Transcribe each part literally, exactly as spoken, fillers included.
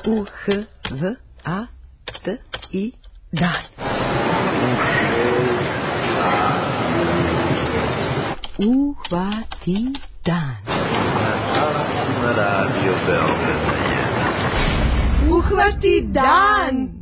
U, H, V, A, T, I, dan. Uhvati dan. Na Radio Beograd. Uhvati dan.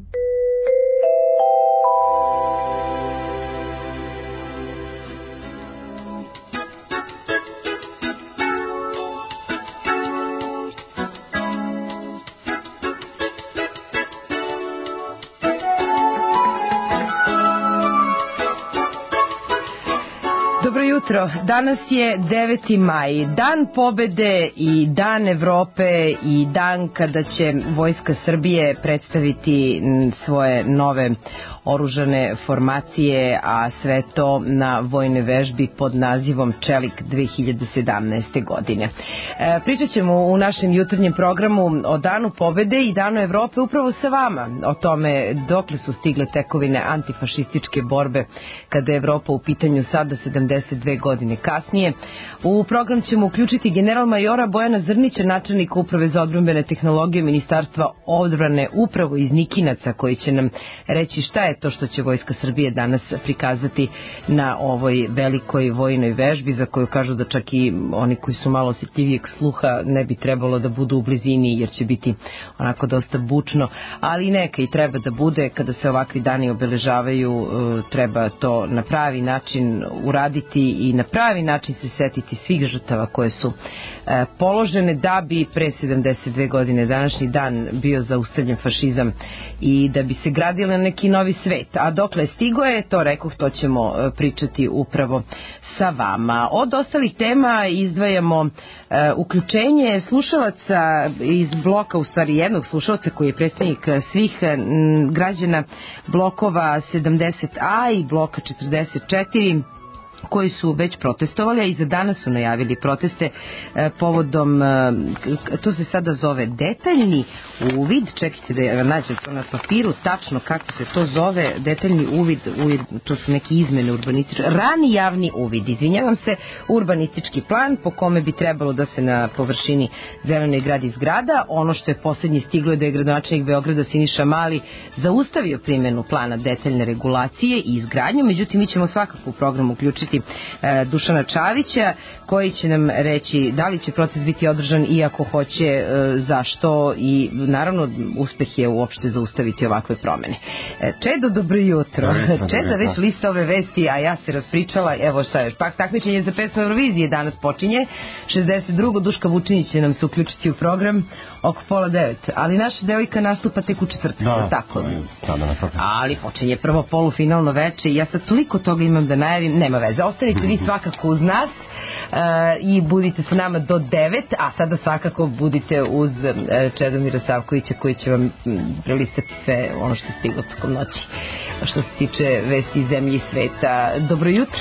Dobro jutro, danas je deveti maj, dan pobede i dan Evrope i dan kada će Vojska Srbije predstaviti svoje nove oružane formacije, a sve to na vojnoj vežbi pod nazivom Čelik dve hiljade sedamnaeste. godine. E, pričat ćemo u našem jutarnjem programu o danu pobede i danu Evrope upravo sa vama, o tome dokle su stigle tekovine antifašističke borbe kada je Evropa u pitanju sada sedamdeset dve godine kasnije. U program ćemo uključiti general majora Bojana Zrnića, načelnika Uprave za odbrambene tehnologije Ministarstva odbrane upravo iz Nikinaca, koji će nam reći šta je to što će Vojska Srbije danas prikazati na ovoj velikoj vojnoj vežbi, za koju kažu da čak i oni koji su malo osjetljivijeg sluha ne bi trebalo da budu u blizini, jer će biti onako dosta bučno, ali neka i treba da bude. Kada se ovakvi dani obeležavaju, treba to na pravi način uraditi i na pravi način se setiti svih žrtava koje su položene da bi pre sedamdeset dve godine današnji dan bio zaustavljen fašizam i da bi se gradili neki novi svet. A dokle stigo je, to rekoh, to ćemo pričati upravo sa vama. Od ostalih tema izdvajamo uh, uključenje slušalaca iz bloka, u stvari jednog slušalca koji je predstavnik svih m, građana blokova sedamdeset A i bloka četrdeset četiri, koji su već protestovali, a i za danas su najavili proteste e, povodom, e, to se sada zove detaljni uvid, čekajte da nađem to na papiru, tačno kako se to zove, detaljni uvid, uvid to su neke izmene urbanističke, rani javni uvid, izvinjavam se, urbanistički plan po kome bi trebalo da se na površini zelenoj gradi zgrada. Ono što je poslednje stiglo je da je gradonačelnik Beograda Siniša Mali zaustavio primjenu plana detaljne regulacije i izgradnju, međutim mi ćemo svakako u programu uključiti Dušana Čavića, koji će nam reći da li će protest biti održan i ako hoće, zašto, i naravno uspeh je uopšte zaustaviti ovakve promene. Čedo, dobro jutro. Čeda već lista ove vesti, a ja se raspričala. Evo šta je, pak takmičenje za pesmu Eurovizije danas počinje, šezdeset drugo. Duška Vučinić će nam se uključiti u program oko pola devet, ali naša devojka nastupa tek u četvrtak. Da, tako. Da, da, ali počinje prvo polufinalno veče i ja sad toliko toga imam da najavim, nema veze. Ostanite vi svakako uz nas uh, i budite sa nama do devet, a sada svakako budite uz uh, Čedomira Savkovića, koji će vam prelistati sve ono što stiglo tokom noći što se tiče vesti iz zemlje i sveta. Dobro jutro.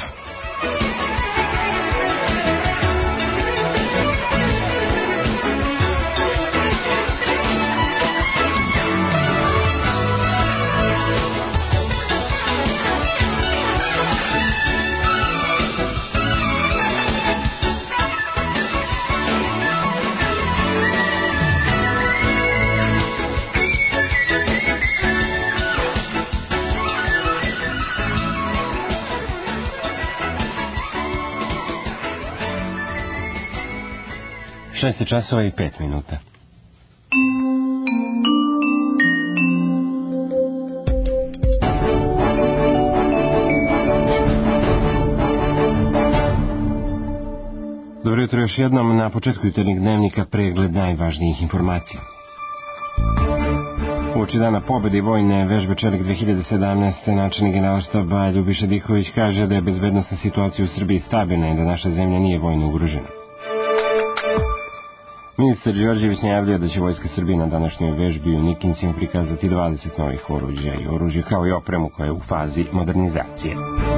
šest časova i pet minuta. Dobro jutro još jednom. Na početku jutarnjeg dnevnika pregled najvažnijih informacija. Uoči dana pobede i vojne vežbe Čelik dve hiljade sedamnaeste. načelnik Generalštaba Ljubiša Diković kaže da je bezbednosna situacija u Srbiji stabilna i da naša zemlja nije vojno ugrožena. Ministar Đorđević najavljuje da će Vojska Srbije na današnjoj vežbi u Nikincima prikazati dvadeset novih oruđa i oružja, kao i opremu koja je u fazi modernizacije.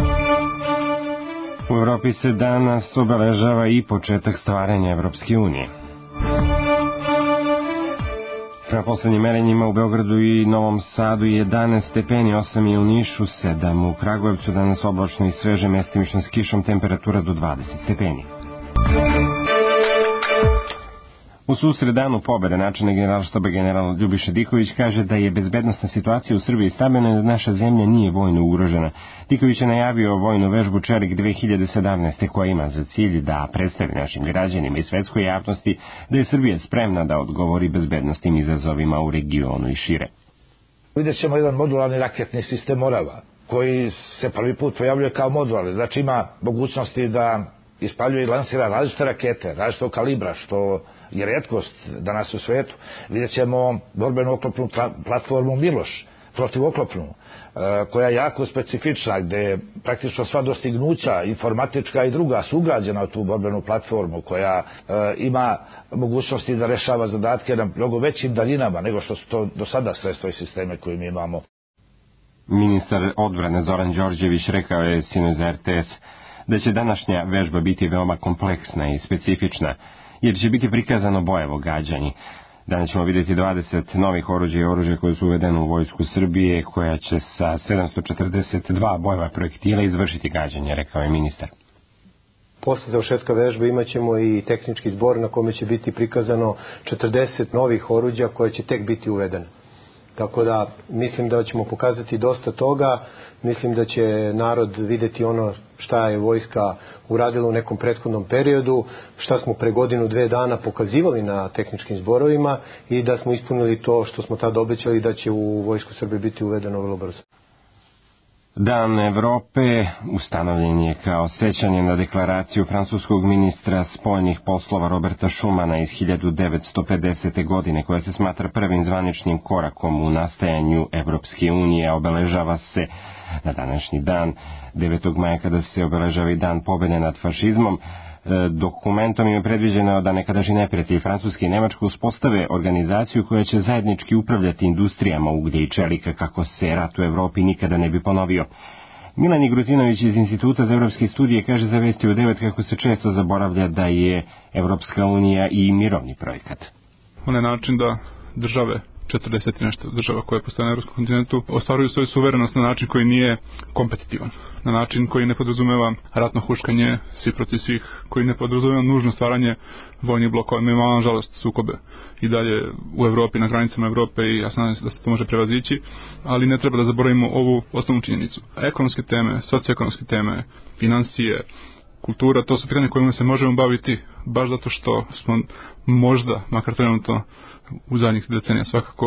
U Evropi se danas obeležava i početak stvaranja Evropske unije. Prema poslednjim merenjima u Beogradu i Novom Sadu jedanaest stepeni, osam je u Nišu, sedam u Kragujevcu, danas oblačno i sveže, mestimično s kišom, temperatura do dvadeset stepeni. U susret danu pobede načelnik Generalštaba general Ljubiša Diković kaže da je bezbednosna situacija u Srbiji stabilna i da naša zemlja nije vojno ugrožena. Diković je najavio vojnu vežbu Čelik dve hiljade sedamnaeste koja ima za cilj da predstavi našim građanima i svetskoj javnosti da je Srbija spremna da odgovori bezbednosnim izazovima u regionu i šire. Vidjet ćemo jedan modularni raketni sistem Orava koji se prvi put pojavljuje kao modularni, znači ima mogućnosti da ispaljuje i lansira različite rakete, različitog kalibra, što je retkost danas u svetu. Vidjet ćemo borbenu oklopnu platformu Miloš, protivoklopnu, koja je jako specifična, gde praktično sva dostignuća, informatička i druga, su ugrađena u tu borbenu platformu, koja ima mogućnosti da rešava zadatke na mnogo većim daljinama nego što su to do sada sredstva i sisteme koje mi imamo. Ministar odbrane Zoran Đorđević rekao je sinoć za R T S da će današnja vežba biti veoma kompleksna i specifična, jer će biti prikazano bojevo gađanje. Danas ćemo vidjeti dvadeset novih oruđa i oružja koje su uvedene u vojsku Srbije, koja će sa sedamsto četrdeset dva bojeva projektila izvršiti gađanje, rekao je ministar. Posle završetka vežbe imat ćemo i tehnički zbor na kome će biti prikazano četrdeset novih oruđa koje će tek biti uvedene. Tako da mislim da ćemo pokazati dosta toga, mislim da će narod videti ono šta je vojska uradila u nekom prethodnom periodu, šta smo pre godinu, dve dana pokazivali na tehničkim zborovima i da smo ispunili to što smo tad obećali da će u vojsku Srbije biti uvedeno vrlo brzo. Dan Evrope ustanovljen je kao sećanje na deklaraciju francuskog ministra spoljnih poslova Roberta Schumana iz hiljadu devetsto pedesete. godine, koja se smatra prvim zvaničnim korakom u nastajanju Evropske unije. Obeležava se na današnji dan, devetog maja, kada se obeležava i dan pobede nad fašizmom. Dokumentom je predviđeno da nekadašnji neprijatelji Francuske i Nemačke uspostave organizaciju koja će zajednički upravljati industrijama uglja i čelika kako se rat u Evropi nikada ne bi ponovio. Milan Grutinović iz Instituta za evropske studije kaže za Vesti u devet kako se često zaboravlja da je Evropska unija i mirovni projekat. On je način da države, četrdeset i nešto država koje postoje na evropskom kontinentu, ostvaruju svoju suverenost na način koji nije kompetitivan, na način koji ne podrazumeva ratno huškanje svi protiv svih, koji ne podrazumeva nužno stvaranje vojnih blokova. Mi imamo, nažalost, sukobe i dalje u Evropi, na granicama Evrope, i ja sam da se to može prevazići, ali ne treba da zaboravimo ovu osnovnu činjenicu. Ekonomske teme, socioekonomske teme, financije, kultura, to su pitanje kojima se možemo baviti baš zato što smo možda, makar trenutno u zadnjih decenija, svakako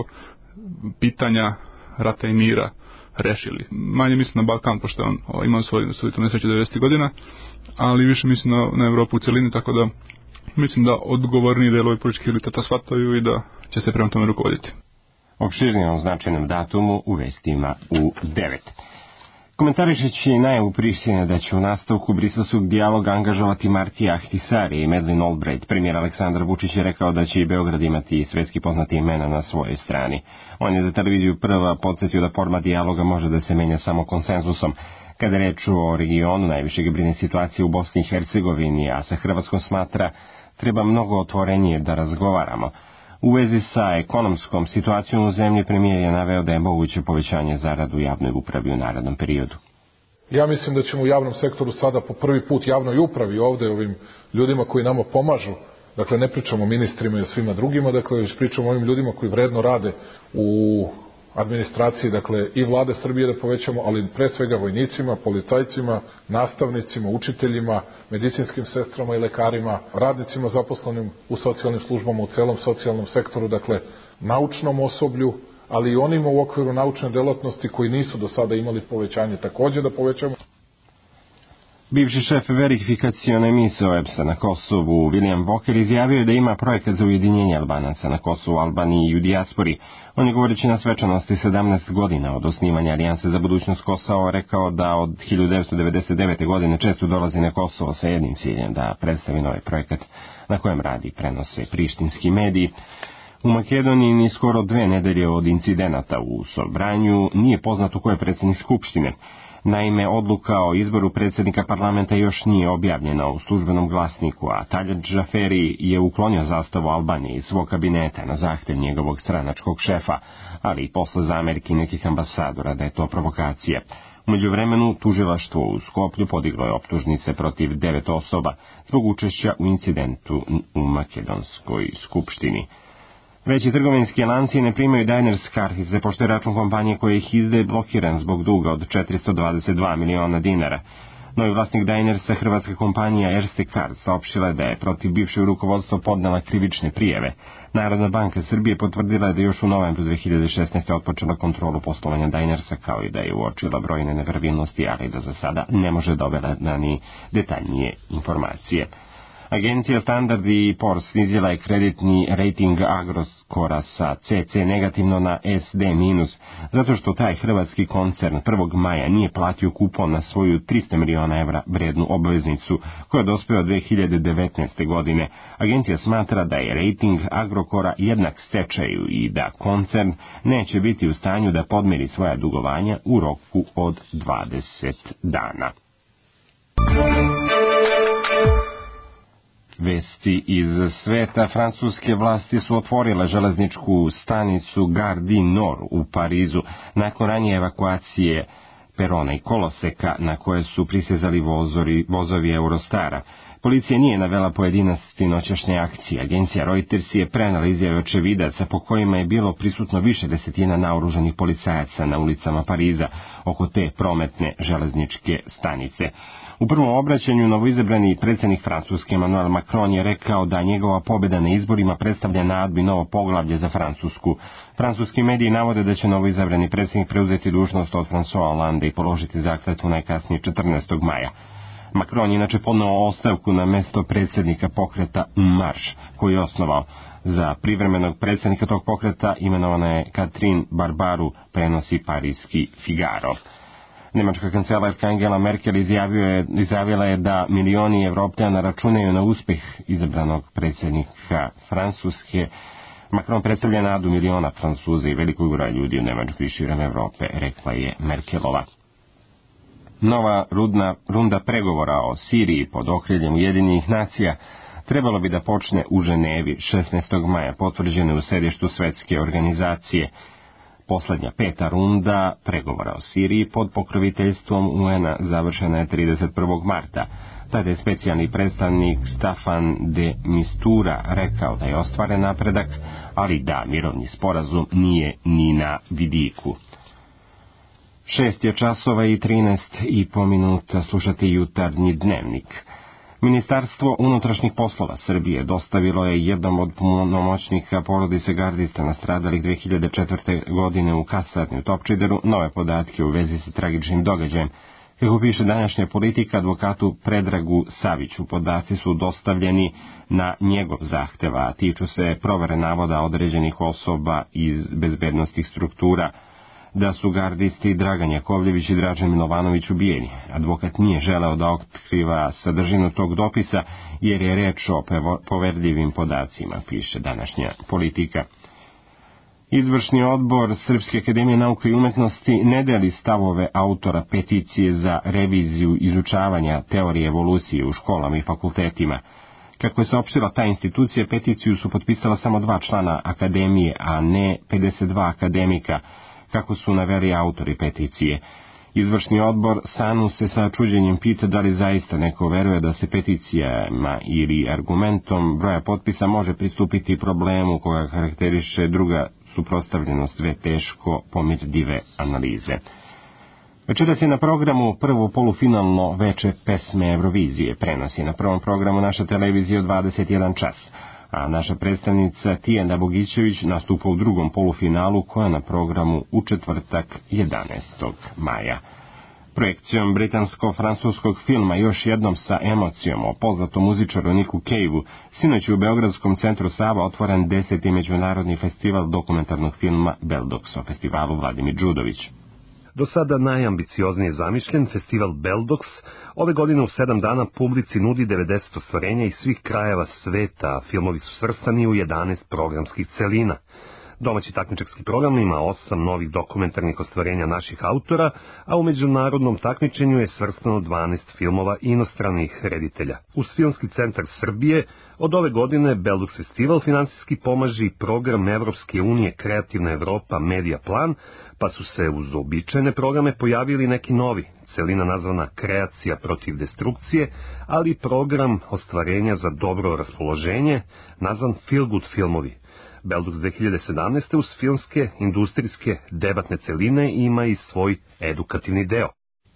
pitanja rata i mira rešili. Manje mislim na Balkan, pošto on imao svoju suvitu nesreću devedesetih godina, ali više mislim na, na Evropu u celini, tako da mislim da odgovorni delovi političkih elita to shvataju i da će se prema tome rukovoditi. Opširnije o značajnom datumu u vestima u devet. Komentarišeći najavu Prištine da će u nastavku briselskog dijaloga angažovati Martija Ahtisari i Madeleine Albright, premijer Aleksandar Vučić je rekao da će i Beograd imati svetski poznati imena na svojoj strani. On je za televiziju Prva podsjetio da forma dijaloga može da se menja samo konsenzusom. Kada je reč o regionu, najviše ga brine situacija u Bosni i Hercegovini, a sa Hrvatskom smatra treba mnogo otvorenije da razgovaramo. U vezi sa ekonomskom situacijom u zemlji, premijer je naveo da je moguće povećanje zarada u javnoj upravi u narednom periodu. Ja mislim da ćemo u javnom sektoru sada po prvi put javnoj upravi ovde, ovim ljudima koji nama pomažu, dakle ne pričamo o ministrima i o svima drugima, dakle već pričamo o ovim ljudima koji vredno rade u administraciji, dakle i vlade Srbije da povećamo, ali pre svega vojnicima, policajcima, nastavnicima, učiteljima, medicinskim sestrama i lekarima, radnicima zaposlenim u socijalnim službama, u celom socijalnom sektoru, dakle naučnom osoblju, ali i onima u okviru naučne delatnosti koji nisu do sada imali povećanje, takođe da povećamo. Bivši šef verifikacione misije O E B S-a na Kosovu, William Walker, izjavio je da ima projekat za ujedinjenje Albanaca na Kosovu, Albaniji i u dijaspori. On je, govoreći na svečanosti sedamnaest godina od osnivanja Alijanse za budućnost Kosova, rekao da od hiljadu devetsto devedeset devete. godine često dolazi na Kosovo sa jednim ciljem, da predstavi novi projekat na kojem radi, prenose prištinski mediji. U Makedoniji ni skoro dve nedelje od incidenata u Sobranju nije poznato ko je predsjednik Skupštine. Naime, odluka o izboru predsjednika parlamenta još nije objavljena u službenom glasniku, a Taljat Džaferi je uklonio zastavu Albanije iz svog kabineta na zahtev njegovog stranačkog šefa, ali i posle zamerki nekih ambasadora da je to provokacija. U međuvremenu, tužilaštvo u Skoplju podiglo je optužnice protiv devet osoba zbog učešća u incidentu u Makedonskoj skupštini. Veći trgovinski lanci ne primaju Diners kartice, pošto je račun kompanije koja ih izdaje blokiran zbog duga od četiristo dvadeset dva miliona dinara. Novi vlasnik Dinersa, hrvatska kompanija Erste Card, saopštila je da je protiv bivšeg rukovodstva podnela krivične prijeve. Narodna banka Srbije potvrdila je da još u novembru dve hiljade šesnaeste. otpočela kontrolu poslovanja Dinersa, kao i da je uočila brojne nepravilnosti, ali da za sada ne može dobiti ni detaljnije informacije. Agencija Standard and Poor's snizila je kreditni rating Agrokora sa ce ce negativno na es de minus, zato što taj hrvatski koncern prvog maja nije platio kupon na svoju trista miliona evra vrednu obveznicu, koja je dospela dve hiljade devetnaeste. godine. Agencija smatra da je rating Agrokora jednak stečaju i da koncern neće biti u stanju da podmiri svoja dugovanja u roku od dvadeset dana. Vesti iz sveta. Francuske vlasti su otvorile železničku stanicu Gare du Nord u Parizu nakon ranije evakuacije perona i koloseka na koje su prisezali vozori, vozovi Eurostara. Policija nije navela pojedinosti noćašnje akcije. Agencija Reuters je prenala izjave očevidaca po kojima je bilo prisutno više desetina naoružanih policajaca na ulicama Pariza oko te prometne železničke stanice. U prvom obraćanju novoizabrani predsjednik Francuske Emmanuel Macron je rekao da njegova pobjeda na izborima predstavlja nadu i novo poglavlje za Francusku. Francuski mediji navode da će novoizabrani predsjednik preuzeti dužnost od François Hollande i položiti zakletvu najkasnije četrnaestog maja. Macron je inače podneo ostavku na mesto predsjednika pokreta Marš, koji je osnovao. Za privremenog predsjednika tog pokreta imenovana je Catherine Barbaru, prenosi parijski Figaro. Nemačka kancelarka Angela Merkel je, izjavila je da milioni Evropljana računaju na uspjeh izabranog predsjednika Francuske. Macron predstavlja nadu miliona Francuza i velikog broja ljudi u Nemačkoj i širom Evrope, rekla je Merkelova. Nova rudna, runda pregovora o Siriji pod okriljem Ujedinjenih nacija trebalo bi da počne u Ženevi šesnaestog maja, potvrđene u sedištu Svetske organizacije. Poslednja peta runda pregovora o Siriji pod pokroviteljstvom u en a završena je trideset prvog marta. Tada je specijalni predstavnik Staffan de Mistura rekao da je ostvaren napredak, ali da mirovni sporazum nije ni na vidiku. Šest je časova i trinaest i po minuta, slušate Jutarnji dnevnik. Ministarstvo unutrašnjih poslova Srbije dostavilo je jednom od punomoćnika porodice gardista nastradalih dve hiljade četvrte. godine u kasarni u Topčideru nove podatke u vezi sa tragičnim događajem. Kako piše današnja Politika, advokatu Predragu Saviću podaci su dostavljeni na njegov zahtev, a tiču se provere navoda određenih osoba iz bezbednostnih struktura da su gardisti Dragan Jakovljević i Dražen Milovanović ubijeni. Advokat nije želeo da otkriva sadržinu tog dopisa jer je reč o poverljivim podacima, piše današnja Politika. Izvršni odbor Srpske akademije nauke i umetnosti ne deli stavove autora peticije za reviziju izučavanja teorije evolucije u školama i fakultetima. Kako je saopštila ta institucija, peticiju su potpisala samo dva člana akademije, a ne pedeset dva akademika, kako su naveli autori peticije. Izvršni odbor Sanu se sa čuđenjem pita da li zaista neko veruje da se peticijama ili argumentom broja potpisa može pristupiti problemu koja karakteriše druga suprotstavljenost dve teško pomirljive analize. Večeras je na programu prvo polufinalno veče pesme Eurovizije. Prenosi na prvom programu naša televizija od dvadeset jedan čas, a naša predstavnica Tijana Bogićević nastupa u drugom polufinalu koja na programu u četvrtak jedanaestog maja. Projekcijom britansko-francuskog filma još jednom sa emocijom o poznatom muzičaru Niku Caveu, sinoć u Beogradskom centru Sava otvoren deseti međunarodni festival dokumentarnog filma Beldox o festivalu Vladimir Đudović. Do sada najambicioznije zamišljen festival Beldox ove godine u sedam dana publici nudi devedeset ostvarenja iz svih krajeva sveta, a filmovi su svrstani u jedanaest programskih celina. Domaći takmičarski program ima osam novih dokumentarnih ostvarenja naših autora, a u međunarodnom takmičenju je svrstano dvanaest filmova inostranih reditelja. Uz Filmski centar Srbije od ove godine Beldux Festival finansijski pomaže i program Evropske unije Kreativna Evropa Media Plan, pa su se uz običajne programe pojavili neki novi, celina nazvana Kreacija protiv destrukcije, ali i program ostvarenja za dobro raspoloženje, nazvan Feel Good filmovi. Beldux dve hiljade sedamnaeste uz filmske, industrijske, debatne celine ima i svoj edukativni deo.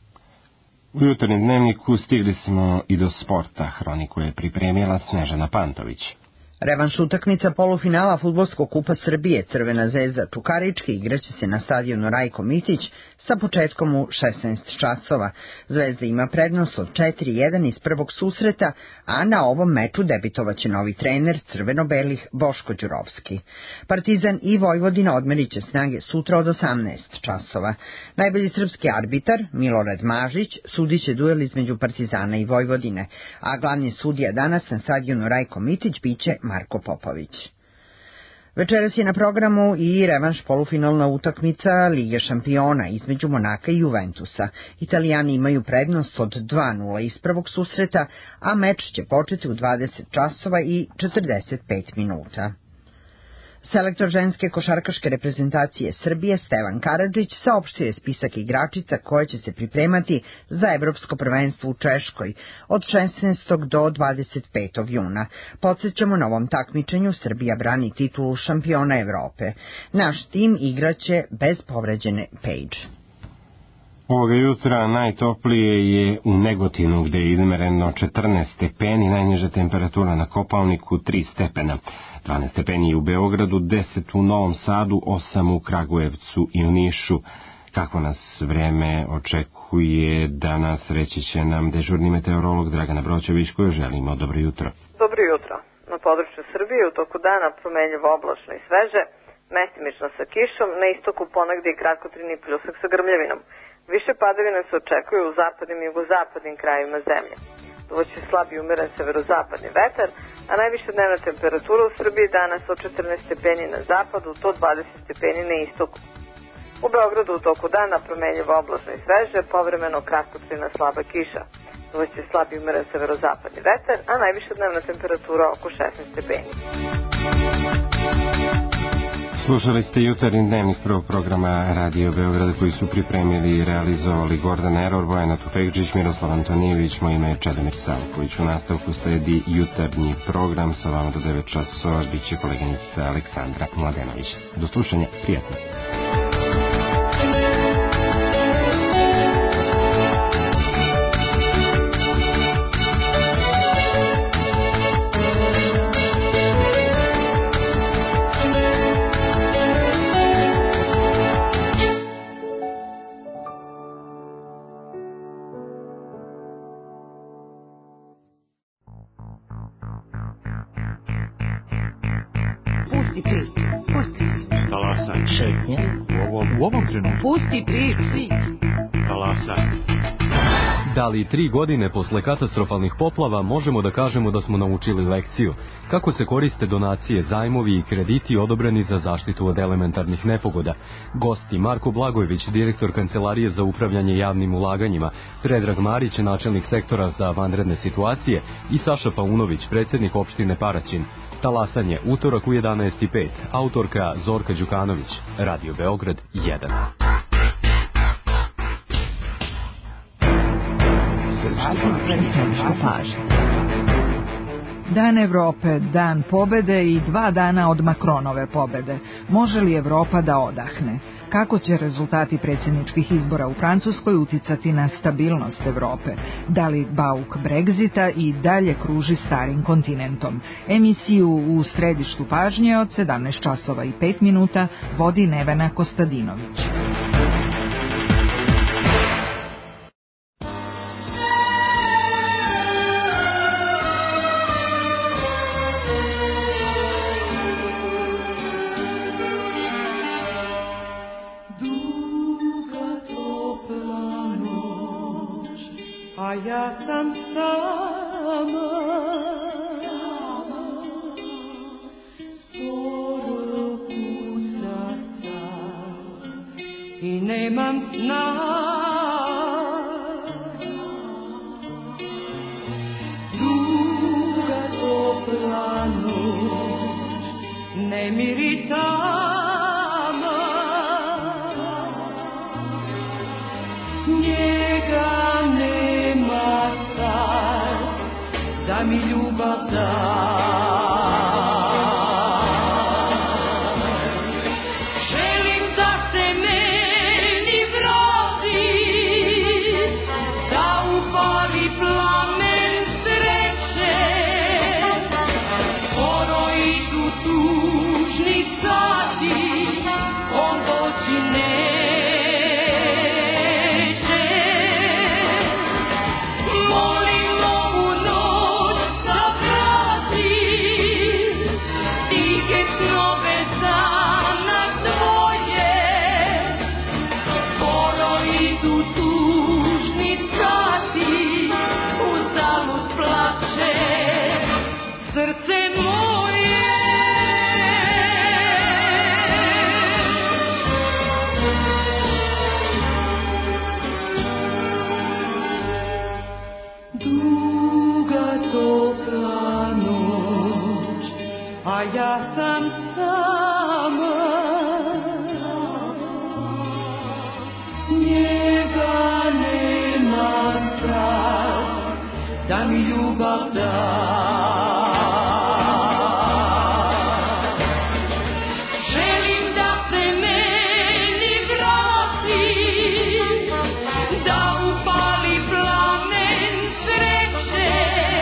U jutarnjem dnevniku stigli smo i do sporta, hroniku je pripremila Snežana Pantović. Revanš utakmica polufinala Fudbalskog kupa Srbije Crvena zvezda Čukarički igraće se na stadionu Rajko Mitić sa početkom u šesnaest časova. Zvezda ima prednost od četiri jedan iz prvog susreta, a na ovom meču debitovaće novi trener crveno-belih Boško Đurovski. Partizan i Vojvodina odmerit će snage sutra od osamnaest časova. Najbolji srpski arbitar Milorad Mažić sudiće duel između Partizana i Vojvodine, a glavni sudija danas na stadionu Rajko Mitić biće Marko Popović. Večeras je na programu i revanš polufinalna utakmica Lige šampiona između Monaka i Juventusa. Italijani imaju prednost od dva nula iz prvog susreta, a meč će početi u dvadeset časova i četrdeset pet minuta. Selektor ženske košarkaške reprezentacije Srbije Stevan Karadžić saopštio je spisak igračica koje će se pripremati za evropsko prvenstvo u Češkoj od šesnaestog do dvadeset petog juna. Podsjećamo, na ovom takmičenju Srbija brani titulu šampiona Evrope. Naš tim igraće bez povređene Page. Ovoga jutra najtoplije je u Negotinu, gde je izmereno četrnaest stepeni, najniža temperatura na Kopaoniku tri stepena. dvanaest stepeni u Beogradu, deset u Novom Sadu, osam u Kragujevcu i u Nišu. Kako nas vreme očekuje danas, reći će nam dežurni meteorolog Dragana Broćević, koju želimo dobro jutro. Dobro jutro. Na području Srbije u toku dana promenljivo oblačno i sveže, mestimično sa kišom, na istoku ponegde i kratkotrajni pljusak sa grmljavinom. Više padavina se očekuju u zapadnim i jugozapadnim krajevima zemlje. Duvaće slab i umeren severozapadni vetar, a najviša dnevna temperatura u Srbiji danas od četrnaest stepeni na zapadu do dvadeset stepeni na istoku. U Beogradu u toku dana promenljivo oblačno i sveže, povremeno kratkotrajna slaba kiša. Duvaće slab i umeren severozapadni vetar, a najviša dnevna temperatura oko šesnaest stepeni. Slušali ste jutarnji dnevnik prvog programa Radio Beograda, koji su pripremili i realizovali Gordan Eror, Bojana Tufekđić, Miroslav Antonijević, moje ime je Čedomir Savković. U nastavku sledi jutarnji program, sa vama do devet časova bit će koleginica Aleksandra Mladenović. Do slušanja, prijatno. Pusti priči. Talasa. Da li tri godine posle katastrofalnih poplava možemo da kažemo da smo naučili lekciju? Kako se koriste donacije, zajmovi i krediti odobreni za zaštitu od elementarnih nepogoda? Gosti Marko Blagojević, direktor Kancelarije za upravljanje javnim ulaganjima, Predrag Marić, načelnik sektora za vanredne situacije i Saša Paunović, predsjednik opštine Paraćin. Talasanje, utorak u jedanaest i pet. Autorka Zorka Đukanović. Radio Beograd jedan. Dan Evrope, dan pobede i dva dana od Macronove pobede. Može li Evropa da odahne? Kako će rezultati predsjedničkih izbora u Francuskoj uticati na stabilnost Evrope? Da li bauk Brexita i dalje kruži starim kontinentom? Emisiju u središtu pažnje od sedamnaest časova i pet minuta vodi Nevena Kostadinović. Ja sam sama, sama, skoro put nemam sna. Duga topla noć, nemiri tama, njega nema sad, da mi ljubav da. Da mi ljubav da. Želim da se meni vrati, da upali plamen sreće,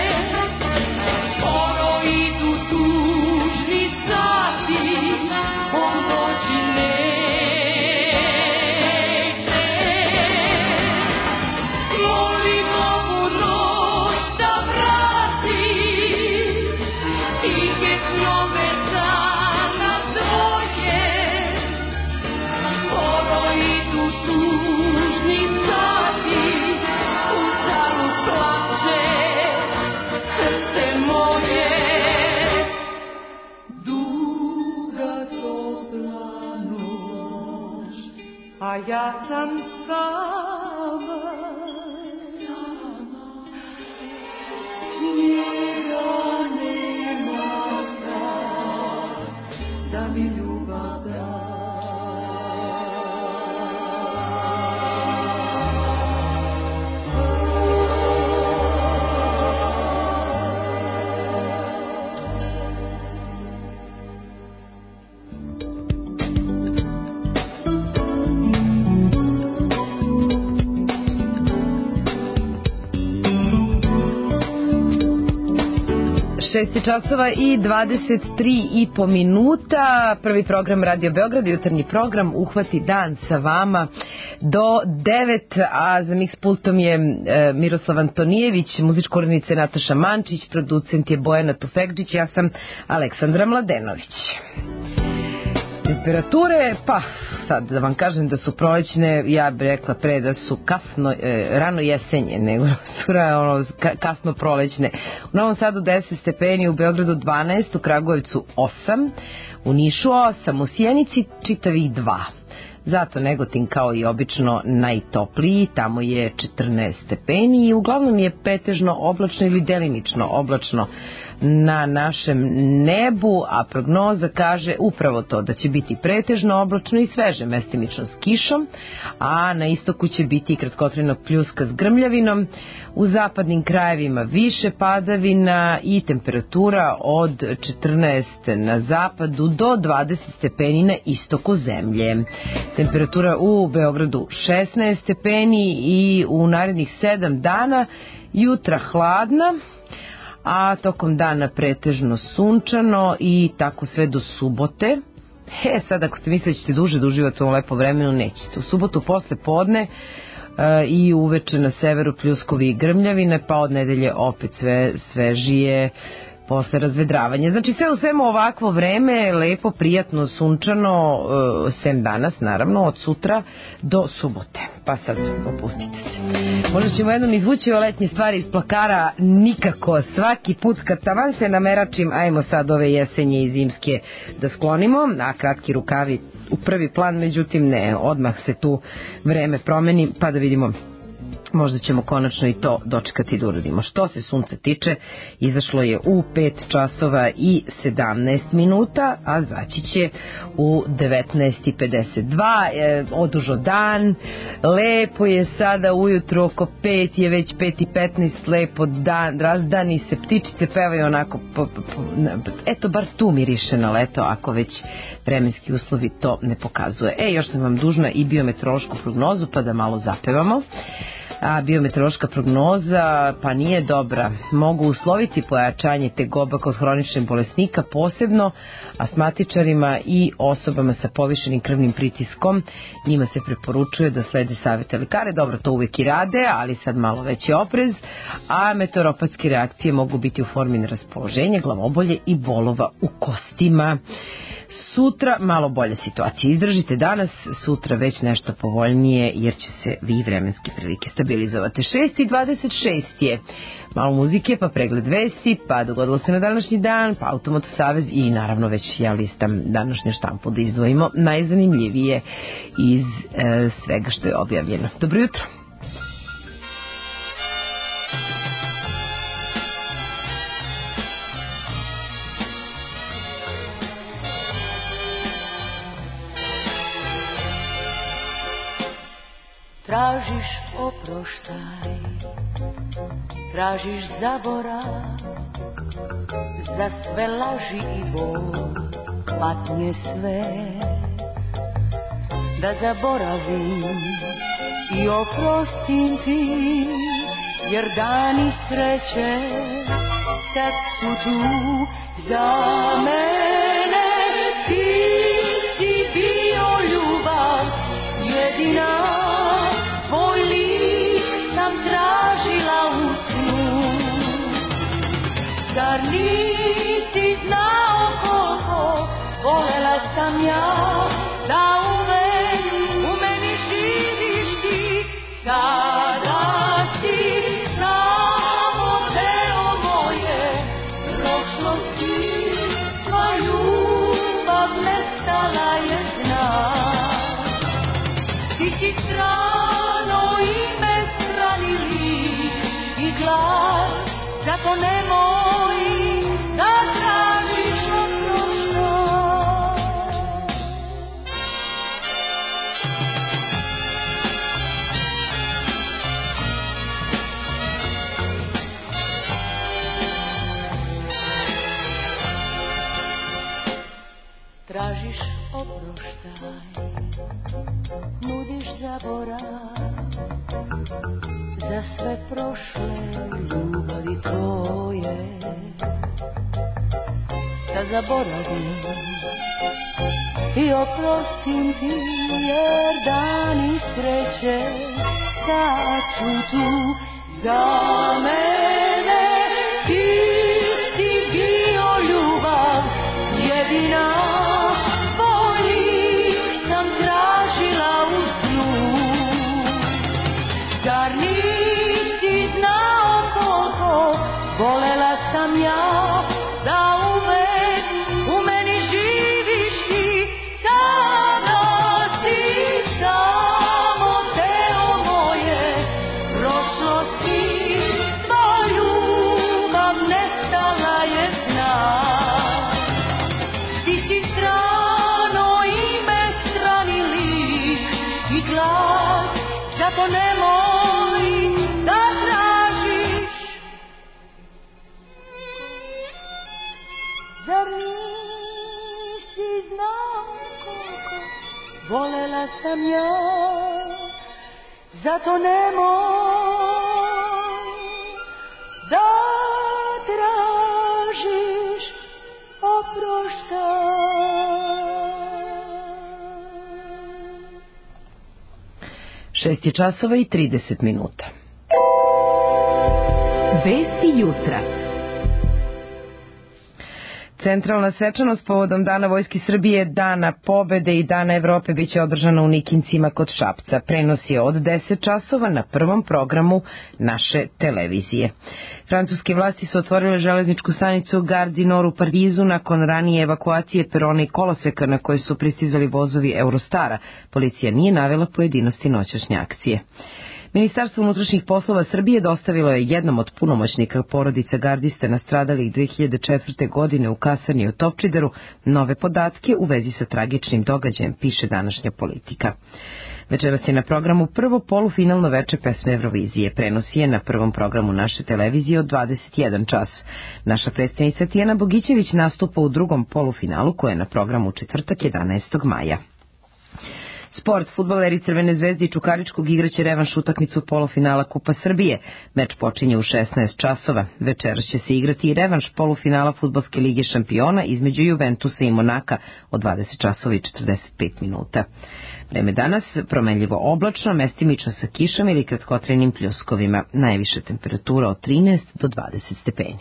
skoro idu tužni sati, on doći neće. Molim ovu noć da vrati tihe snove dana tvoje, skoro idu tužni sati, u zalud plače srce moje. Duga topla noć, a ja sam sama, njega nema sad, da mi ljubav da. šest časova i dvadeset tri i po minuta. Prvi program Radio Beograd, jutarnji program Uhvati dan sa vama do devet, a za mix pultom je e, Miroslav Antonijević, muzička urednica Nataša Mančić, producent je Bojana Tufekđić, ja sam Aleksandra Mladenović. Temperature, pa sad da vam kažem da su prolećne, ja bih rekla pre da su kasno, e, rano jesenje, nego su ono, kasno prolećne. U Novom Sadu deset stepeni, u Beogradu dvanaest, u Kragujevcu osam, u Nišu osam, u Sjenici čitavih dva. Zato Negotin kao i obično najtopliji, tamo je četrnaest stepeni i uglavnom je pretežno oblačno ili delimično oblačno na našem nebu, a prognoza kaže upravo to, da će biti pretežno oblačno i sveže, mestimično s kišom, a na istoku će biti kratkotrajnog pljuska s grmljavinom, u zapadnim krajevima više padavina i temperatura od četrnaest na zapadu do dvadeset stepeni na istoku zemlje. Temperatura u Beogradu šesnaest stepeni i u narednih sedam dana jutra hladna, a tokom dana pretežno sunčano i tako sve do subote. He, sad ako ste mislili da ćete duže da uživati u ovom lepo vremenu, nećete. U subotu posle podne e, i uveče na severu pljuskovi i grmljavine, pa od nedelje opet sve svežije, posle razvedravanja. Znači sve u svemu ovakvo vreme, lepo, prijatno, sunčano, sem danas naravno, od sutra do subote. Pa sad opustite se. Možda ćemo jednom izvući ove letnje stvari iz plakara, nikako, svaki put kad taman se nameračim, ajmo sad ove jesenje i zimske da sklonimo, a kratki rukavi u prvi plan, međutim ne, odmah se tu vreme promeni, pa da vidimo, možda ćemo konačno i to dočekati da uradimo. Što se sunca tiče, izašlo je u pet časova i sedamnaest minuta, a zaći će u devetnaest i pedeset dva, e, odužo dan, lepo je sada ujutro, oko pet je već pet i petnaest, lepo dan, razdani se, ptičice pevaju onako, po, po, po, eto, bar tu miriše na leto, ako već vremenski uslovi to ne pokazuje. E, još sam vam dužna i biometeorološku prognozu, pa da malo zapevamo. A biometeorološka prognoza pa nije dobra. Mogu usloviti pojačanje tegoba kod hroničnih bolesnika, posebno astmatičarima i osobama sa povišenim krvnim pritiskom. Njima se preporučuje da slede savete lekare. Dobro, to uvek i rade, ali sad malo veći oprez. A meteoropatske reakcije mogu biti u formi neraspoloženja, glavobolje i bolova u kostima. Sutra malo bolja situacija. Izdržite danas, sutra već nešto povoljnije, jer će se vi vremenske prilike stabilizovati. šest i dvadeset šest je. Malo muzike, pa pregled vesti, pa dogodilo se na današnji dan, pa Automoto savez i naravno već ja listam današnju štampu da izdvojimo najzanimljivije iz e, svega što je objavljeno. Dobro jutro. Tražiš oproštaj, tražiš zaborav, za sve laži i bol, patnje sve. Da zaboravim i oprostim ti, jer dani sreće sad su tu za mene. Ti si bio ljubav jedina, tvoj lik sam tražila u snu. Zar nisi znao koliko volela sam ja, da uvek u meni živiš ti. Sada si samo deo moje prošlosti, sva ljubav nestala je znak. Ti si strano ime, strani lik i glas, zato nemoj da tražiš oproštaj. Tražiš oproštaj, nudiš zaborav, za sve prošle ljubavi tvoje. Da zaboravim i oprostim ti, jer dani sreće sad su tu za mene. Ti si bio ljubav jedina, zar nisi znao koliko volela sam ja, da uvek u meni živiš ti. Sada si samo deo moje prošlosti, sva ljubav nestala je znak. Ti si strano ime, strani lik i glas, zato nemoj da tražiš. Zar nisi znao koliko volela sam ja, zato nemoj da tražiš oproštaj. Šest je časova i trideset minuta. Vesti jutra. Centralna svečanost povodom Dana Vojske Srbije, Dana pobede i Dana Evrope biće održana u Nikincima kod Šapca. Prenos je od deset časova na prvom programu naše televizije. Francuske vlasti su otvorile železničku stanicu Gare du Nord u Parizu nakon ranije evakuacije perona i koloseka na koje su pristizali vozovi Eurostara. Policija nije navela pojedinosti noćašnje akcije. Ministarstvo unutrašnjih poslova Srbije dostavilo je jednom od punomoćnika porodica gardista nastradalih dve hiljade četvrte. godine u kasarni u Topčideru nove podatke u vezi sa tragičnim događajem, piše današnja Politika. Večeras je na programu prvo polufinalno veče pesme Eurovizije. Prenos je na prvom programu naše televizije od dvadeset jedan čas. Naša predstavnica Tijana Bogićević nastupa u drugom polufinalu koje je na programu četvrtak jedanaestog maja. Sport, fudbaleri Crvene zvezde i Čukaričkog igraće revanš utakmicu polufinala Kupa Srbije. Meč počinje u šesnaest časova. Večeras će se igrati i revanš polufinala Fudbalske lige šampiona između Juventusa i Monaka od dvadeset časova i četrdeset pet minuta. Vreme danas promenljivo oblačno, mestimično sa kišom ili kratkotrenim pljuskovima. Najviša temperatura od trinaest do dvadeset stepeni.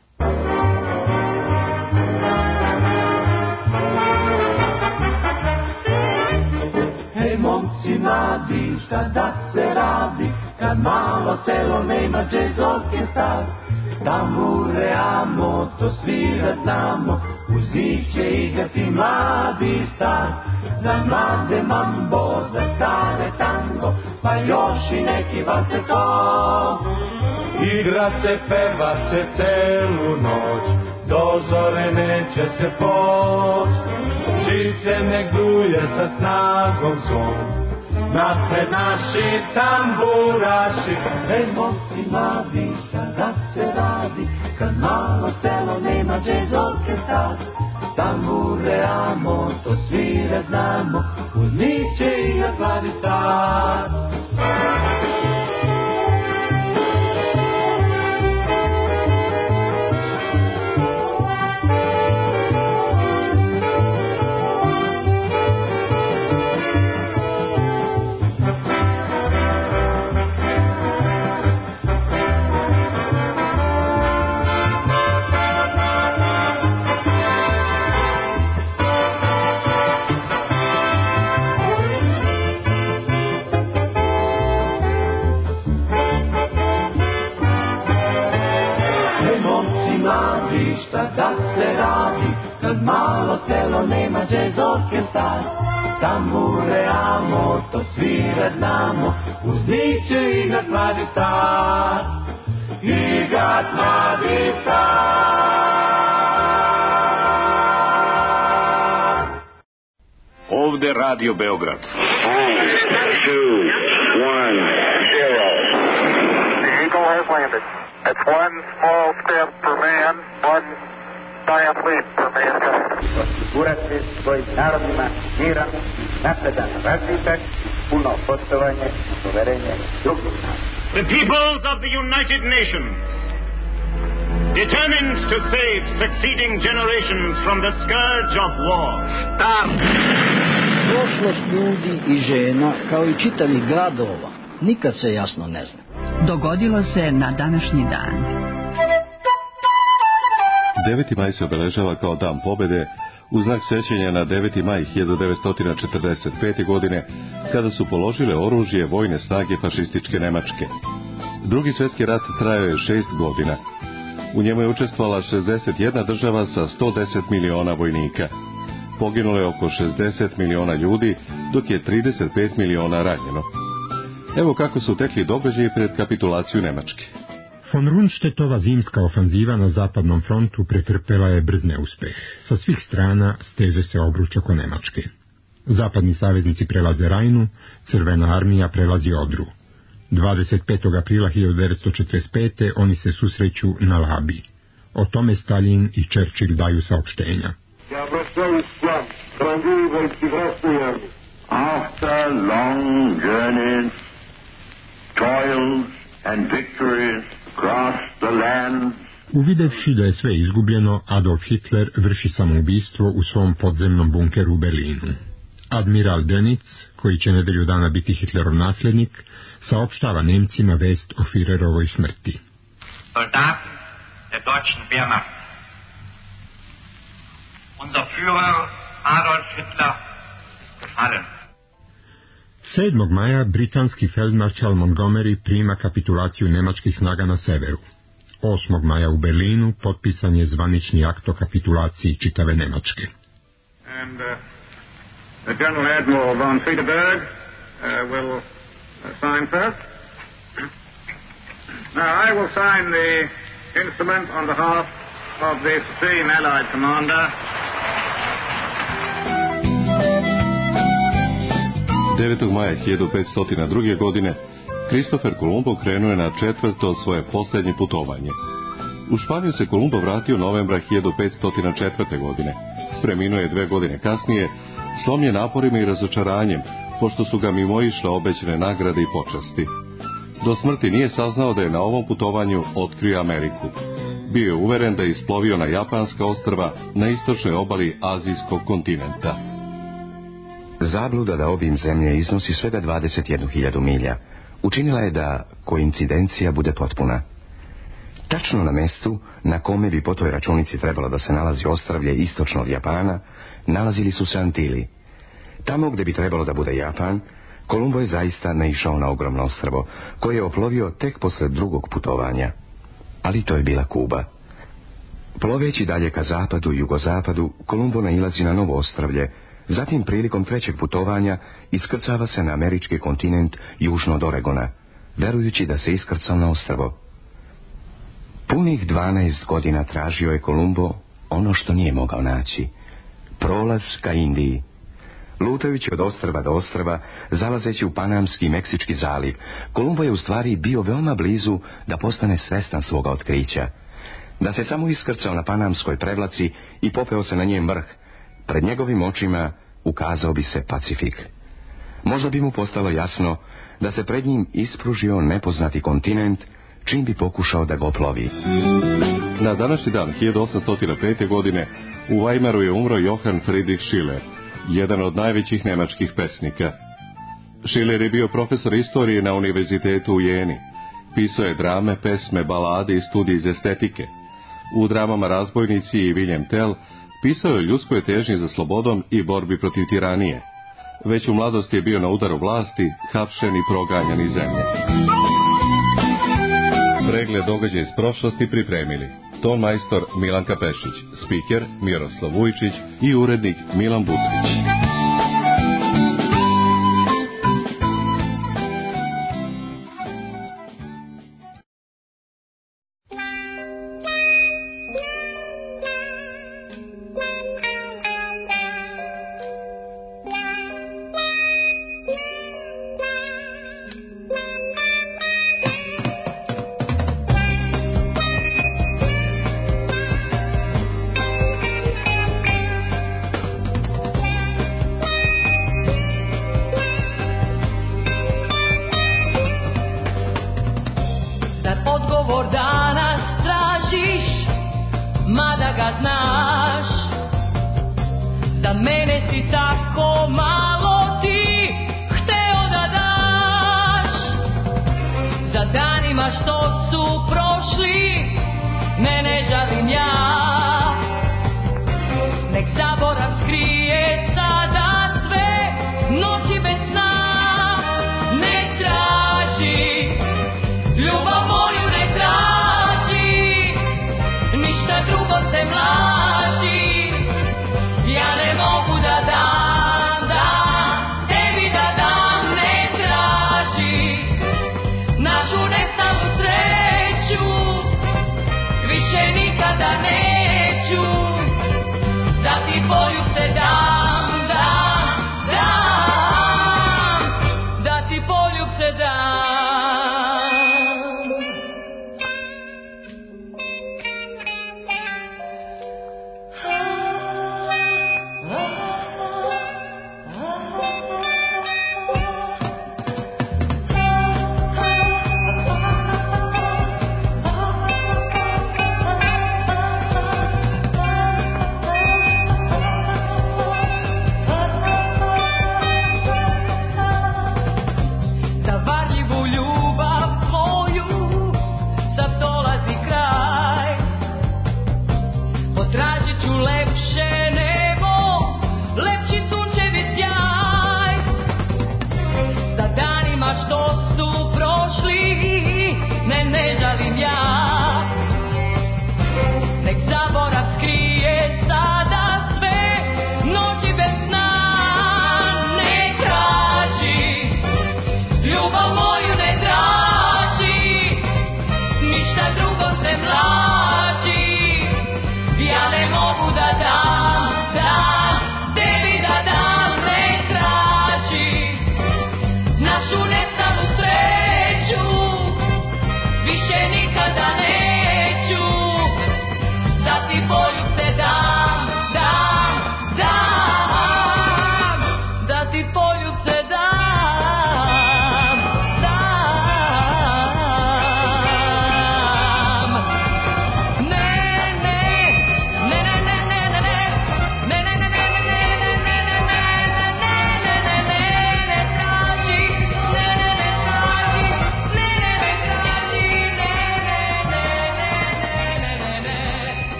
Momci mladi, šta da se radi, kad malo selo nema džez orkestar. Tambure amo, to svirat znamo, uz njih će igrati mladi star. Za mlade mambo, za stare tango, pa još i neki valseto. Igra se, peva se celu noć, do zore neće se poć. Živce nek duje sa snagom svom, napred naši tamburaši. Ej, momci mladi, šta da se radi, kad malo selo nema džez orkestar. Tambure amo, to svire znamo, uz njih će igrat mladi star. Šta da se radi, kad malo selo nema džez orkestar. Tambure amo, to svirat znamo, uz njih će igrat mladi star. Igrat mladi star. Ovde Radio Beograd. three, two, one, zero. The Eagle has landed. It's one small step for man, one giant leap for mankind. Osigurati svojim narodima miran, napredan razvitak, puno poštovanje, poverenje drugih naroda. The peoples of the United Nations, determined to save succeeding generations from the scourge of war, start. Prošlost ljudi i žena, kao i čitavih gradova, nikad se jasno ne zna. Dogodilo se na današnji dan. deveti maj se obeležava kao Dan pobede u znak sećanja na deveti maj hiljadu devetsto četrdeset pete. godine, kada su položile oružje vojne snage fašističke Nemačke. Drugi svjetski rat trajao je šest godina. U njemu je učestvovala šezdeset jedna država sa sto deset miliona vojnika. Poginulo je oko šezdeset miliona ljudi, dok je trideset pet miliona ranjeno. Evo kako su tekli događaji pred kapitulaciju Nemačke. Von Rundstedtova zimska ofanziva na zapadnom frontu pretrpela je brz neuspeh. Sa svih strana steže se obruč oko Nemačke. Zapadni saveznici prelaze Rajnu, Crvena armija prelazi Odru. dvadeset petog aprila hiljadu devetsto četrdeset pete. oni se susreću na Labi. O tome Stalin i Churchill daju saopštenja. Ja obraćaju plan, dranguju vojski vrstnoj armiji. After long journeys, toils and victories across the land. Uvidevši da je sve izgubljeno, Adolf Hitler vrši samoubistvo u svom podzemnom bunkeru u Berlinu. Admiral Dönitz, koji će nedelju dana biti Hitlerov nasljednik, saopštava Nemcima vest o Führerovoj smrti. Soldaten der deutschen Wehrmacht, unser Führer Adolf Hitler gefallen. sedmog maja britanski feldmaršal Montgomery prima kapitulaciju nemačkih snaga na severu. osmog maja u Berlinu potpisan je zvanični akt o kapitulaciji čitave Nemačke. And uh, the General Admiral von Friedeberg uh, will uh, sign first. Now I will sign the instrument on behalf of the Supreme Allied Commander. devetog maja hiljadu petsto druge. godine Kristofer Kolumbo krenuo je na četvrto svoje posljednje putovanje. U Španiju se Kolumbo vratio novembra hiljadu petsto četvrte. godine. Preminuo je dve godine kasnije, slomljen naporima i razočaranjem, pošto su ga mimoišle obećane nagrade i počasti. Do smrti nije saznao da je na ovom putovanju otkrio Ameriku. Bio je uveren da je isplovio na japanska ostrva na istočnoj obali azijskog kontinenta. Zabluda da obim zemlje iznosi svega dvadeset jednu hiljadu milja učinila je da koincidencija bude potpuna. Tačno na mestu na kome bi po toj računici trebalo da se nalazi ostrvlje istočno od Japana, nalazili su se Antili. Tamo gde bi trebalo da bude Japan, Kolumbo je zaista naišao na ogromno ostrvo, koje je oplovio tek posle drugog putovanja. Ali to je bila Kuba. Ploveći dalje ka zapadu i jugozapadu, Kolumbo nailazi na novo ostrvlje. Zatim prilikom trećeg putovanja iskrcava se na američki kontinent južno od Oregona, verujući da se iskrcao na ostrvo. Punih dvanaest godina tražio je Kolumbo ono što nije mogao naći. Prolaz ka Indiji. Lutajući od ostrva do ostrva, zalazeći u Panamski i Meksički zaliv, Kolumbo je u stvari bio veoma blizu da postane svestan svoga otkrića. Da se samo iskrcao na Panamskoj prevlaci i popeo se na njen vrh, pred njegovim očima ukazao bi se Pacifik. Možda bi mu postalo jasno da se pred njim ispružio nepoznati kontinent, čim bi pokušao da ga oplovi. Na današnji dan hiljadu osamsto pete. godine u Weimaru je umro Johann Friedrich Schiller, jedan od najvećih nemačkih pesnika. Schiller je bio profesor istorije na univerzitetu u Jeni. Pisao je drame, pesme, balade i studije iz estetike. U dramama Razbojnici i Wilhelm Tell pisao je o ljudskoj težnji za slobodom i borbi protiv tiranije. Već u mladosti je bio na udaru vlasti, hapšen i proganjan iz zemlje. Pregled događaja iz prošlosti pripremili ton majstor Milanka Pešić, spiker Miroslav Vujčić i urednik Milan Butrić. Ja ne mogu da dam, da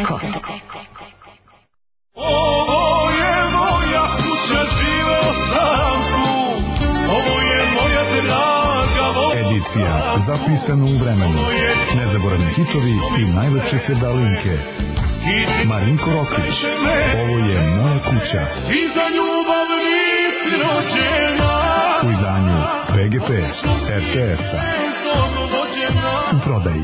Eko. Ovo je moja kuća, živeo sam tu. Ovo je moja draga voda. Edicija zapisana u vremenu. Nezaboravni hitovi i najlepše sedalinke. Marinko Rokić. Ovo je moja kuća. Svi za ljubav nisi rođena. U izdanju P G P R T S-a. U prodaji.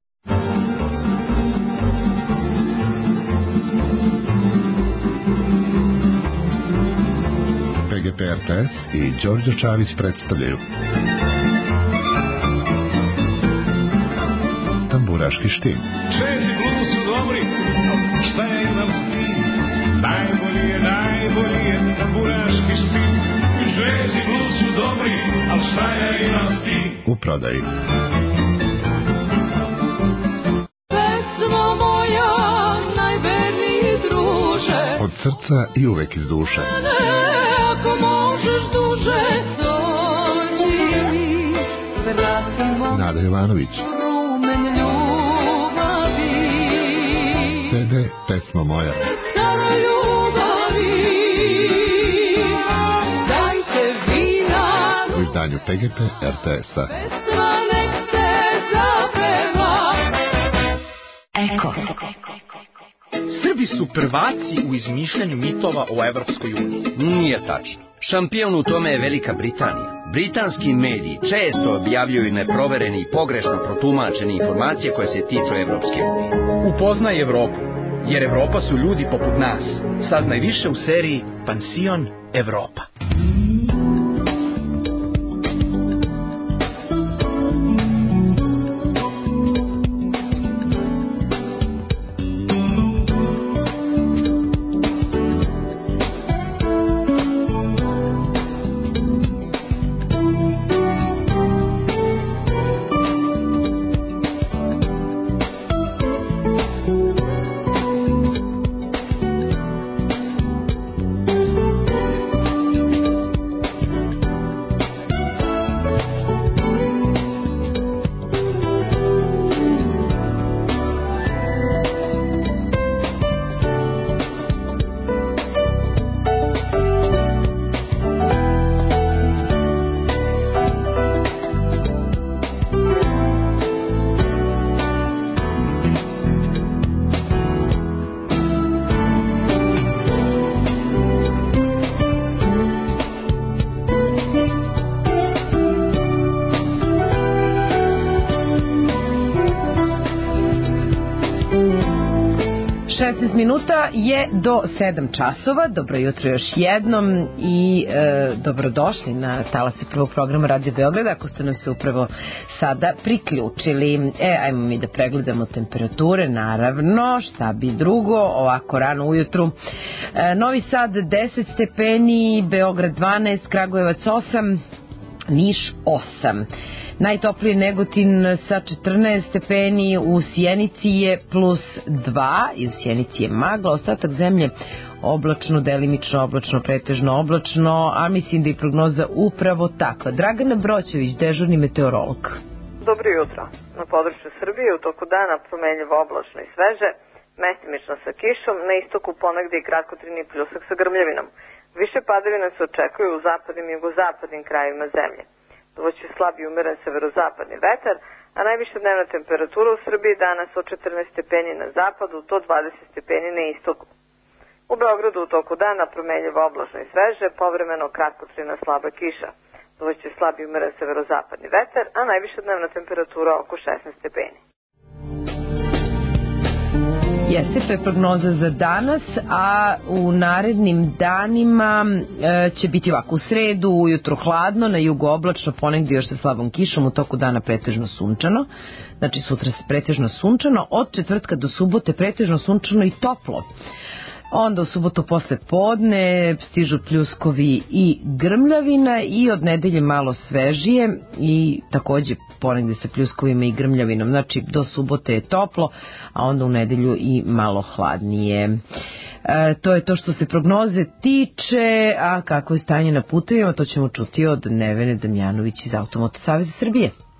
P G P R T S i Đorđe Čavić predstavljaju Tamburaški štim. Čezi blues su dobri, šta je imam s tim? Najbolji je, najbolji je tamburaški štim. Čezi blues su dobri, al šta ja imam s tim? U prodaji. Pesmo moja, najverniji druže, Od srca i uvek iz duše. ako možeš duže dođi mi, vratimo Nada Jovanović. rumen ljubavi. C D Pesma moja. Stara ljubavi, dajte vina, U izdanju P G P R T S-a. pesma nek se zapeva. Eko. Srbi su prvaci u izmišljanju mitova o Evropskoj uniji. Nije tačno. Šampion u tome je Velika Britanija. Britanski mediji često objavljuju neprovereni i pogrešno protumačene informacije koje se tiču Evropske unije. Upoznaj Evropu, jer Evropa su ljudi poput nas. Saznaj više u seriji Pansion Evropa. šesnaest minuta je do sedam časova. Dobro jutro još jednom i e, dobrodošli na talase prvog programa Radio Beograda, ako ste nam se upravo sada priključili. E, ajmo mi da pregledamo temperature, naravno, šta bi drugo, ovako rano ujutru. E, Novi Sad deset stepeni, Beograd dvanaest, Kragujevac osam, Niš osam. Najtopliji Negotin sa četrnaest stepeni, u Sjenici je plus dva i u Sjenici je magla, ostatak zemlje oblačno, delimično oblačno, pretežno oblačno, a mislim da je prognoza upravo takva. Dragana Broćević, dežurni meteorolog. Dobro jutro. Na području Srbije u toku dana promenljivo oblačno i sveže, mestimično sa kišom, na istoku ponegde i kratkotrini pljusak sa grmljavinom. Više padavina se očekuju u zapadnim i jugozapadnim krajevima zemlje. Duvaće slab i umeren severozapadni vetar, a najviša dnevna temperatura u Srbiji danas od četrnaest stepeni na zapadu do dvadeset stepeni na istoku. U Beogradu u toku dana promenljivo oblačno i sveže, povremeno kratkotrina slaba kiša. Duvaće slab i umeren severozapadni vetar, a najviša dnevna temperatura oko šesnaest stepeni. Jeste, to je prognoza za danas, a u narednim danima e, će biti ovako: u sredu ujutro hladno, na jugu oblačno, ponegdje još sa slabom kišom, u toku dana pretežno sunčano, znači sutra pretežno sunčano, od četvrtka do subote pretežno sunčano i toplo. Onda u subotu posle podne stižu pljuskovi i grmljavina i od nedelje malo svežije i takođe ponegde sa pljuskovima i grmljavinom. Znači do subote je toplo, a onda u nedelju i malo hladnije. E, to je to što se prognoze tiče, a kako je stanje na putevima, to ćemo čuti od Nevene Damjanović iz Automoto Saveza Srbije.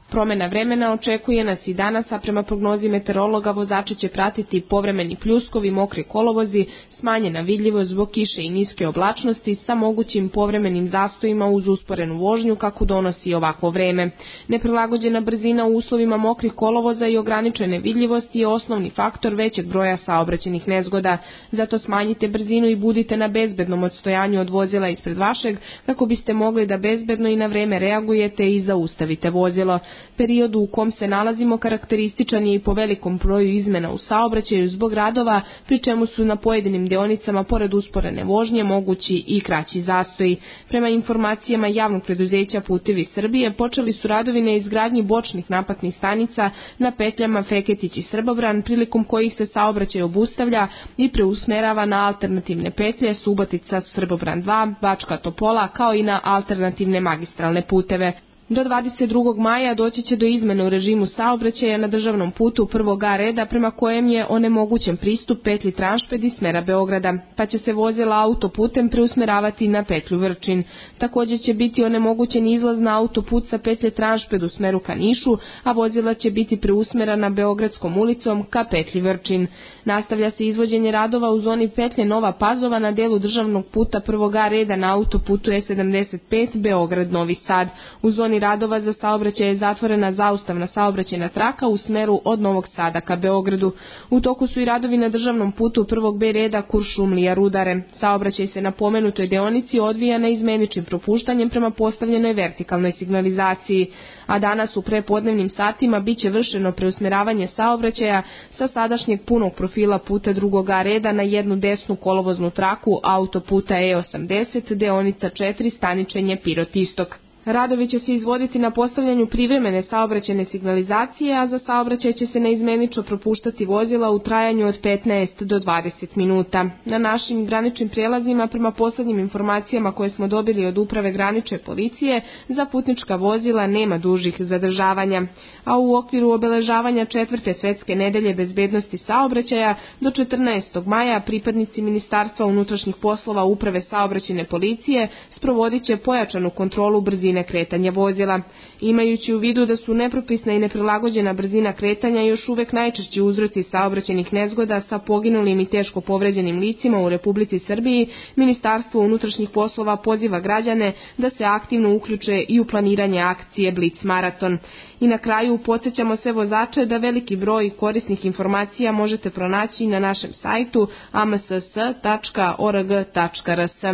Promena vremena očekuje nas i danas, a prema prognozi meteorologa vozači će pratiti povremeni pljuskovi, mokri kolovozi, smanjena vidljivost zbog kiše i niske oblačnosti sa mogućim povremenim zastojima uz usporenu vožnju kako donosi ovako vreme. Neprilagođena brzina u uslovima mokrih kolovoza i ograničene vidljivosti je osnovni faktor većeg broja saobraćajnih nezgoda. Zato smanjite brzinu i budite na bezbednom odstojanju od vozila ispred vašeg kako biste mogli da bezbedno i na vreme reagujete i zaustavite vozilo. Period u kom se nalazimo karakterističan je i po velikom broju izmena u saobraćaju zbog radova, pri čemu su na pojedinim deonicama pored usporene vožnje mogući i kraći zastoji. Prema informacijama javnog preduzeća Putevi Srbije, počeli su radovi na izgradnji bočnih naplatnih stanica na petljama Feketić i Srbobran, prilikom kojih se saobraćaj obustavlja i preusmerava na alternativne petlje Subotica Srbobran dva, Bačka Topola, kao i na alternativne magistralne puteve. Do dvadeset drugog maja doći će do izmene u režimu saobraćaja na državnom putu prvog A reda prema kojem je onemogućen pristup petlji Tranšped iz smera Beograda, pa će se vozila autoputem preusmeravati na petlju Vrčin. Također će biti onemogućen izlaz na autoput sa petlje Tranšped u smeru ka Nišu, a vozila će biti preusmerana Beogradskom ulicom ka petlji Vrčin. Nastavlja se izvođenje radova u zoni petlje Nova Pazova na delu državnog puta prvog A reda na autoputu E sedamdeset pet Beograd-Novi Sad. U zoni radova za saobraćaj je zatvorena zaustavna saobraćajna traka u smeru od Novog Sada ka Beogradu. U toku su i radovi na državnom putu prvog B reda Kuršumlija-Rudare. Saobraćaj se na pomenutoj deonici odvija neizmeničnim propuštanjem prema postavljenoj vertikalnoj signalizaciji, a danas u prepodnevnim satima biće vršeno preusmeravanje saobraćaja sa sadašnjeg punog profila puta drugog A reda na jednu desnu kolovoznu traku autoputa E osamdeset, deonica četiri, staničenje Pirot-Istok. Radovi će se izvoditi na postavljanju privremene saobraćajne signalizacije, a za saobraćaj će se neizmenično propuštati vozila u trajanju od petnaest do dvadeset minuta. Na našim graničnim prijelazima, prema poslednjim informacijama koje smo dobili od Uprave granične policije, za putnička vozila nema dužih zadržavanja. A u okviru obeležavanja četvrte svetske nedelje bezbednosti saobraćaja do četrnaestog maja pripadnici Ministarstva unutrašnjih poslova Uprave saobraćajne policije sprovodit će pojačanu kontrolu brzine kretanja vozila. Imajući u vidu da su nepropisna i neprilagođena brzina kretanja još uvek najčešći uzroci saobraćajnih nezgoda sa poginulim i teško povređenim licima u Republici Srbiji, Ministarstvo unutrašnjih poslova poziva građane da se aktivno uključe i u planiranje akcije Blic maraton. I na kraju podsjećamo sve vozače da veliki broj korisnih informacija možete pronaći na našem sajtu a m s s tačka o r g tačka r s.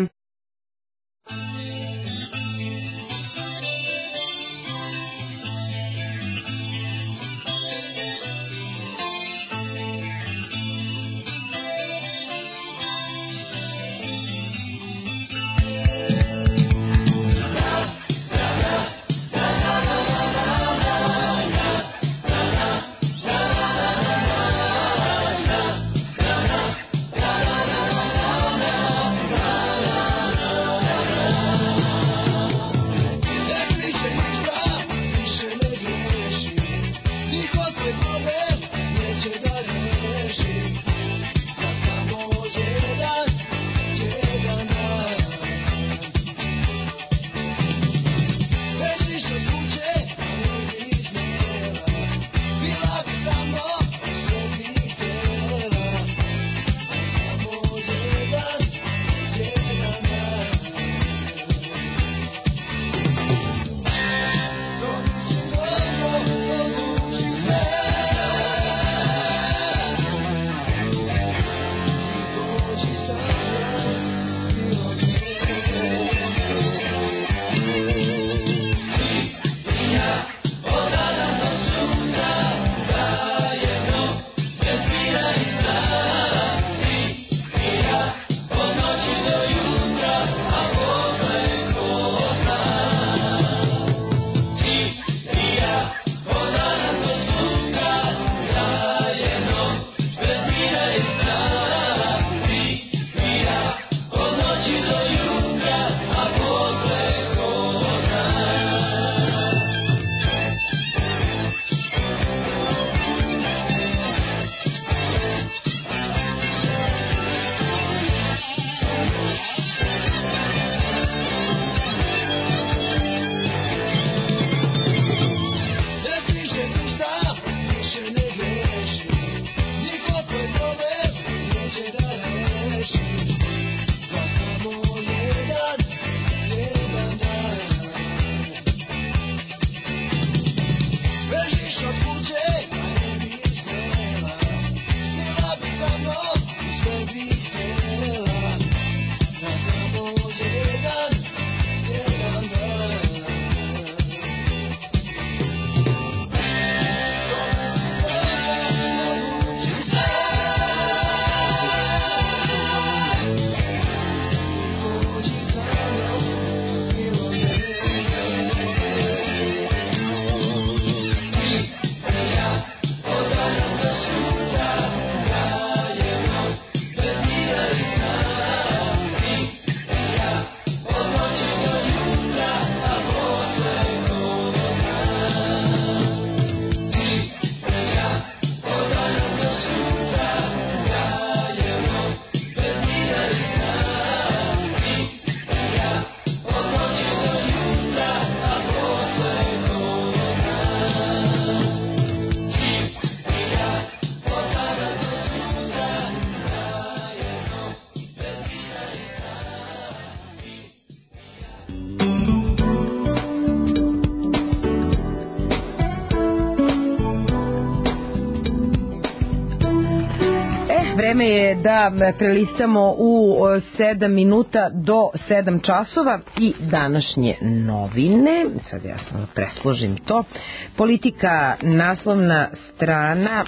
vreme je da prelistamo u sedam minuta do sedam časova i današnje novine. Sad ja samo presložim to. Politika, naslovna strana.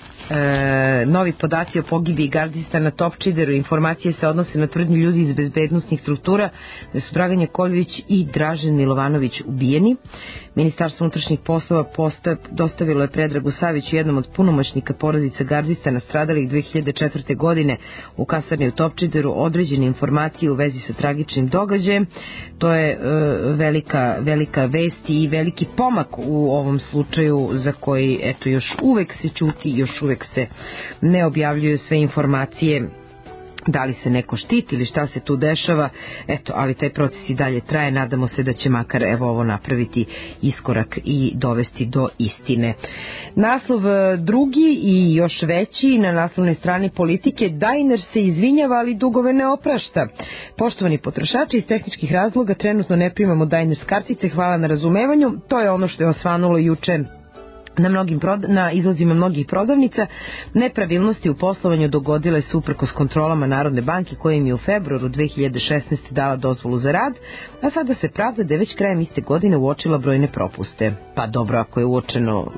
E, novi podaci o pogibiji gardista na Topčideru. Informacije se odnose na tvrdnje ljudi iz bezbednostnih struktura da su Dragan Jakovljević i Dražen Milovanović ubijeni. Ministarstvo unutrašnjih poslova postav, dostavilo je Predragu Saviću, jednom od punomoćnika porodica gardista nastradalih dve hiljade četvrte. godine u kasarni u Topčideru, određene informacije u vezi sa tragičnim događajem. To je e, velika, velika vest i veliki pomak u ovom slučaju za koji eto još uvek se ćuti, još uvek se ne objavljuju sve informacije, da li se neko štiti ili šta se tu dešava, eto, ali taj proces i dalje traje, nadamo se da će makar evo ovo napraviti iskorak i dovesti do istine. Naslov drugi i još veći na naslovnoj strani Politike, Dajner se izvinjava, ali dugove ne oprašta. Poštovani potrošači, iz tehničkih razloga trenutno ne primamo Dajners kartice, hvala na razumevanju, to je ono što je osvanulo juče na mnogim na izlazima mnogih prodavnica. Nepravilnosti u poslovanju dogodile se uprkos kontrolama Narodne banke koja im je u februaru dve hiljade šesnaeste. dala dozvolu za rad, a sada se pravda da je već krajem iste godine uočila brojne propuste. Pa dobro, ako je uočeno,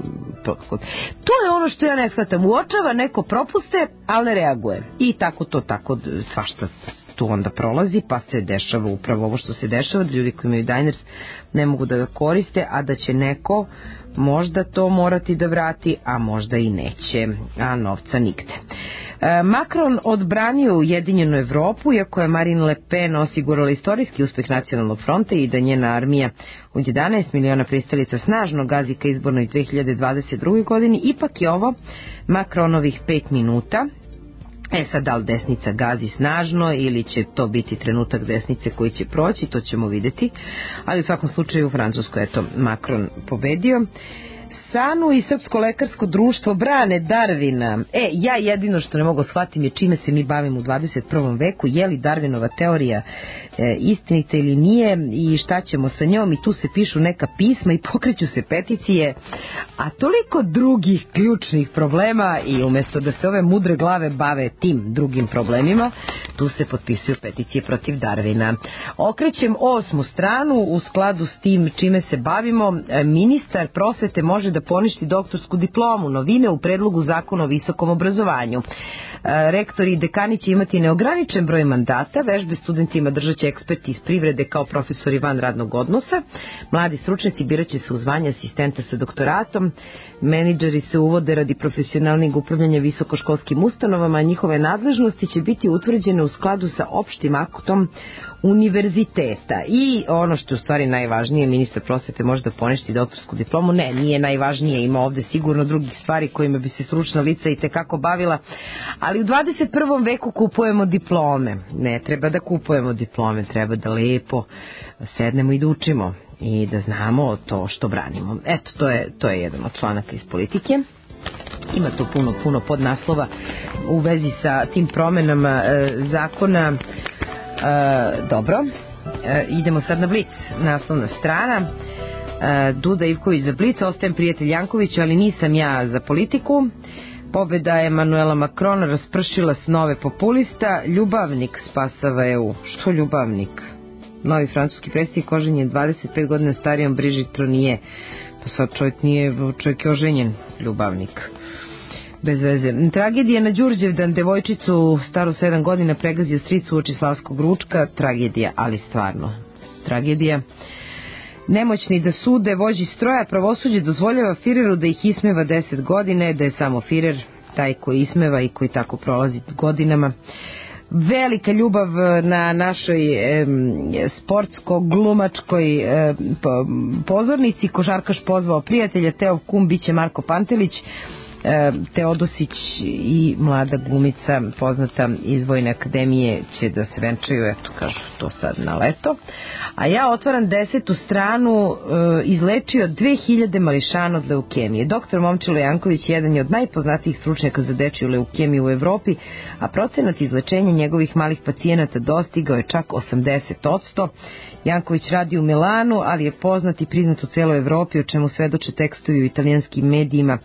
to je ono što ja ne shvatam, uočava neko propuste, ali ne reaguje. I tako to, tako svašta tu onda prolazi, pa se dešava upravo ovo što se dešava, da ljudi koji imaju Diners ne mogu da ga koriste, a da će neko možda to morati da vrati, a možda i neće, a novca nigde. E, Macron odbranio Ujedinjenu Evropu, iako je Marine Le Pen osigurala istorijski uspeh Nacionalnog fronta i da njena armija od jedanaest miliona pristalica snažno gazi ka izbornoj dve hiljade dvadeset druge. godini, ipak je ovo Macronovih pet minuta. E sad, da li desnica gazi snažno ili će to biti trenutak desnice koji će proći, to ćemo vidjeti. Ali u svakom slučaju u Francuskoj je to Macron pobedio. Sanu i Srpsko lekarsko društvo brane Darwina. E, ja jedino što ne mogu shvatim je čime se mi bavimo u dvadeset prvom veku, je li Darwinova teorija e, istinita ili nije i šta ćemo sa njom, i tu se pišu neka pisma i pokreću se peticije, a toliko drugih ključnih problema, i umjesto da se ove mudre glave bave tim drugim problemima, tu se potpisuju peticije protiv Darwina. Okrećem osmu stranu u skladu s tim čime se bavimo. Ministar prosvete može da poništi doktorsku diplomu, novine u predlogu zakona o visokom obrazovanju. Rektori i dekani će imati neograničen broj mandata, vežbe studentima držat će eksperti iz privrede kao profesori van radnog odnosa, mladi stručnjaci biraće se u zvanje asistenta sa doktoratom, menadžeri se uvode radi profesionalnog upravljanja visokoškolskim ustanovama, a njihove nadležnosti će biti utvrđene u skladu sa opštim aktom univerziteta. I ono što je u stvari najvažnije, ministar prosvete može da poništi doktorsku diplomu. Ne, nije najvažnije, ima ovde sigurno drugih stvari kojima bi se stručna lica i tekako bavila, ali u dvadeset prvom veku kupujemo diplome. Ne treba da kupujemo diplome, treba da lepo sednemo i da učimo i da znamo to što branimo. Eto, to je, to je jedan od članaka iz Politike. Ima tu puno, puno podnaslova u vezi sa tim promenama e, zakona. E, dobro, e, idemo sad na Blic, naslovna strana. E, Duda Ivković za Blic, ostajem prijatelj Jankoviću, ali nisam ja za politiku. Pobjeda Emanuela Macrona raspršila snove populista, ljubavnik spasava E U. Što ljubavnik? Novi francuski predsjednik oženjen dvadeset pet godina starijom Brigitte Tronier. Pa sad čovjek nije, čovjek je oženjen, ljubavnik. Bez veze. Tragedija na Đurđevdan, devojčicu staru sedam godina pregazio stric uoči Slavskog ručka. Tragedija, ali stvarno tragedija. Nemoćni da sude, vođi stroja, pravosuđe dozvoljava Fireru da ih ismeva deset godine, da je samo Firer taj koji ismeva i koji tako prolazi godinama. Velika ljubav na našoj e, sportsko-glumačkoj e, pozornici. Košarkaš pozvao prijatelja, Teo kum biće Marko Pantelić. Teodosić i mlada glumica poznata iz Vojne akademije će da se venčaju, eto kažu to sad na leto. A ja otvaram desetu stranu, e, izlečio dve hiljade mališana od leukemije. Doktor Momčilo Janković jedan je od najpoznatijih stručnjaka za dečiju leukemiju u Evropi, a procenat izlečenja njegovih malih pacijenata dostigao je čak osamdeset posto. Janković radi u Milanu, ali je poznat i priznat u celoj Evropi, o čemu svedoče tekstovi u italijanskim medijima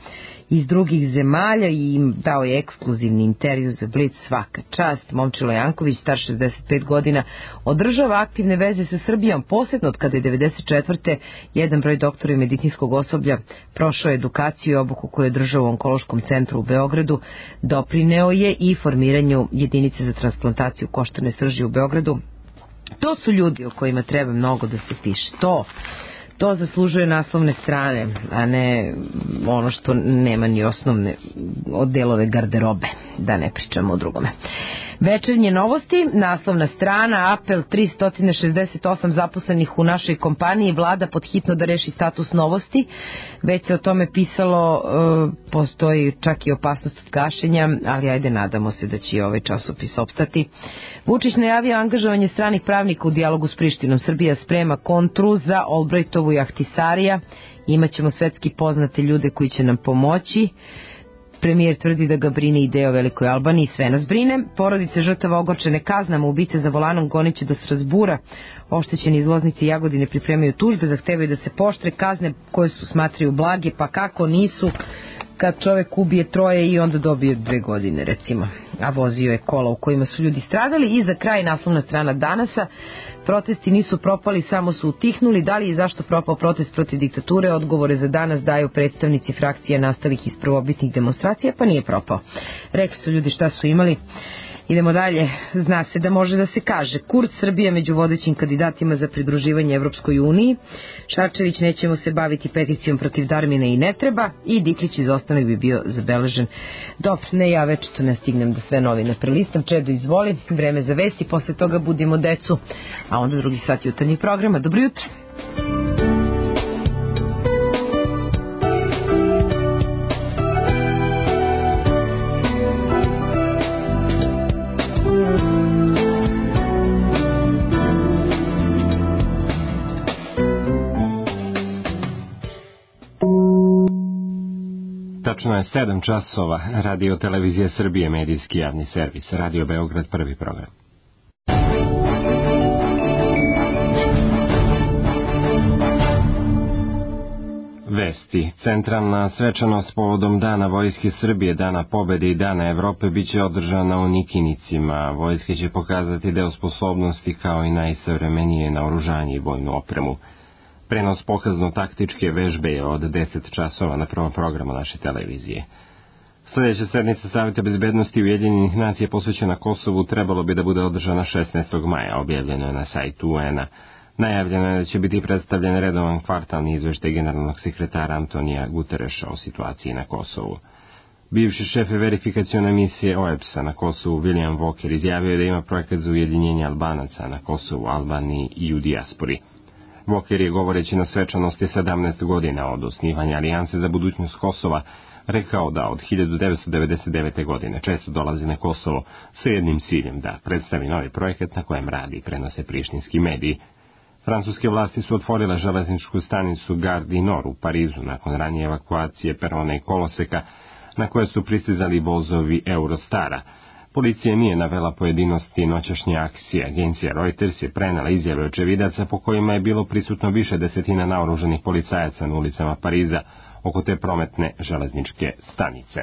iz drugih zemalja i im dao je ekskluzivni intervju za Blic. Svaka čast. Momčilo Janković, star šezdeset pet godina, održava aktivne veze sa Srbijom, posebno od kada je devedeset četvrte jedan broj doktora i medicinskog osoblja prošao edukaciju i obuku koju je držao u Onkološkom centru u Beogradu. Doprineo je i formiranju jedinice za transplantaciju koštane srži u Beogradu. To su ljudi o kojima treba mnogo da se piše. To To zaslužuje naslovne strane, a ne ono što nema ni osnovne delove garderobe, da ne pričamo o drugome. Večernje novosti, naslovna strana, apel tristo šezdeset osam zaposlenih u našoj kompaniji, vlada pod hitno da reši status Novosti. Već se o tome pisalo, postoji čak i opasnost od gašenja, ali ajde, nadamo se da će i ovaj časopis opstati. Vučić najavio angažovanje stranih pravnika u dijalogu s Prištinom. Srbija sprema kontru za Albrightovu i Ahtisarija. Imaćemo svetski poznate ljude koji će nam pomoći. Premijer tvrdi da ga brine ideja o Velikoj Albaniji, sve nas brine. Porodice žrtava ogorčene kaznama, ubice za volanom goniće do Strasbura. Oštećeni izvoznici Jagodine pripremaju tužbe, zahtevaju da se poštre kazne koje su smatraju blage, pa kako nisu kad čovek ubije troje i onda dobije dve godine, recimo, a vozio je kola u kojima su ljudi stradali. I za kraj naslovna strana Danasa, protesti nisu propali, samo su utihnuli. Da li i zašto propao protest protiv diktature? Odgovore za danas daju predstavnici frakcija nastalih iz prvobitnih demonstracija, pa nije propao. Rekli su ljudi šta su imali. Idemo dalje. Zna se da može da se kaže. Kurz, Srbija među vodećim kandidatima za pridruživanje Evropskoj uniji. Šarčević, nećemo se baviti peticijom protiv Darmina i ne treba. I Diklić, izostanak bi bio zabeležen. Dobro, ne, ja večito ne stignem da sve novine prelistam. Čedo, izvoli, vreme za vesti, posle toga budimo decu, a onda drugi sat jutarnjih programa. Dobro jutro. Tačno je sedam časova. Radio Televizija Srbije, medijski javni servis. Radio Beograd, prvi program. Vesti. Centralna svečanost povodom Dana Vojske Srbije, Dana pobede i Dana Evrope biće održana u Nikinicima. Vojske će pokazati deo sposobnosti kao i najsavremenije naoružanje i vojnu opremu. Prenos pokazno-taktičke vežbe je od deset časova na prvom programu naše televizije. Sljedeća sednica Saveta bezbednosti Ujedinjenih nacija posvećena Kosovu trebalo bi da bude održana šesnaestog maja, objavljeno je na sajtu U N-a. Najavljeno je da će biti predstavljen redovan kvartalni izveštaj generalnog sekretara Antonija Gutereša o situaciji na Kosovu. Bivši šef verifikacione misije O E B S-a na Kosovu, William Walker, izjavio je da ima projekat za ujedinjenje Albanaca na Kosovu, Albaniji i u dijaspori. Walker je, govoreći na svečanosti sedamnaest godina od osnivanja Alijanse za budućnost Kosova, rekao da od hiljadu devetsto devedeset devete. godine često dolazi na Kosovo sa jednim ciljem, da predstavi novi projekat na kojem radi i prenose prištinski mediji. Francuske vlasti su otvorile železničku stanicu Gare du Nord u Parizu nakon ranije evakuacije perona i koloseka na koje su pristizali vozovi Eurostara. Policija nije navela pojedinosti noćašnje akcije. Agencija Reuters je prenela izjave očevidaca po kojima je bilo prisutno više desetina naoružanih policajaca na ulicama Pariza oko te prometne železničke stanice.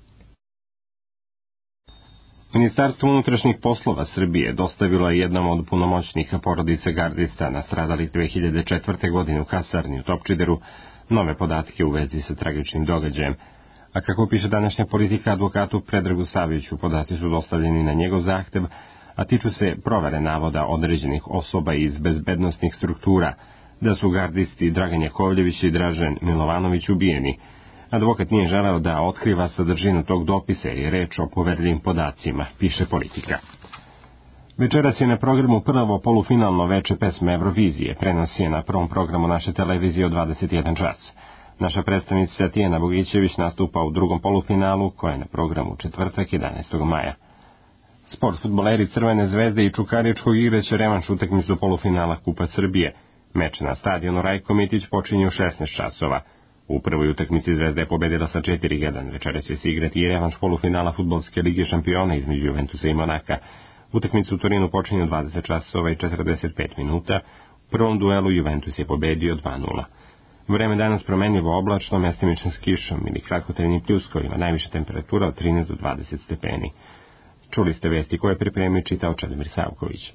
Ministarstvo unutrašnjih poslova Srbije dostavilo je jednom od punomoćnika porodice gardista nastradalih dve hiljade četvrte. godine u kasarni u Topčideru nove podatke u vezi sa tragičnim događajem. A kako piše današnja Politika, advokatu Predragu Saviću podaci su dostavljeni na njegov zahtev, a tiču se provere navoda određenih osoba iz bezbednostnih struktura, da su gardisti Dragan Jakovljević i Dražen Milovanović ubijeni. Advokat nije želeo da otkriva sadržinu tog dopisa jer je reč o poverljivim podacima, piše Politika. Večeras je na programu prvo polufinalno veče pesme Eurovizije, prenos je na prvom programu naše televizije od dvadeset jedan čas. Naša predstavnica Tijana Bogićević nastupa u drugom polufinalu, koje je na programu četvrtak jedanaestog maja. Sport, fudbaleri Crvene zvezde i Čukaričkog igraće revanš utakmicu polufinala Kupa Srbije. Meč na stadionu Rajko Mitić počinje u šesnaest časova. U prvoj utakmici Zvezda je pobedila sa četiri jedan. Večeras će se igrati i revanš polufinala Fudbalske lige šampiona između Juventusa i Monaka. Utakmica u Torinu počinje u dvadeset časova i četrdeset pet minuta. U prvom duelu Juventus je pobedio dva nula. Vreme danas promenljivo oblačno, mestimično s kišom ili kratkotrajnim pljuskovima, najviša temperatura od trinaest do dvadeset stepeni. Čuli ste vesti koje pripremio i čitao Čedomir Savković.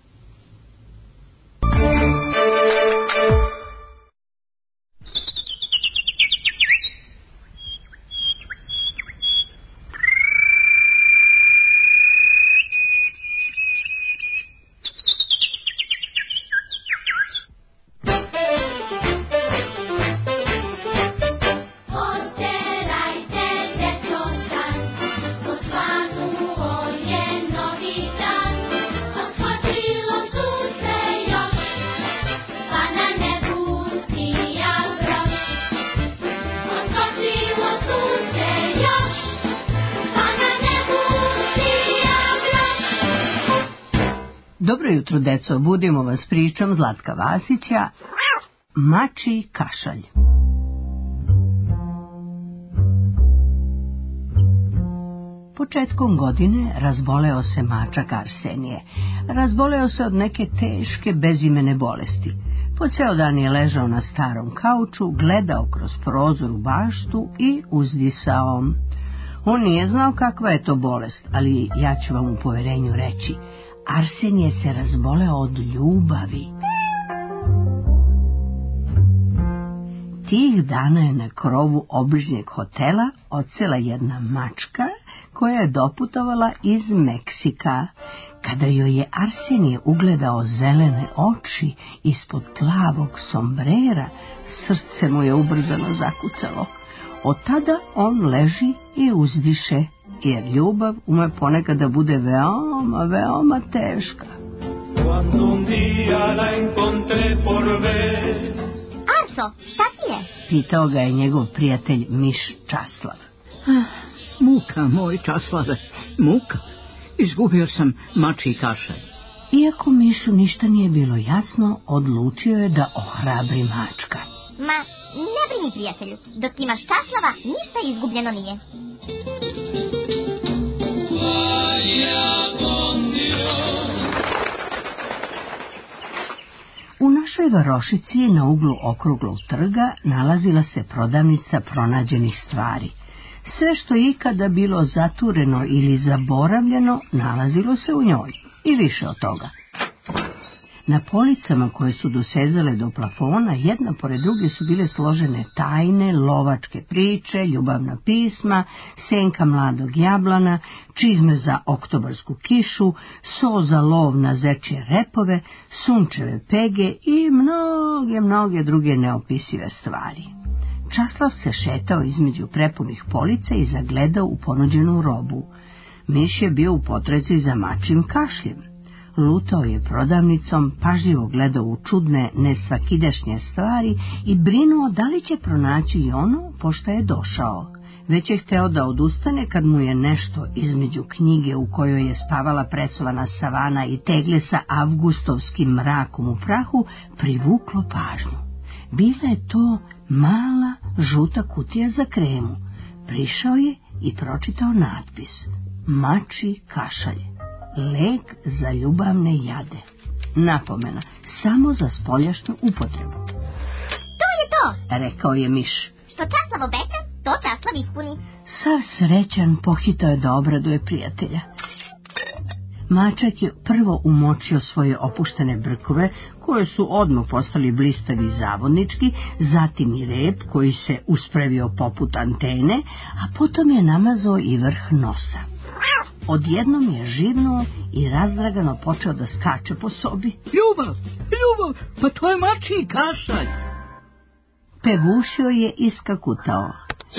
Dobro jutro, deco, budimo vas pričom Zlatka Vasića, Mačji kašalj. Početkom godine razboleo se mačak Arsenije. Razboleo se od neke teške bezimene bolesti. Po ceo dan je ležao na starom kauču, gledao kroz prozor u baštu i uzdisao. On nije znao kakva je to bolest, ali ja ću vam u poverenju reći. Arsenije se razboleo od ljubavi. Tih dana je na krovu obližnjeg hotela odsela jedna mačka koja je doputovala iz Meksika. Kada joj je Arsenije ugledao zelene oči ispod plavog sombrera, srce mu je ubrzano zakucalo. Od tada on leži i uzdiše, jer ljubav ume ponekad da bude veoma, veoma teška. Arso, šta ti je? Pitao ga je njegov prijatelj Miš Časlav. Ah, muka, moj Časlave, muka. Izgubio sam mačji kašalj. Iako Mišu ništa nije bilo jasno, odlučio je da ohrabri mačka. Ma, ne brini, prijatelju, dok imaš Časlava, ništa izgubljeno nije. U našoj varošici na uglu okruglog trga nalazila se prodavnica pronađenih stvari. Sve što je ikada bilo zatureno ili zaboravljeno nalazilo se u njoj i više od toga. Na policama koje su dosezale do plafona, jedna pored druge su bile složene tajne, lovačke priče, ljubavna pisma, senka mladog jablana, čizme za oktobarsku kišu, so za lov na zečje repove, sunčeve pege i mnoge, mnoge druge neopisive stvari. Časlav se šetao između prepunih polica i zagledao u ponuđenu robu. Miš je bio u potrazi za mačjim kašljem. Lutao je prodavnicom, pažljivo gledao u čudne, nesvakidašnje stvari i brinuo da li će pronaći i ono pošto je došao. Već je hteo da odustane kad mu je nešto između knjige u kojoj je spavala presovana savana i tegle sa avgustovskim mrakom u prahu privuklo pažnju. Bila je to mala žuta kutija za kremu. Prišao je i pročitao natpis: Mačji kašalj. Lek za ljubavne jade. Napomena, samo za spoljašnju upotrebu. To je to, rekao je Miš. Što Časlav obeća, to Časlav ispuni. Sav srećan pohitao je da obraduje prijatelja. Mačak je prvo umočio svoje opuštene brkove, koje su odmah postali blistavi i zavodnički, zatim i rep koji se uspravio poput antene, a potom je namazao i vrh nosa. Odjednom je živnuo i razdragano počeo da skače po sobi. Ljubav, ljubav, pa to je mačji kašalj. Pevušio je i skakutao.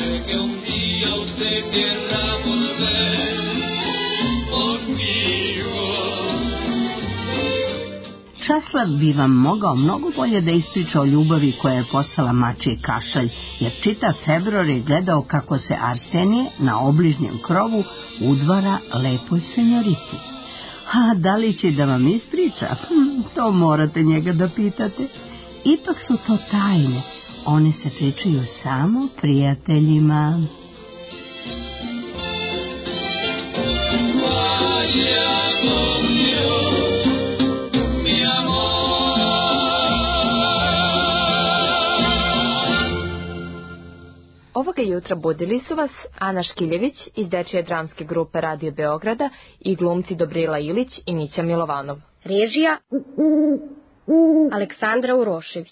Časlav bi vam mogao mnogo bolje da ispriča o ljubavi koja je postala mačji kašalj, jer čitav februar je gledao kako se Arsenije na obližnjem krovu udvara lepoj senjoriti. A da li će da vam ispriča? Hm, to morate njega da pitate. Ipak su to tajne, one se pričaju samo prijateljima. jutra budili su vas Ana Škiljević iz dečije dramske grupe Radio Beograda i glumci Dobrila Ilić i Mića Milovanov. Režija Aleksandra Urošević.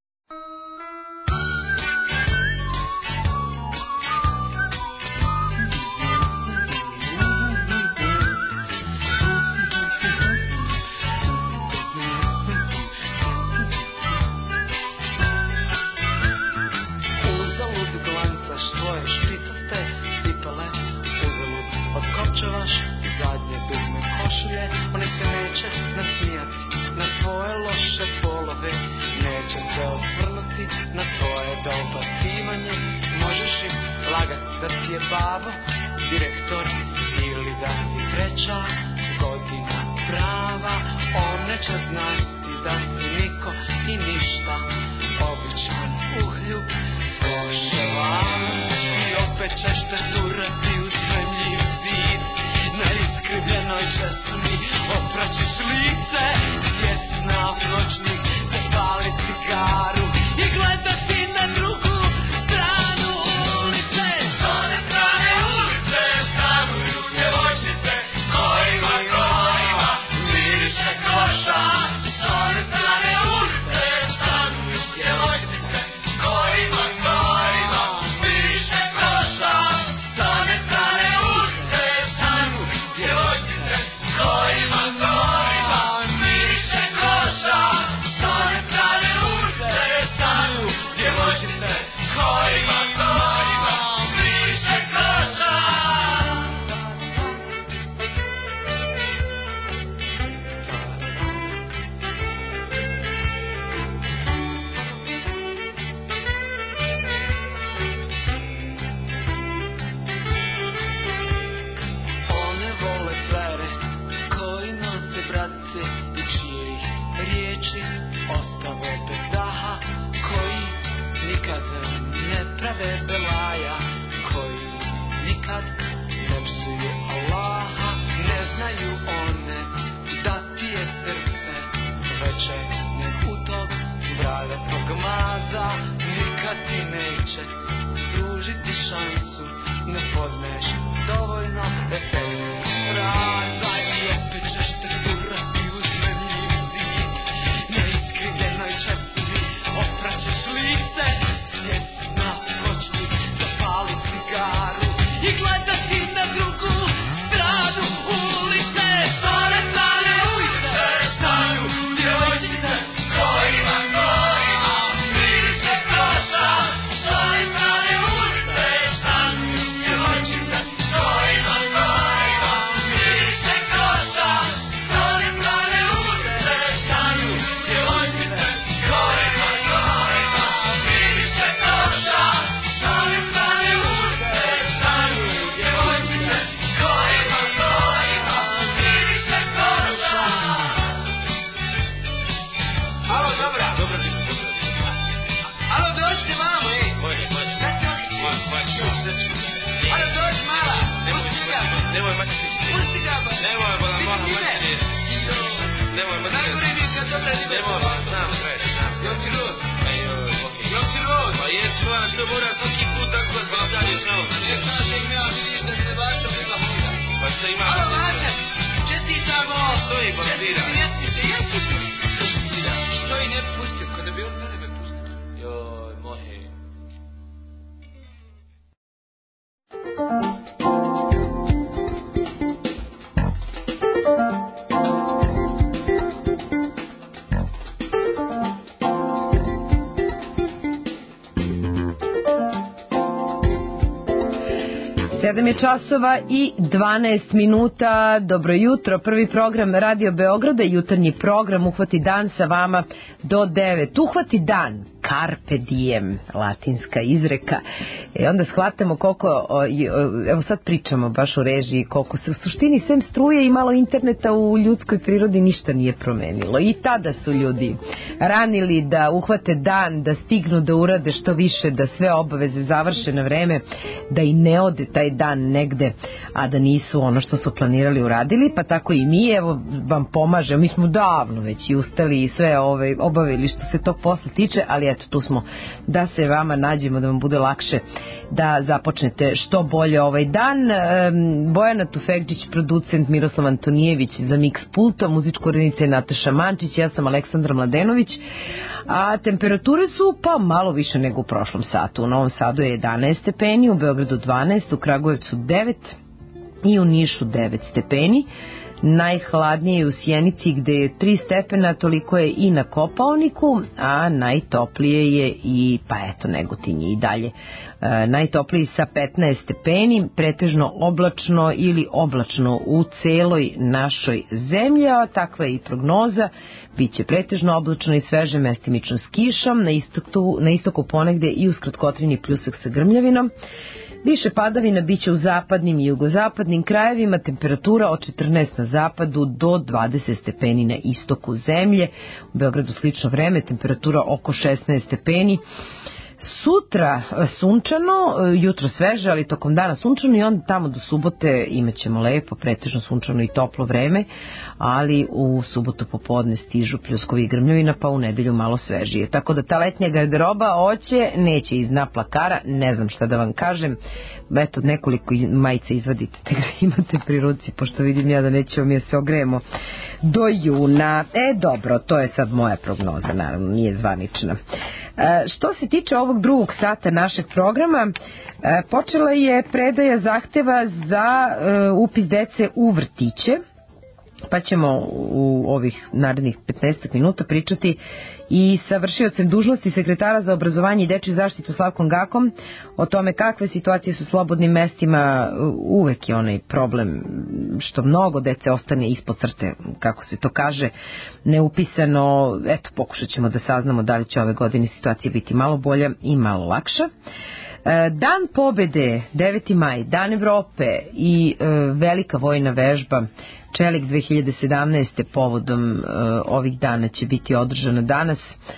Zadnje dugme košulje, one se neće nasmijati na tvoje loše polove, neće se osvrnuti na tvoje dobacivanje. Možeš im lagat da ti je babo direktor ili da si treća godina prava. One će znati da si niko i ništa, običan uhljub svoševan. I opet ćeš te turati u zemlji zid, na iskrivljenoj česmi opraćeš lice, sjesti na pločnik, zapali cigaru i gledati na drugu stranu ulice. S one strane ulice stanuju djevojčice kojima, kojima miriše koša. S one strane ulice stanuju djevojčice kojima, kojima miriše koša. S one strane ulice stanuju djevojčice kojima, kojima miriše koša. S one strane ulice stanuju djevojčice kojima, kojima miriše koša. One vole frere koji nose bratce i čije ih riječi ostave bez daha, koji nikad ne prave belaja, koji nikad ne psuju Allaha. Ne znaju one da ti je srce veće nek u tog vragatog maza. Nikad ti neće pružiti šansu, ne poznaješ dovoljno efektnog raza. I opet ćeš te turati u zemlji zid, na iskrivljenoj česmi opraćeš lice, sjesti na pločnik, zapali cigaru i gledati na drugu stranu ulice. S one strane ulice stanu djevojčice kojima, kojima miriše koša. S one strane ulice stanu djevojčice kojima, kojima miriše koša. S one strane ulice stanu djevojčice kojima, kojima miriše koša. S one strane ulice stanu djevojčice kojima, kojima miriše koša. Alo, dobra. Dobro ti se. Alo, dođite vamo, ej. Alo, dođi mala. Pusti ga. Nemoj matiti. Pusti ga, ba. Nemoj, bolam, bolam, matiti. Nemoj, matiti. Najgore mi je kad dobra riba. Nemoj, ba, znam, sve, znam. Jel ti lud? Jel ti lud? Pa jes, ba, što mora svaki put tako da stavlješ na ovo. Ne kažem ja, vidiš da se vaša bila huda. Pa što ima? Alo, vaša, čestitamo. Što je bandira? Jesi, jesi, jesi. Što i ne pustio, kada bi on mene me pustio. Joj, moje. sedam je časova i dvanaest minuta. Dobro jutro. Prvi program Radio Beograda, jutarnji program Uhvati dan sa vama do devet. Uhvati dan. Carpe diem, latinska izreka. I onda shvatamo koliko, evo sad pričamo baš o režiji, koliko se u suštini sem struje i malo interneta u ljudskoj prirodi ništa nije promenilo. I tada su ljudi ranili da uhvate dan, da stignu da urade što više, da sve obaveze završe na vreme, da i ne ode taj dan negde, a da nisu ono što su planirali uradili, pa tako i mi, evo vam pomažemo, mi smo davno već i ustali i sve ove, obavili što se tog posla tiče, ali eto, tu smo da se vama nađemo, da vam bude lakše da započnete što bolje ovaj dan. Bojana Tufekđić, producent Miroslav Antonijević za Mix Pulta, muzička urednica je Nataša Mančić, ja sam Aleksandra Mladenović, a temperature su pa malo više nego u prošlom satu. U Novom Sadu je jedanaest stepeni, u Beogradu dvanaest, u Kragujevcu devet i u Nišu devet stepeni. Najhladnije je u Sjenici gde je tri stepena, toliko je i na Kopaoniku, a najtoplije je i, pa eto, Negotin je i dalje e, najtopliji sa petnaest stepeni, pretežno oblačno ili oblačno u celoj našoj zemlji, a takva je i prognoza. Biće pretežno oblačno i sveže, mestimično s kišom, na istoku, na istoku ponegde i uz kratkotrini pljusak sa grmljavinom. Više padavina biće u zapadnim i jugozapadnim krajevima, temperatura od četrnaest na zapadu do dvadeset stepeni na istoku zemlje. U Beogradu slično vreme, temperatura oko šesnaest stepeni. Sutra sunčano, jutro sveže, ali tokom dana sunčano i onda tamo do subote imat ćemo lepo, pretežno sunčano i toplo vreme, ali u subotu popodne stižu pljuskovi i grmljavina, pa u nedelju malo svežije. Tako da ta letnja garderoba hoće, neće iz dna plakara, ne znam šta da vam kažem. Eto, nekoliko majica izvadite, te ga imate pri ruci, pošto vidim ja da nećemo mi se ogrejemo do juna. E, dobro, to je sad moja prognoza, naravno, nije zvanična. E, što se tiče ovog drugog sata našeg programa, e, počela je predaja zahteva za e, upis dece u vrtiće, pa ćemo u ovih narednih petnaest minuta pričati i sa vršiocem dužnosti sekretara za obrazovanje i dečju zaštitu Slavkom Gakom o tome kakve situacije su slobodnim mestima. Uvek je onaj problem što mnogo dece ostane ispod crte, kako se to kaže, neupisano. Eto, pokušat ćemo da saznamo da li će ove godine situacija biti malo bolja i malo lakša. Dan pobede, deveti maj, Dan Evrope i e, velika vojna vežba Čelik dve hiljade sedamnaeste povodom e, ovih dana će biti održana danas.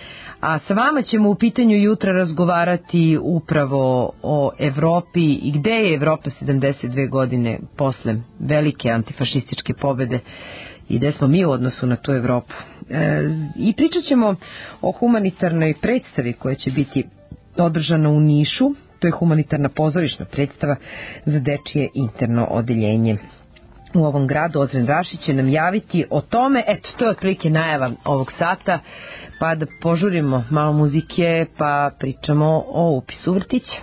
A sa vama ćemo u pitanju jutra razgovarati upravo o Evropi i gde je Evropa sedamdeset dve godine posle velike antifašističke pobede i gde smo mi u odnosu na tu Evropu. E, I pričat ćemo o humanitarnoj predstavi koja će biti održana u Nišu. To je humanitarna pozorišna predstava za dečije interno odeljenje u ovom gradu. Ozren Rašić će nam javiti o tome. Eto, to je otprilike najava ovog sata, pa da požurimo malo muzike, pa pričamo o upisu vrtića.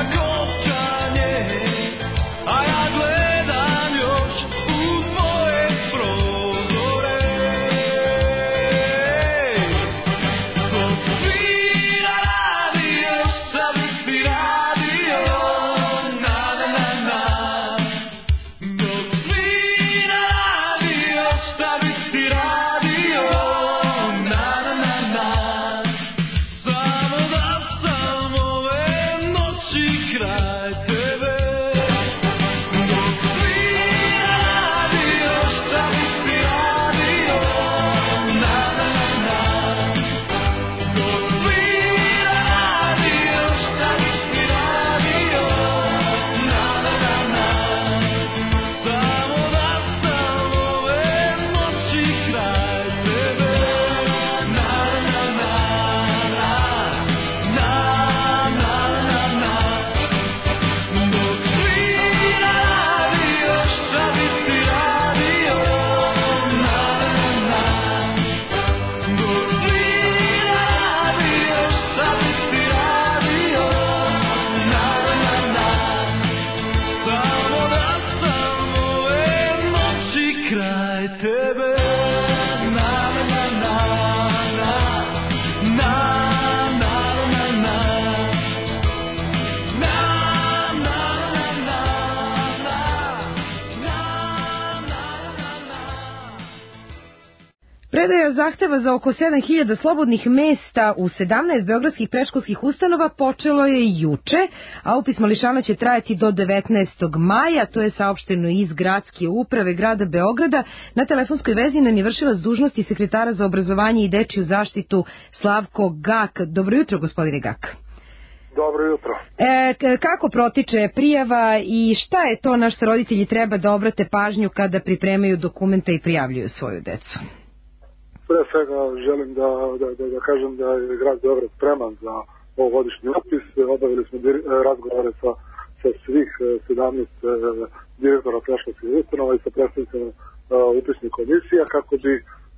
Kopčanje, a ja gledam još u tvoje Predaja zahteva za oko sedam hiljada slobodnih mesta u sedamnaest beogradskih predškolskih ustanova počelo je juče, a upis mališana će trajati do devetnaestog maja, to je saopšteno iz gradske uprave grada Beograda. Na telefonskoj vezi nam je vršilac dužnosti sekretara za obrazovanje i dečiju zaštitu Slavko Gak. Dobro jutro, gospodine Gak. Dobro jutro. E, kako protiče prijava i šta je to na što roditelji treba da obrate pažnju kada pripremaju dokumenta i prijavljuju svoju decu? Pre svega želim da, da, da, da kažem da je grad Beograd spreman za ovogodišnji upis. Obavili smo razgovore sa, sa svih sedamnaest direktora predškolskih ustanova i sa predstavnicima upisnih komisija kako bi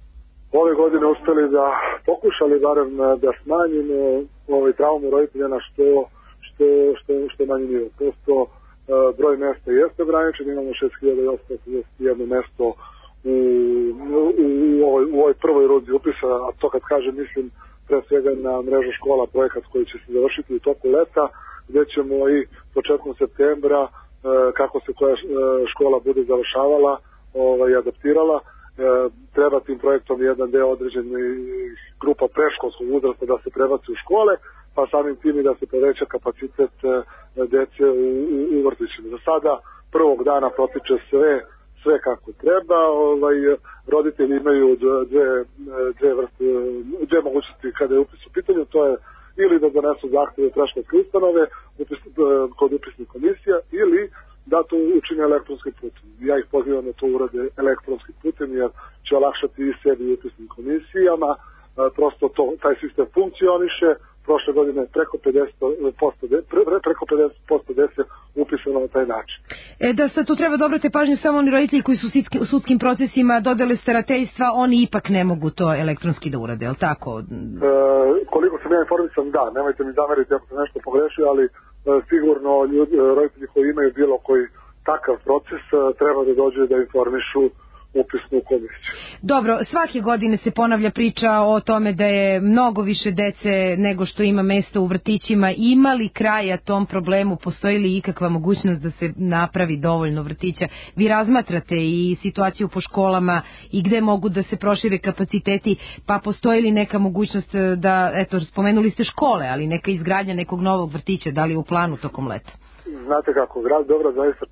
ove godine uspeli da pokušali barem da smanjimo ovaj traumu roditelja na što, što, što, što manje nivo. Prosto broj mesta jeste ograničen, imamo šest hiljada osamsto osamdeset jedno mesto u, u, u, ovoj, u ovoj prvoj rundi upisa, a to kad kažem mislim pre svega na mrežu škola, projekat koji će se završiti u toku leta, gdje ćemo i početkom septembra, kako se koja škola bude završavala, ovaj, adaptirala, treba tim projektom jedan deo određenih grupa preškolskog uzrasta da se prebaci u škole, pa samim tim i da se poveća kapacitet dece u, u, u vrtićima. Za sada prvog dana protiče sve sve kako treba. Ovaj, roditelji imaju dve, dve, vrste, dve mogućnosti kada je upis u pitanju, to je ili da donesu zahtjeve predškolske ustanove upis, kod upisnih komisija ili da to učine elektronskim putem. Ja ih pozivam da to urade elektronskim putem jer će olakšati i sebi i upisnim komisijama. Prosto to, taj sistem funkcioniše. Prošle godine preko pedeset posto, pre, preko pedeset posto dece upisano na taj način. E, da sad tu treba da obrate pažnju samo oni roditelji koji su u sudskim procesima dodali starateljstva, oni ipak ne mogu to elektronski da urade, je li tako? E, koliko sam ja informisan, da, nemojte mi zameriti ako sam nešto pogrešio, ali e, sigurno ljudi, roditelji koji imaju bilo koji takav proces treba da dođu da informišu upisnu komisiju. Dobro, svake godine se ponavlja priča o tome da je mnogo više dece nego što ima mesta u vrtićima. Ima li kraja tom problemu? Postoji li ikakva mogućnost da se napravi dovoljno vrtića? Vi razmatrate i situaciju po školama i gde mogu da se prošire kapaciteti, pa postoji li neka mogućnost da, eto, spomenuli ste škole, ali neka izgradnja nekog novog vrtića, da li je u planu tokom leta? Znate kako, grad Beograd zaista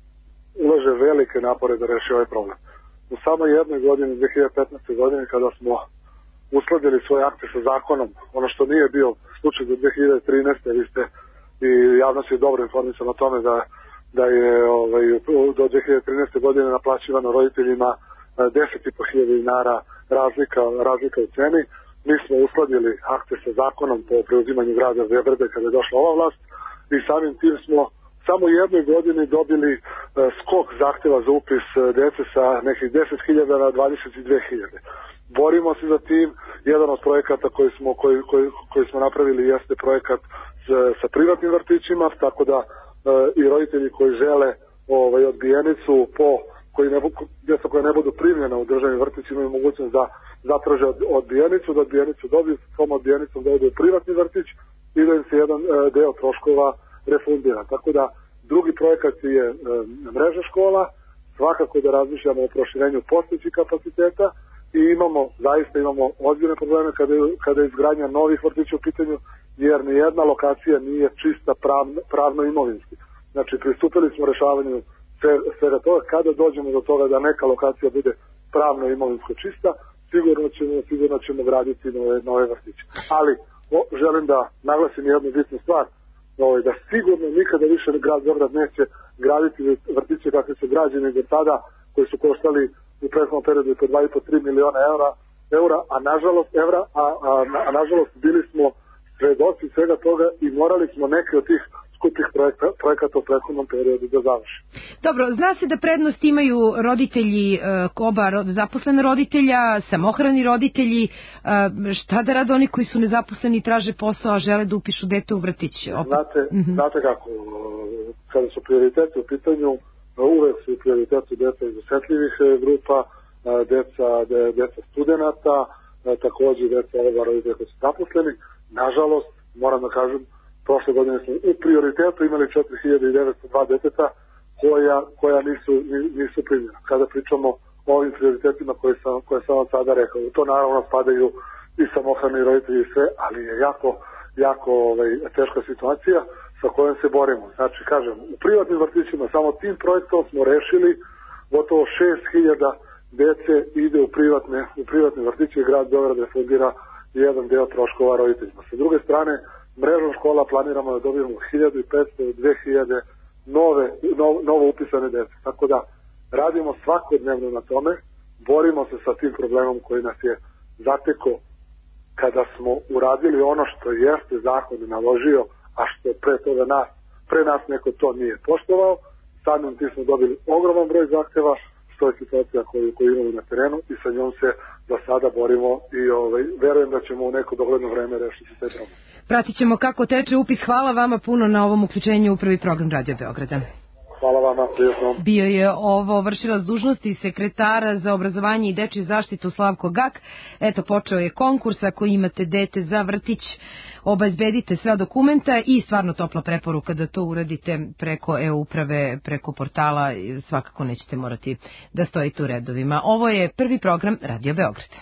ulaže velike napore da reši ovaj problem. U samo jednoj godini, dve hiljade petnaeste. godine, kada smo uskladili svoje akte sa zakonom, ono što nije bio slučaj do dve hiljade trinaeste. vi ste i javnost je dobro informisan o tome da, da je ovaj, do dve hiljade trinaeste. godine naplaćivano roditeljima deset i po hiljada dinara razlika, razlika u ceni. Mi smo uskladili akte sa zakonom po preuzimanju grada Beograda kada je došla ova vlast i samim tim smo samo u jednoj godini dobili uh, skok zahtjeva za upis uh, dece sa nekih deset hiljada na dvadeset dve hiljade. Borimo se za tim. Jedan od projekata koji smo, koji, koji, koji smo napravili jeste projekat s, sa privatnim vrtićima, tako da uh, i roditelji koji žele ovaj, odbijenicu po koji ne, djeca koja ne budu primljena u državni vrtić imaju mogućnost da zatraže od, odbijenicu, da odbijenicu dobiju s tom odbijenicom da odu u privatni vrtić i da im se jedan uh, deo troškova refundira. Tako da drugi projekat je e, mreža škola, svakako da razmišljamo o proširenju postojećih kapaciteta i imamo, zaista imamo ozbiljne probleme kada je, kada je izgradnja novih vrtića u pitanju, jer nijedna lokacija nije čista pravno, pravno imovinski. Znači, pristupili smo rešavanju svega toga. Kada dođemo do toga da neka lokacija bude pravno imovinsko čista, sigurno ćemo, sigurno ćemo graditi nove, nove vrtiće. Ali o, želim da naglasim jednu bitnu stvar, Ovaj, da sigurno nikada više grad Beograd neće graditi vrtiće kakve su građeni do tada, koji su koštali u prethodnom periodu po dva i po tri miliona eura, eura, a nažalost evra, a, a, a nažalost bili smo svedoci svega toga i morali smo neke od tih skupih projekta, projekata u prethodnom periodu da završi. Dobro, zna se da prednost imaju roditelji, oba zaposlena roditelja, samohrani roditelji. Šta da rade oni koji su nezaposleni i traže posao, a žele da upišu dete u vrtić? Znate, mm-hmm. znate kako, kada su prioriteti u pitanju, uvek su prioriteti deca iz osetljivih grupa, deca, de, deca studenta, također deca oba roditelja koji su zaposleni. Nažalost, moram da kažem, prošle godine smo u prioritetu imali četiri hiljade devetsto dva deteta koja, koja nisu, nisu primljena. Kada pričamo ovim prioritetima koje sam, koje sam vam sada rekao. U to naravno spadaju i samohrani roditelji i sve, ali je jako, jako ovaj, teška situacija sa kojom se borimo. Znači, kažem, u privatnim vrtićima samo tim projektom smo rešili gotovo šest hiljada dece ide u privatne, u privatne vrtiće i grad Beograd refundira jedan deo troškova roditeljima. Sa druge strane, mrežom škola planiramo da dobijemo hiljadu petsto do dve hiljade nove, novo, novo upisane dece. Tako da radimo svakodnevno na tome, borimo se sa tim problemom koji nas je zateko kada smo uradili ono što jeste zakon naložio, a što pre toga nas, pre nas neko to nije poštovao. Samim tim smo dobili ogroman broj zahteva, što je situacija koju, koju imamo na terenu i sa njom se do sada borimo i ovaj, verujem da ćemo u neko dogledno vreme rešiti sve problem. Pratit ćemo kako teče upis. Hvala vama puno na ovom uključenju u prvi program Radio Beograda. Hvala vama, prijatno. Bio je ovo vršilac dužnosti sekretara za obrazovanje i dečju zaštitu Slavko Gak. Eto, počeo je konkurs. Ako imate dete za vrtić, obezbedite sva dokumenta i stvarno topla preporuka da to uradite preko e-uprave, preko portala. Svakako nećete morati da stojite u redovima. Ovo je prvi program Radio Beograda.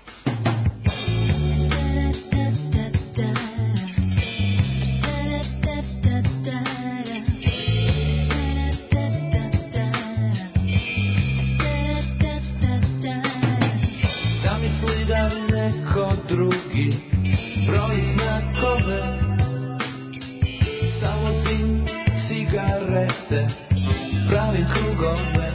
Drugi broji znakove, samo dim, cigarete, pravim krugove.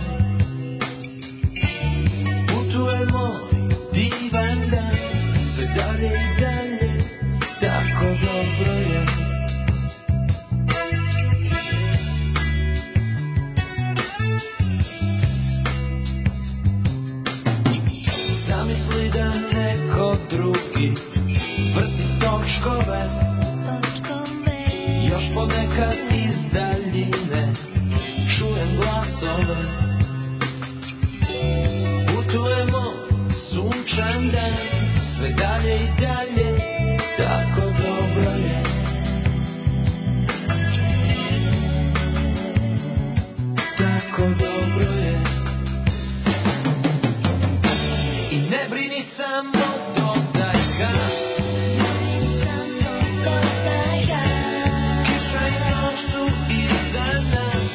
Putujemo divan dan, sve dalje i dalje, tako dobro je. Zamisli da neko drugi vrti točkove, još ponekad iz daljine čujem glasove. Putujemo sunčan dan, sve dalje i dalje, tako dobro je. Tako dobro je. I ne brini samo dodaj gas, kiša i noć su iza nas,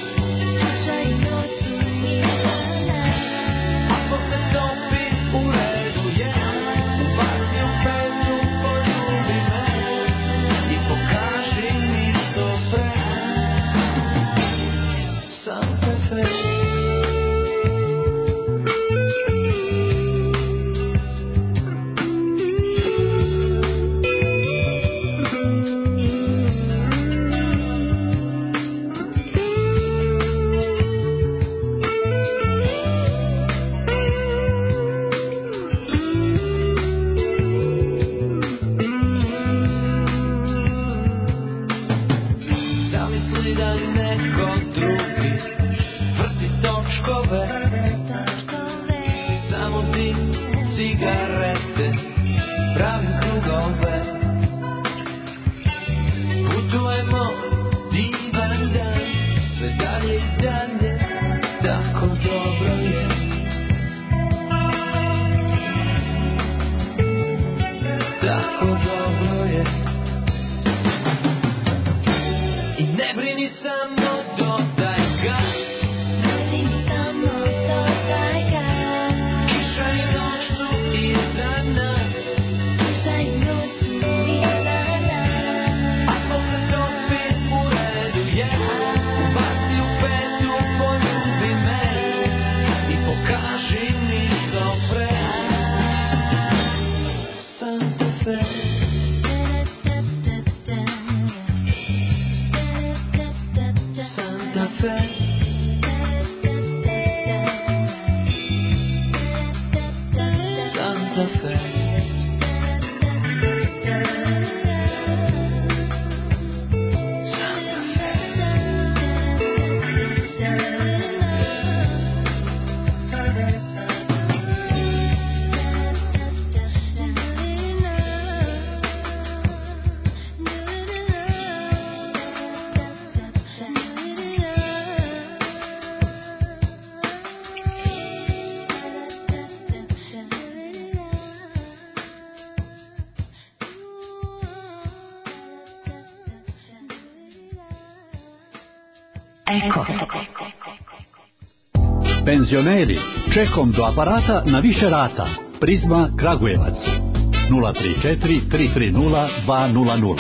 ako se topi u redu je, ubaci u petu, poljubi me i pokaži mi što pre, sam te tu Eko. Penzioneri, čekom do aparata na više rata. Prizma Kragujevac. nula tri četiri tri tri nula dva nula nula.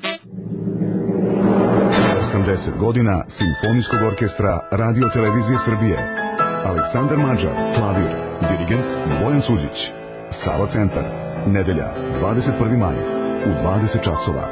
osamdeset godina Simfonijskog orkestra Radio Televizije Srbije. Aleksandar Mađar, klavir. Dirigent Bojan Suđić. Sava Centar. Nedelja, dvadeset prvi maj, u dvadeset časova.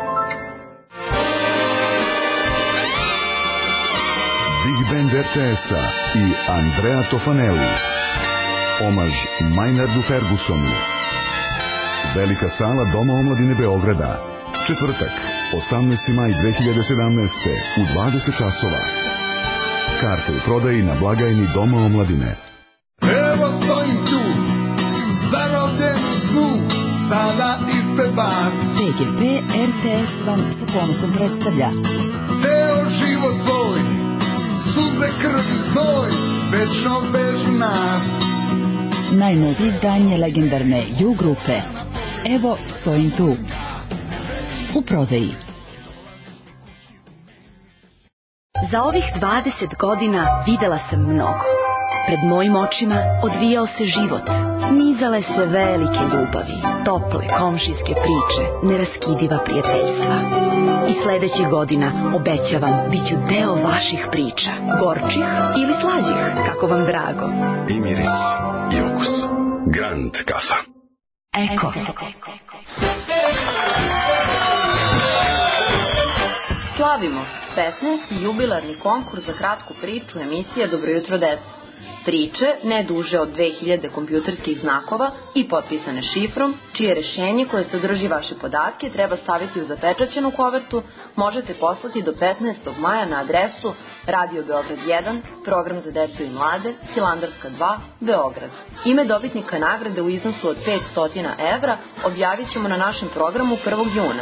Big Band R T S-a i Andrea Tofanelli. Omaž Maynardu Fergusonu. Velika sala Doma omladine Beograda. Četvrtak, osamnaesti maj dve hiljade sedamnaeste. u dvadeset časova. Karte u prodaji na blagajni Doma omladine. Evo stojim tu, zarobljen u snu, sada ispred vas. P G P R T S vam sa ponosom predstavlja Ceo život svoj, suze, krv i znoj, večno vežu nas. najnovije izdanje legendarne U grupe. Evo stojim tu. U prodaji. Za ovih dvadeset godina videla sam mnogo. Pred mojim očima odvijao se život. Nizale se velike ljubavi, tople komšijske priče, neraskidiva prijateljstva. I sledećih godina, obećavam, bit ću deo vaših priča. Gorčih ili slađih, kako vam drago. I miris, i okus. Grand kafa. Eko. Slavimo petnaesti jubilarni konkurs za kratku priču emisije Dobro jutro deco. Priče ne duže od dve hiljade kompjuterskih znakova i potpisane šifrom, čije rešenje koje sadrži vaše podatke treba staviti u zapečaćenu kovertu, možete poslati do petnaestog maja na adresu Radio Beograd jedan, program za decu i mlade, Hilandarska dva, Beograd. Ime dobitnika nagrade u iznosu od petsto evra objavit ćemo na našem programu prvog juna.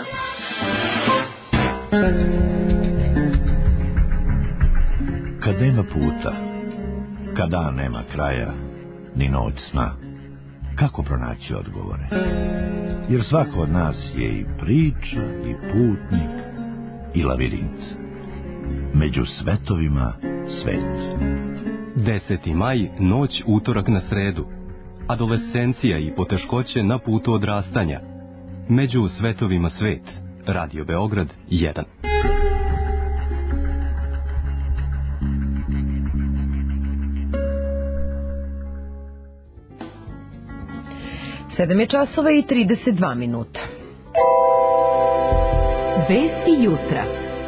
Kad nema puta, kad dan nema kraja, ni noć sna, kako pronaći odgovore? Jer svako od nas je i priča, i putnik, i lavirint. Među svetovima svet. deseti maj, noć utorak na sredu. Adolescencija i poteškoće na putu odrastanja. Među svetovima svet. Radio Beograd jedan. Sedam je časova i trideset dva minuta. Vesti jutra.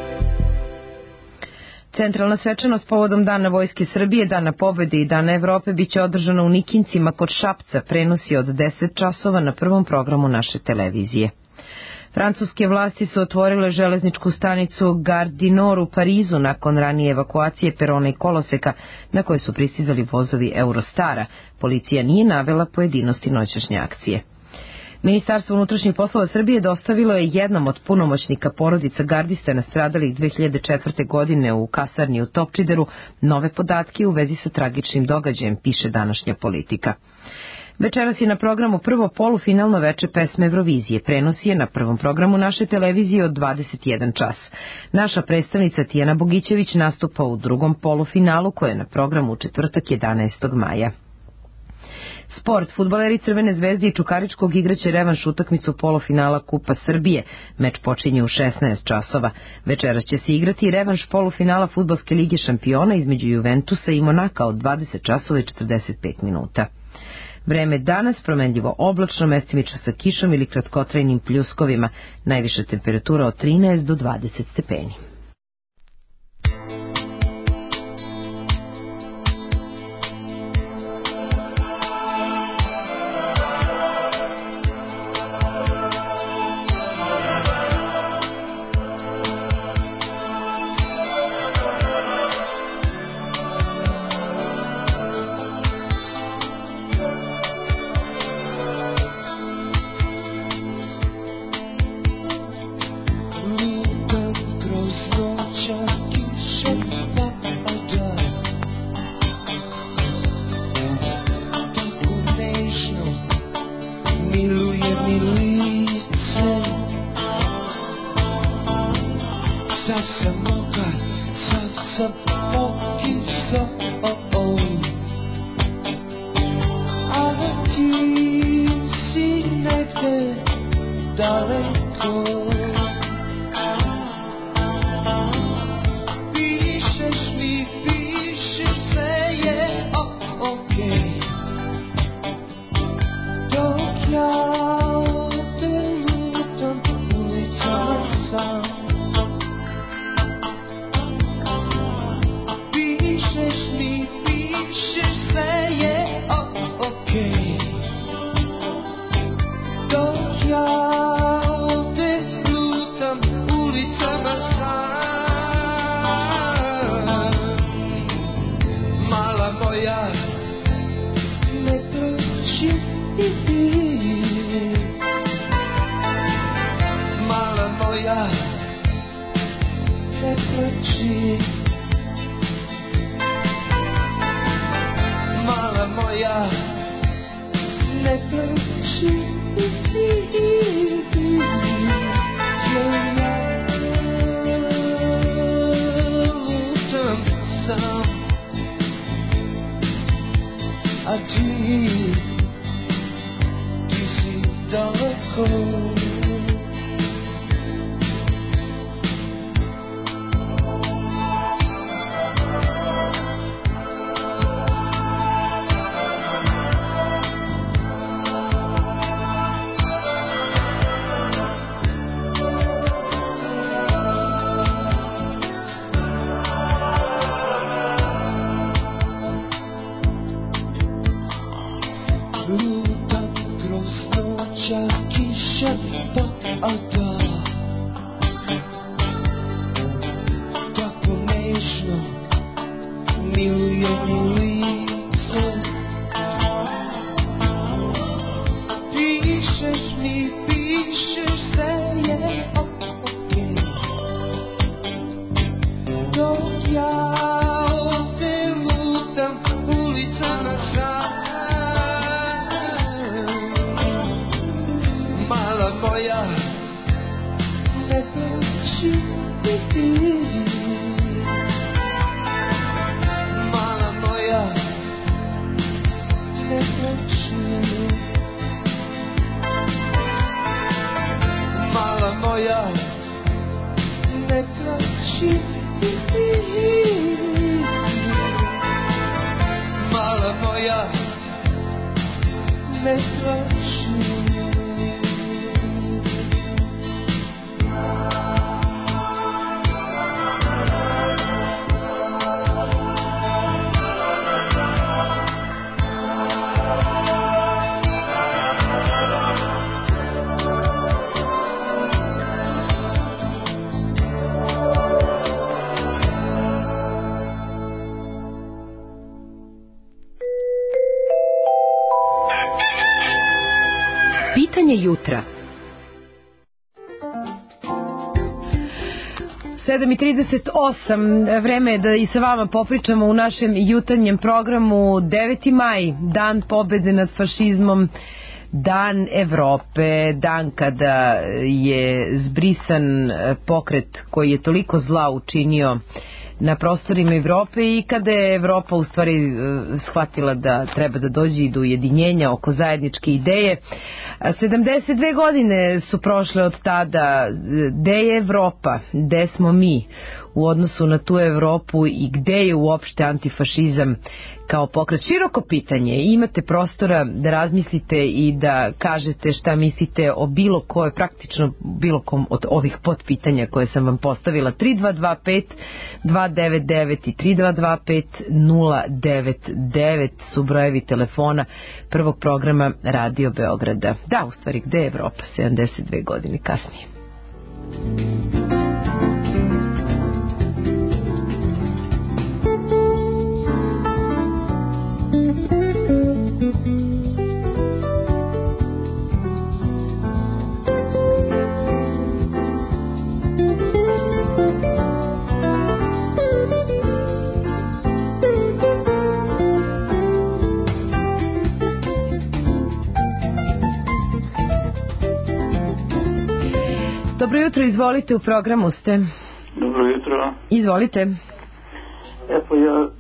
Centralna svečanost povodom Dana Vojske Srbije, Dana pobede i Dana Evrope biće održana u Nikincima kod Šapca, prenosi od deset časova na prvom programu naše televizije. Francuske vlasti su otvorile železničku stanicu Gare du Nord u Parizu nakon ranije evakuacije perona i koloseka na koje su pristizali vozovi Eurostara. Policija nije navela pojedinosti noćašnje akcije. Ministarstvo unutrašnjih poslova Srbije dostavilo je jednom od punomoćnika porodica gardista nastradalih dve hiljade četvrte. godine u kasarni u Topčideru nove podatke u vezi sa tragičnim događajem, piše današnja Politika. Večeras je na programu prvo polufinalno veče pesme Eurovizije. Prenosi je na prvom programu naše televizije od dvadeset jedan čas. Naša predstavnica Tijana Bogićević nastupa u drugom polufinalu koje je na programu u četvrtak jedanaestog maja. Sport. Fudbaleri Crvene zvezde i Čukaričkog igraće revanš utakmicu polufinala Kupa Srbije. Meč počinje u šesnaest časova. Večeras će se igrati revanš polufinala Fudbalske lige šampiona između Juventusa i Monaka od dvadeset časova i četrdeset pet minuta. Vreme danas promenljivo oblačno, mestimično sa kišom ili kratkotrajnim pljuskovima. Najviša temperatura od trinaest do dvadeset stepeni. Through daleko. Pišeš mi, pišeš, sve je okej. Dok ja te lutam ulicama sam. Pišeš mi, pišeš, sve je okej. Dok ja te lutam ulicama sam. Mala moja, ne plači i ti. Mala moja, ne plači. Mala moja, ne plači i ti. Ja lutam sam, a ti, ti si daleko. Lutam kroz noća, kiša pada. Tako nežno miluje mi lice. Pišeš mi, pišeš, sve je okej. Dok ja te lutam ulicama sam. Mala moja, ne plači i ti. Mala moja, ne plači. Mala moja, ne plači i ti. Mala moja, ne plači. Pitanje jutra. sedam i trideset osam, vreme je da i sa vama popričamo u našem jutarnjem programu. Deveti maj, dan pobede nad fašizmom, dan Evrope, dan kada je zbrisan pokret koji je toliko zla učinio na prostorima Evrope i kada je Evropa u stvari shvatila da treba da dođe i do ujedinjenja oko zajedničke ideje. sedamdeset dve godine su prošle od tada. Gde je Evropa? Gde smo mi u odnosu na tu Evropu i gde je uopšte antifašizam kao pokret? Široko pitanje. Imate prostora da razmislite i da kažete šta mislite o bilo koje, praktično bilo kom od ovih potpitanja koje sam vam postavila. tri dva dva pet dva devet devet i tri dva dva pet nula devet devet su brojevi telefona prvog programa Radio Beograda. Da, u stvari, gde je Evropa sedamdeset dve godine kasnije? Dobro jutro, izvolite, u programu ste. Dobro jutro. Izvolite. Evo ja,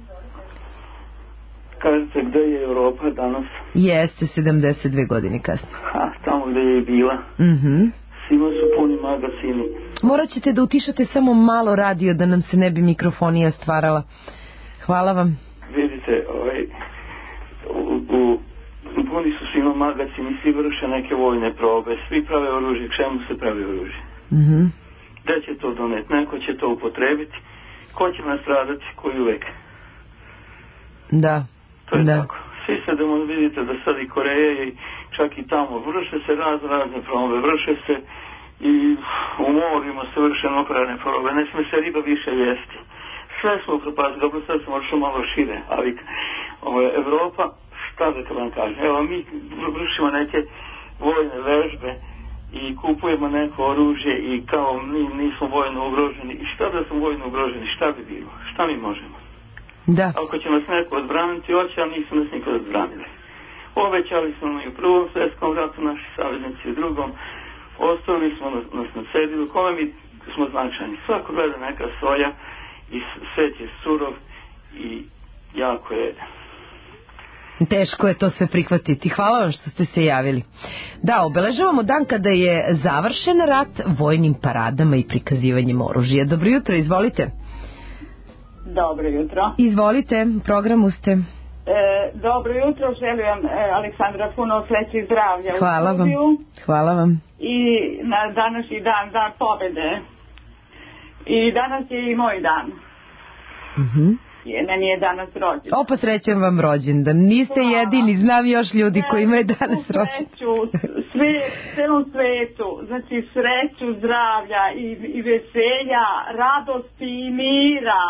kažete gde je Evropa danas? Jeste, sedamdeset dve godine kasnije. Ha, tamo gde je bila. Mhm. svima su puni magazini. Morat ćete da utišate samo malo radio da nam se ne bi mikrofonija stvarala. Hvala vam. Vidite, ovaj, u, u, puni su svima magazini, svi vrše neke vojne probe, svi prave oružje, čemu se pravi oružje? Mhm. Gde će to doneti? Neko će to upotrebiti. Ko će nastradati? Koji uvek? Da. To je da. tako. Svi se da vidite da sad i Koreja i čak i tamo vrše se razne razne probe, vrše se i u morima se vrše nuklearne probe, ne sme se riba više jesti. Sve smo upropastili, dobro sad smo odšli malo šire, ali ovo je Evropa, šta da vam kažem, evo mi vršimo neke vojne vežbe i kupujemo neko oružje i kao mi nismo vojno ugroženi. I šta da smo vojno ugroženi, šta bi bilo, šta mi možemo? Da. Ako će nas neko odbraniti, hoće, ali nisu nas nikad odbranili. Obećali smo i u prvom svjetskom ratu, naši saveznici u drugom, ostavili smo nas, nas na cedilu, kome mi smo značajni. Svako gleda neka svoja i svet je surov i jako je... Teško je to sve prihvatiti. Hvala vam što ste se javili. Da, obeležavamo dan kada je završen rat vojnim paradama i prikazivanjem oružja. Dobro jutro, izvolite. Dobro jutro. Izvolite, u programu ste. E, dobro jutro, želim e, Aleksandra puno sreće i zdravlja. Hvala vam. Hvala vam. I na današnji dan, dan pobede. I danas je i moj dan. Mhm. Mm je, meni je danas rođen. Opa, srećem vam rođendan. Niste Hvala. jedini, znam još ljudi koji imaju danas rođendan. Sve, celom svetu, znači sreću, zdravlja i, i veselja, radosti i mira.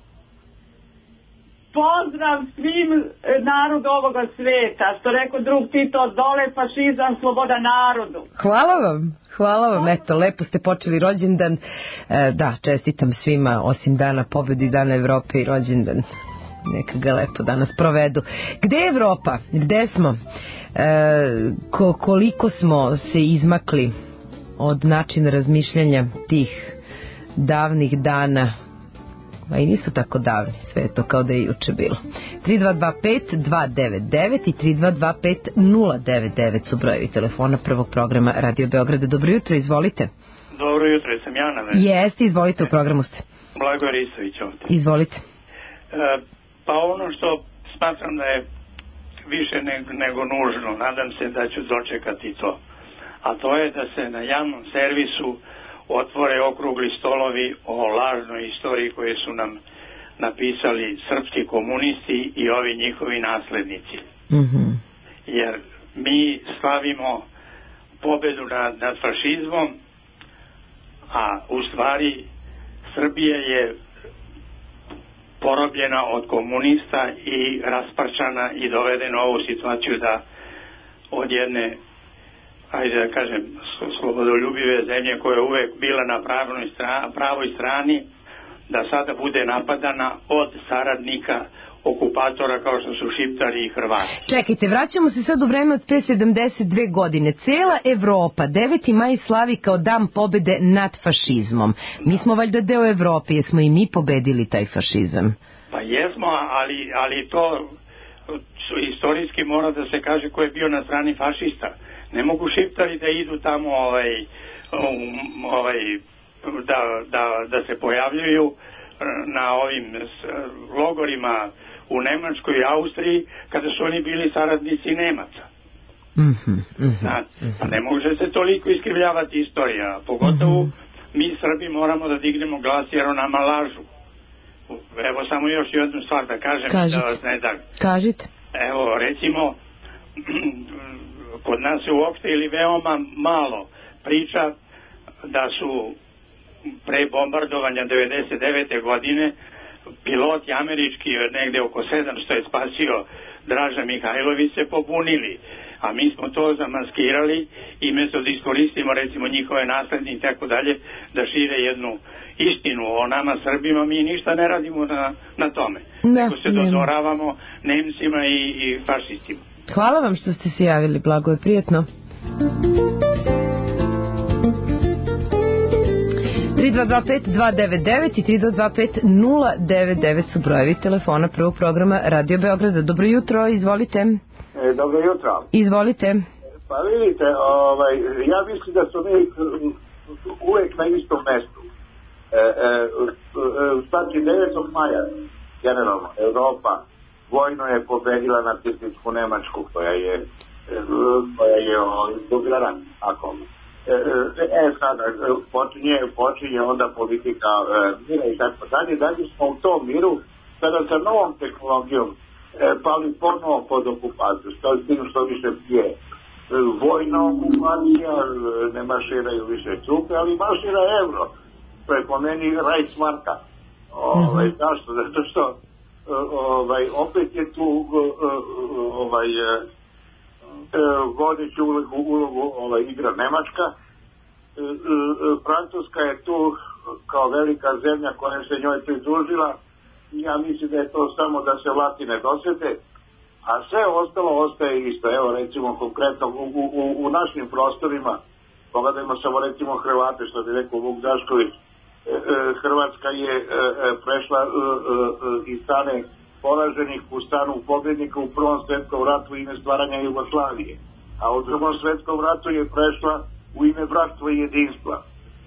Pozdrav svim narodu ovoga sveta, što rekao drug Tito, dole fašizam, sloboda narodu. Hvala vam. Hvala vam, eto, lepo ste počeli rođendan. E, da, čestitam svima, osim dana pobedi, dana Evrope i rođendan. Neka ga lepo danas provedu. Gde je Evropa? Gde smo? E, ko, koliko smo se izmakli od načina razmišljanja tih davnih dana? A i nisu tako davni, sve je to kao da je juče bilo. tri dva dva pet dva devet devet i tri dva dva pet nula devet devet su brojevi telefona prvog programa Radio Beograda. Dobro jutro, izvolite. Dobro jutro, jesam ja na vezi. Jeste, izvolite, u programu ste. Blagoje Risović ovdje. Izvolite. E, pa ono što smatram da je više nego, nego nužno, nadam se da ću dočekati to. A to je da se na javnom servisu otvore okrugli stolovi o lažnoj istoriji koje su nam napisali srpski komunisti i ovi njihovi naslednici. Mm-hmm. Jer mi slavimo pobedu nad, nad fašizmom, a u stvari Srbija je porobljena od komunista i rasparčana i dovedena u ovu situaciju da od jedne, ajde da kažem, slobodoljubive zemlje koja je uvek bila na pravoj strani, pravoj strani, da sada bude napadana od saradnika okupatora kao što su Šiptari i Hrvati. Čekajte, vraćamo se sad u vreme od pre sedamdeset dve godine. Cela Evropa deveti maj slavi kao dan pobede nad fašizmom. Mi smo valjda deo Evrope, jesmo i mi pobedili taj fašizam? Pa jesmo, ali, ali to istorijski mora da se kaže ko je bio na strani fašista. Ne mogu Šiptari da idu tamo ovaj, ovaj, da, da, da se pojavljuju na ovim logorima u Nemačkoj i Austriji kada su oni bili saradnici Nemaca. Mm-hmm, mm-hmm, Znate, pa ne može se toliko iskrivljavati istorija, pogotovo mm-hmm. mi Srbi moramo da dignemo glas jer o nama lažu. Evo samo još jednu stvar da kažem. Kažite. Da vas ne da... Kažite. Evo recimo kod nas je uopšte ili veoma malo priča da su pre bombardovanja devedeset devete godine piloti američki negde oko sedamsto je spasio Draža Mihajlović se pobunili, a mi smo to zamaskirali i mjesto da iskoristimo recimo njihove naslednje i tako dalje da šire jednu istinu o nama Srbima, mi ništa ne radimo na, na tome, da, nego se dozoravamo Nemcima i, i fašistima. Hvala vam što ste se javili, Blago je prijetno. tri dva dva pet dva devet devet i tri dva dva pet nula devet devet su brojevi telefona prvog programa Radio Beograda. Dobro jutro, izvolite. E, dobro jutro. Izvolite. Pa vidite, ovaj, ja mislim da su mi uvek na istom mestu. E, e, znači devetog maja generalno Evropa vojno je pobedila nacističku Nemačku koja je koja je dobila rat. Ako e, e sada počinje, počinje onda politika e, mira i tako dalje. Dalje smo u tom miru sada sa novom tehnologijom e, pali ponovo pod okupaciju, što s tim što više je vojna okupacija, ne maširaju više trupe, ali mašira euro. To je po meni Reichsmarka. Ovaj, mm-hmm. Zašto? Zato što ovaj, opet je tu ovaj, vodeću ulogu, ulogu ovaj, igra Nemačka. Francuska je tu kao velika zemlja koja se njoj pridružila. Ja mislim da je to samo da se Vlasi ne dosete, a sve ostalo ostaje isto. Evo recimo konkretno u, u, u našim prostorima, pogledajmo samo recimo Hrvate, što bi rekao Vuk Dašković, Hrvatska je prešla iz strane poraženih u stranu pobjednika u Prvom svjetskom ratu u ime stvaranja Jugoslavije, a u Drugom svjetskom ratu je prešla u ime bratstva i jedinstva.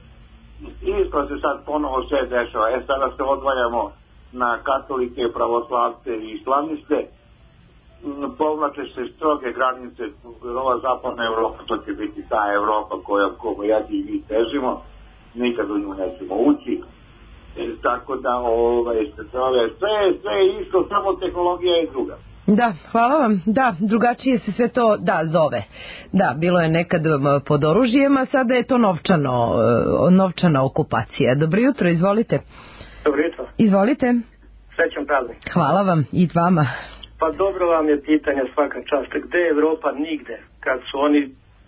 Isto se sad ponovo sve dešava. E sada se odvajamo na katolike, pravoslavce i islamiste, povlače se stroge granice. Ova zapadna Evropa, to će biti ta Evropa koja, koja ja i mi težimo, nikad u nju nećemo ući. E, tako da ovaj, sve, sve isto, samo tehnologija je druga. Da, hvala vam. Da, drugačije se sve to, da, zove. Da, bilo je nekad pod oružjem, a sada je to novčano, novčana okupacija. Dobro jutro, izvolite. Dobro jutro. Izvolite. Srećan praznik. Hvala vam i vama. Pa dobro vam je pitanje, svaka čast. Gde je Evropa? Nigde. Kad su oni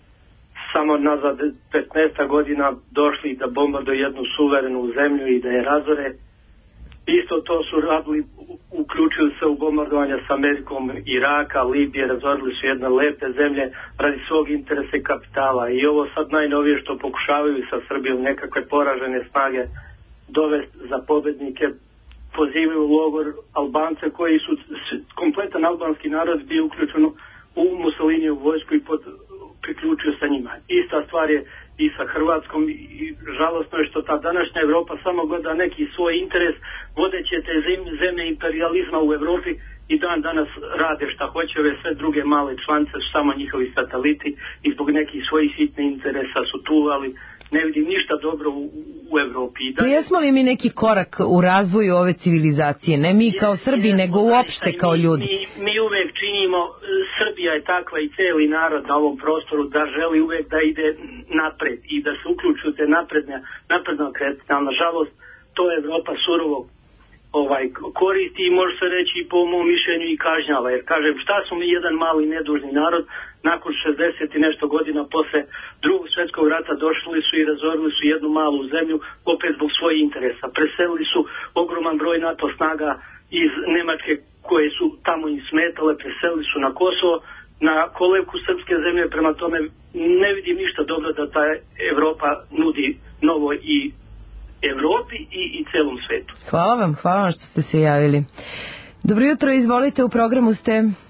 samo nazad petnaest godina došli da bombarduju jednu suverenu zemlju i da je razore, isto to su radili, uključili se u bombardovanje s Amerikom, Iraka, Libije, razorili su jedne lepe zemlje radi svog interesa i kapitala. I ovo sad najnovije što pokušavaju sa Srbijom, nekakve poražene snage dovesti za pobednike, pozivaju u logor Albance koji su, kompletan albanski narod bio uključen u Mussolinijevu vojsku i pod, priključio sa njima. Ista stvar je i sa Hrvatskom i žalostno je što ta današnja Evropa samo gleda neki svoj interes, vodeće te zemlje imperializma u Evropi i dan danas rade šta hoće, ove sve druge male članice su samo njihovi sateliti i zbog nekih svojih sitnih interesa su tu, ali ne vidim ništa dobro u, u Evropi. Da... Jesmo li mi neki korak u razvoju ove civilizacije? Ne mi kao Srbi, jesmo, nego uopšte kao ljudi. Mi, mi uvek činimo, Srbija je takva i celi narod na ovom prostoru da želi uvek da ide napred i da se uključuju te napredne, napredno kretanje, ali nažalost to Evropa surovo ovaj, koristi i može se reći po mom mišljenju i kažnjala, jer kažem šta smo mi jedan mali nedužni narod nakon šezdeset i nešto godina posle drugog svjetskog rata došli su i razorili su jednu malu zemlju opet zbog svojih interesa. Preselili su ogroman broj NATO snaga iz Nemačke koje su tamo im smetale, preselili su na Kosovo, na kolevku srpske zemlje, prema tome ne vidim ništa dobro da ta Evropa nudi novo i Evropi i, i celom svetu. Hvala vam, hvala vam što ste se javili. Dobro jutro, izvolite, u programu ste...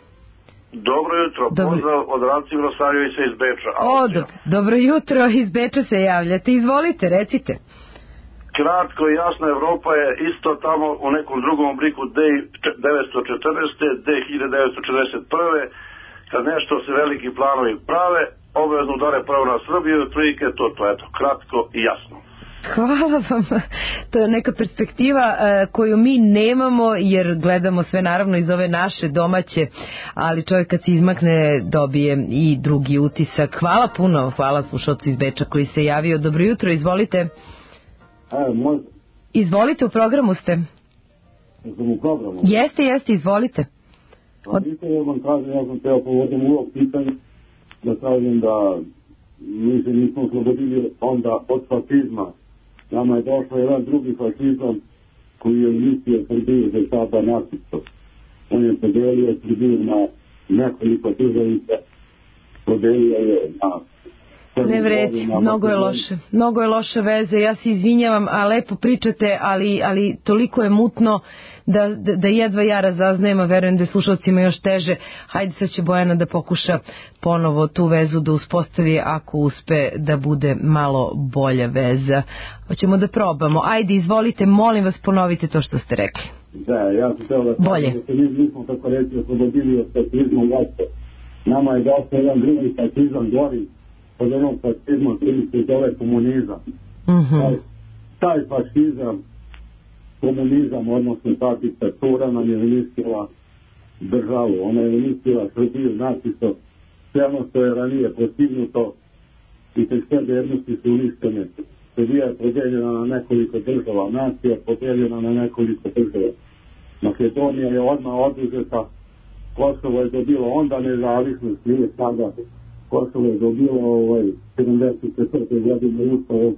Dobro jutro, dobro. Pozdrav od Ranci Milosavljevića iz Beča. O, do, dobro jutro, iz Beča se javljate, izvolite, recite. Kratko i jasno, Evropa je isto tamo u nekom drugom obliku devetsto četrnaeste. do hiljadu devetsto četrdeset prve. Kad nešto se veliki planovi prave, obavezno udare prvo na Srbiju, otprilike to, to, eto, kratko i jasno. Hvala vam. To je neka perspektiva uh, koju mi nemamo jer gledamo sve naravno iz ove naše domaće, ali čovjek kad se izmakne dobije i drugi utisak. Hvala puno, hvala slušalcu iz Beča koji se javio. Dobro jutro, izvolite. A, moj... Izvolite, u programu ste. Jesam u programu? Jeste, jeste, izvolite. Od... A, ja vam kažem, ja sam teo povodim u ovog pitanja da kažem da mi se nismo oslobodili onda od fašizma. Nama je došao jedan drugi fašizam koji je mislio Srbiju za sada nasisto. On je podelio Srbiju na nekoliko državice, podelio je na Ne vredi, mnogo je loše. Mnogo je loša veza, ja se izvinjavam, a lepo pričate, ali, ali toliko je mutno da, da, da jedva ja razaznajem, a verujem da je slušalcima još teže. Hajde, sad će Bojana da pokuša ponovo tu vezu da uspostavi, ako uspe da bude malo bolja veza. Hoćemo da probamo. Ajde, izvolite, molim vas, ponovite to što ste rekli. Da, ja sam teo da bolje. Da se mi nismo, tako reći, oslobodili od fascizma vlaste. Nama je dosta jedan drugi fascizam gori od onog fascizma koji se zove komunizam. Mm-hmm. Taj, taj fascizam, komunizam, odnosno ta diktatura nam je uništila državu. Ona je uništila Srbiju, načisto sve ono što je ranije postignuto i te sve vrijednosti su uništene. Srbija je podeljena na nekoliko država, nacija je podeljena na nekoliko država. Makedonija je odmah oduzeta, Kosovo je dobilo onda nezavisnost, nije sada. Kosovo je dobilo ovaj, sedamdeset četvrte godine ustavom.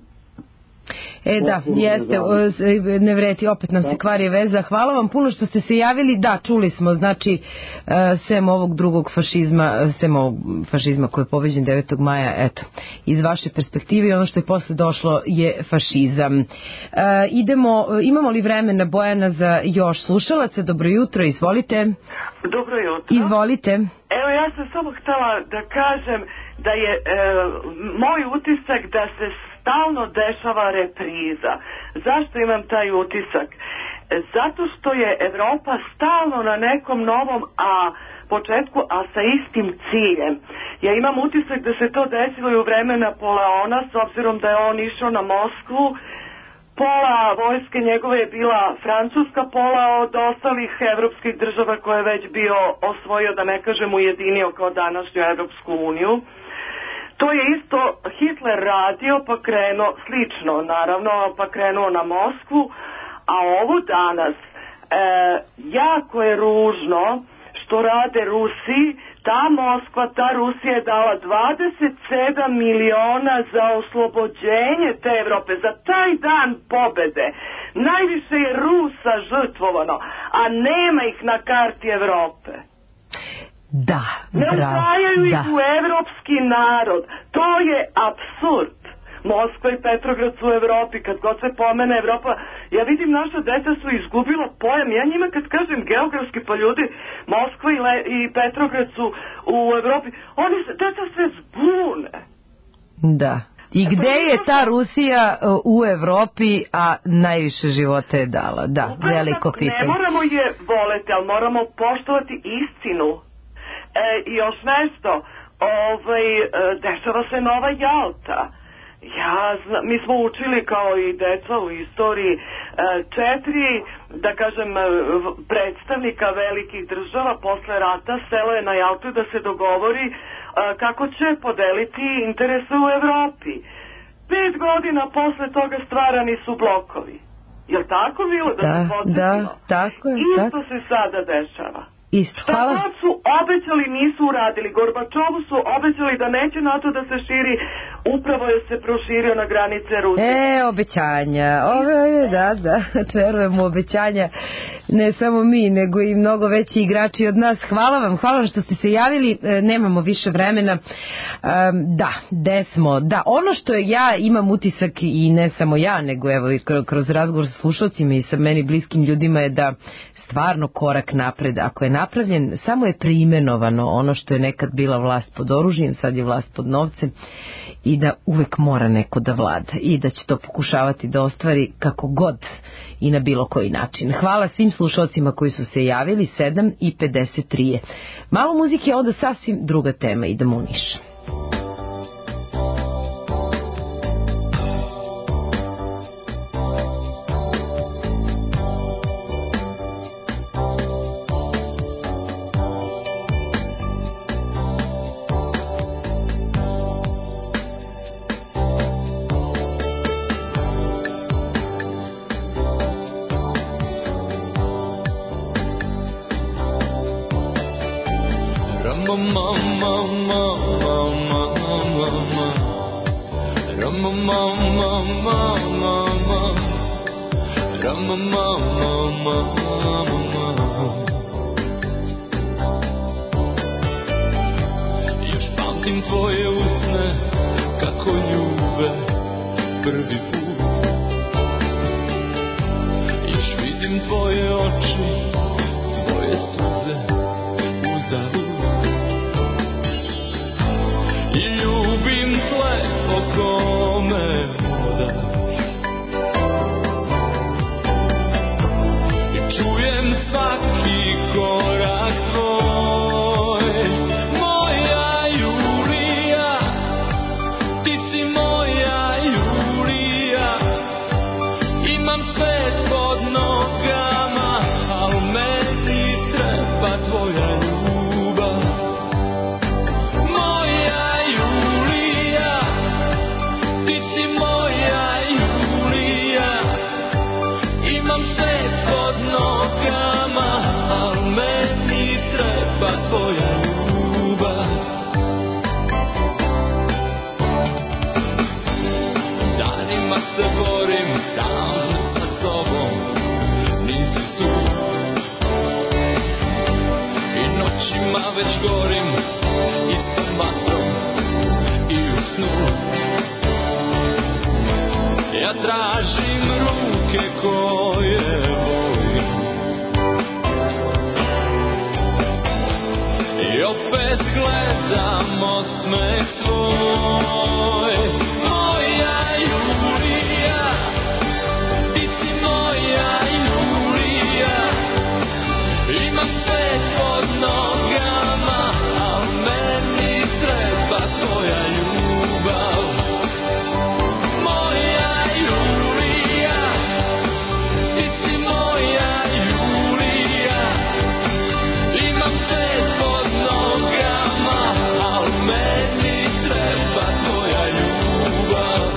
E da, jeste, ne vreti, opet nam se kvari veza. Hvala vam puno što ste se javili. Da, čuli smo, znači, sem ovog drugog fašizma, sem ovog fašizma koji je pobeđen devetog maja, eto, iz vaše perspektive, ono što je posle došlo je fašizam. E, idemo, imamo li vremena, Bojana, za još slušalaca? Dobro jutro, izvolite. Dobro jutro. Izvolite. Evo, ja sam samo htjela da kažem da je e, moj utisak da se stalno dešava repriza. Zašto imam taj utisak? Zato što je Evropa stalno na nekom novom a početku, a sa istim ciljem. Ja imam utisak da se to desilo i u vreme Napoleona, s obzirom da je on išao na Moskvu. Pola vojske njegove je bila francuska, pola od ostalih evropskih država koje je već bio osvojio, da ne kažem ujedinio kao današnju Evropsku uniju. To je isto Hitler radio, pa krenuo, slično naravno, pa krenuo na Moskvu, a ovo danas, e, jako je ružno što rade Rusi. Ta Moskva, ta Rusija je dala dvadeset sedam miliona za oslobođenje te Evrope, za taj dan pobede. Najviše je Rusa žrtvovano, a nema ih na karti Evrope. Da, ne uzajaju ih u evropski narod. To je apsurd. Moskva i Petrograd su u Evropi. Kad god se pomene Evropa, ja vidim naša deca su izgubila pojam. Ja njima kad kažem geografski, pa ljudi, Moskva i, Le, i Petrograd su u Evropi, oni se, deca se zbune. Da. I gde je ta Rusija u Evropi, a najviše života je dala? Da, upravo veliko pitanje. Ne moramo je voleti, ali moramo poštovati istinu. E, I još nešto, ovaj, dešava se nova Jalta. Ja znam, mi smo učili kao i deca u istoriji četiri, da kažem, predstavnika velikih država posle rata selo je na Jaltu da se dogovori kako će podeliti interese u Evropi. Pet godina posle toga stvarani su blokovi. Jel tako bilo da, da se podsjetimo? Da, tako je. Isto tako. se sada dešava. Isto. Šta god su obećali, nisu uradili. Gorbačovu su obećali da neće NATO da se širi, upravo je se proširio na granice Rusije. E, obećanja. Ove, da, da, verujem u obećanja. Ne samo mi, nego i mnogo veći igrači od nas. Hvala vam, hvala vam što ste se javili. E, nemamo više vremena. E, da, gde smo? Da, ono što ja imam utisak, i ne samo ja, nego evo i kroz razgovor sa slušalcima i sa meni bliskim ljudima, je da stvarno korak napred, ako je napravljen, samo je preimenovano ono što je nekad bila vlast pod oružjem, sad je vlast pod novcem, i da uvek mora neko da vlada i da će to pokušavati da ostvari kako god i na bilo koji način. Hvala svim slušalcima koji su se javili. Sedam i pedeset tri. Malo muzike, onda sasvim druga tema. Idemo u Niš. Još pamtim tvoje usne kad prvi put. Još vidim tvoje oči, tvoje suze uzalud. I ljubim tle po kome hodaš. I čujem svaki korak tvoj. Moja Julija, ti si moja Julija. Imam svet pod nogama, al meni treba tvoja ljubav. Moja Julija, ti si moja Julija. Imam svet pod nogama, al meni treba tvoja ljubav. Danima se borim sam sa sobom, nisi tu. I noćima već gorim istom vatrom i u snu. Ja tražim ruke koje volim i opet gledam osmeh tvoj. Moja Julija, ti si moja Julija. Imam svet pod nogama, al meni treba tvoja ljubav. Moja Julija, ti si moja Julija. Imam svet pod nogama, al meni treba tvoja ljubav.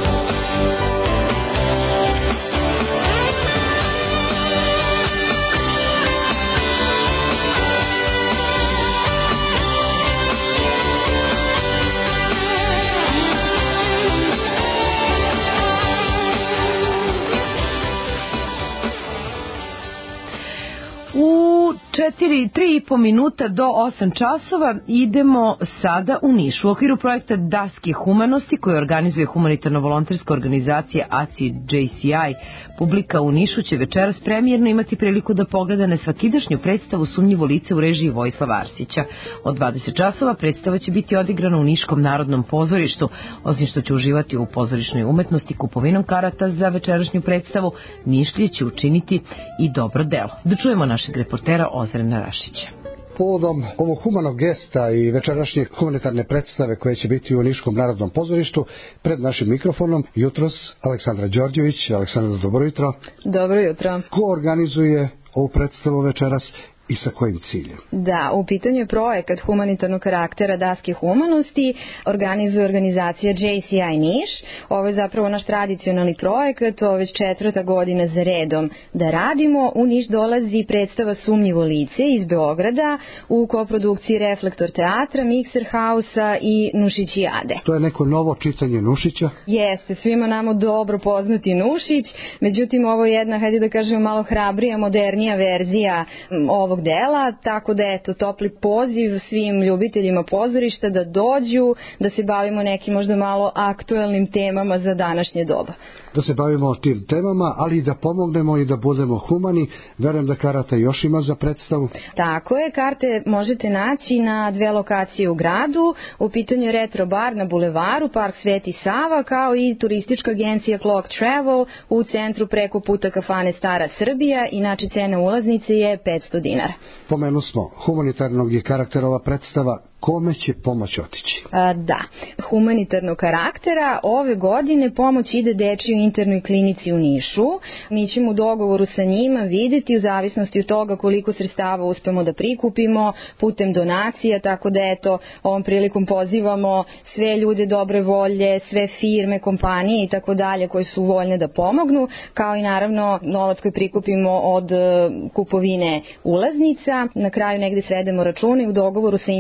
U četiri, tri i po minuta do osam časova idemo sada u Niš. U okviru projekta Daske humanosti koji organizuje humanitarno-volonterska organizacija A C I J C I, publika u Nišu će večeras premijerno imati priliku da pogleda nesvakidašnju predstavu Sumnjivo lice u režiji Vojislava Arsića. Od dvadeset časova predstava će biti odigrana u Niškom narodnom pozorištu. Osim što će uživati u pozorišnoj umetnosti kupovinom karata za večerašnju predstavu, Nišlije će učiniti i dobro delo. Da čujemo našeg reportera Ozrena Rašića. Povodom ovog humanog gesta i večerašnje humanitarne predstave koje će biti u Niškom narodnom pozorištu, pred našim mikrofonom jutros Aleksandra Đorđević. Aleksandra, dobro jutro. Dobro jutro. Ko organizuje ovu predstavu večeras i sa kojim ciljem? Da, u pitanju je projekat humanitarnog karaktera Daske humanosti, organizuje organizacija J C I Niš. Ovo je zapravo naš tradicionalni projekat, ovo je već četvrta godina za redom da radimo. U Niš dolazi predstava Sumnjivo lice iz Beograda u koprodukciji Reflektor teatra, Mikser Hausa i Nušićijade. To je neko novo čitanje Nušića? Jeste, svima nama dobro poznati Nušić, međutim ovo je jedna, hajde da kažemo, malo hrabrija, modernija verzija ovog dela, tako da eto, topli poziv svim ljubiteljima pozorišta da dođu, da se bavimo nekim možda malo aktuelnim temama za današnje doba. Da se bavimo tim temama, ali i da pomognemo i da budemo humani. Verujem da karata još ima za predstavu. Tako je, karte možete naći na dve lokacije u gradu. U pitanju je Retro bar na Bulevaru, Park Sveti Sava, kao i turistička agencija Clock Travel u centru preko puta kafane Stara Srbija. Inače, cena ulaznice je petsto dinara. Pomenu smo, humanitarnog je karakterova predstava. Kome će pomoć otići? A, da, humanitarnog karaktera. Ove godine pomoć ide dečijoj internoj klinici u Nišu. Mi ćemo u dogovoru sa njima videti u zavisnosti od toga koliko sredstava uspemo da prikupimo putem donacija, tako da eto, ovom prilikom pozivamo sve ljude dobre volje, sve firme, kompanije i tako dalje koje su voljne da pomognu, kao i naravno novac koji prikupimo od kupovine ulaznica. Na kraju negde svedemo račune i u dogovoru sa internom klinikom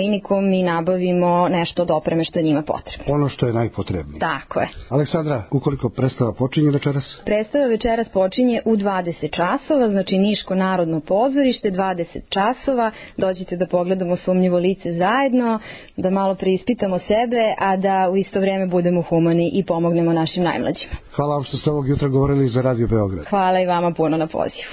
klinikom i nabavimo nešto od opreme što je njima potrebno. Ono što je najpotrebnije. Tako je. Aleksandra, ukoliko predstava počinje večeras? Predstava večeras počinje u dvadeset časova, znači Niško narodno pozorište, dvadeset časova. Dođite da pogledamo Sumnjivo lice zajedno, da malo preispitamo sebe, a da u isto vreme budemo humani i pomognemo našim najmlađima. Hvala vam što ste ovog jutra govorili za Radio Beograd. Hvala i vama puno na pozivu.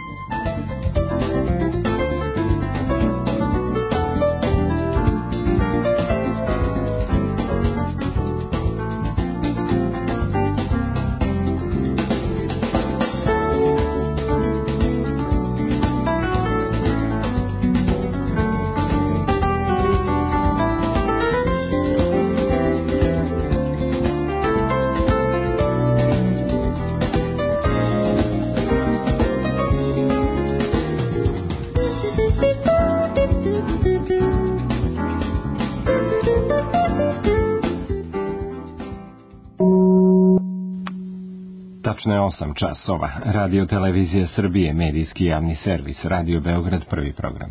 Tačno je osam časova. Radio Televizija Srbije, medijski javni servis, Radio Beograd, prvi program.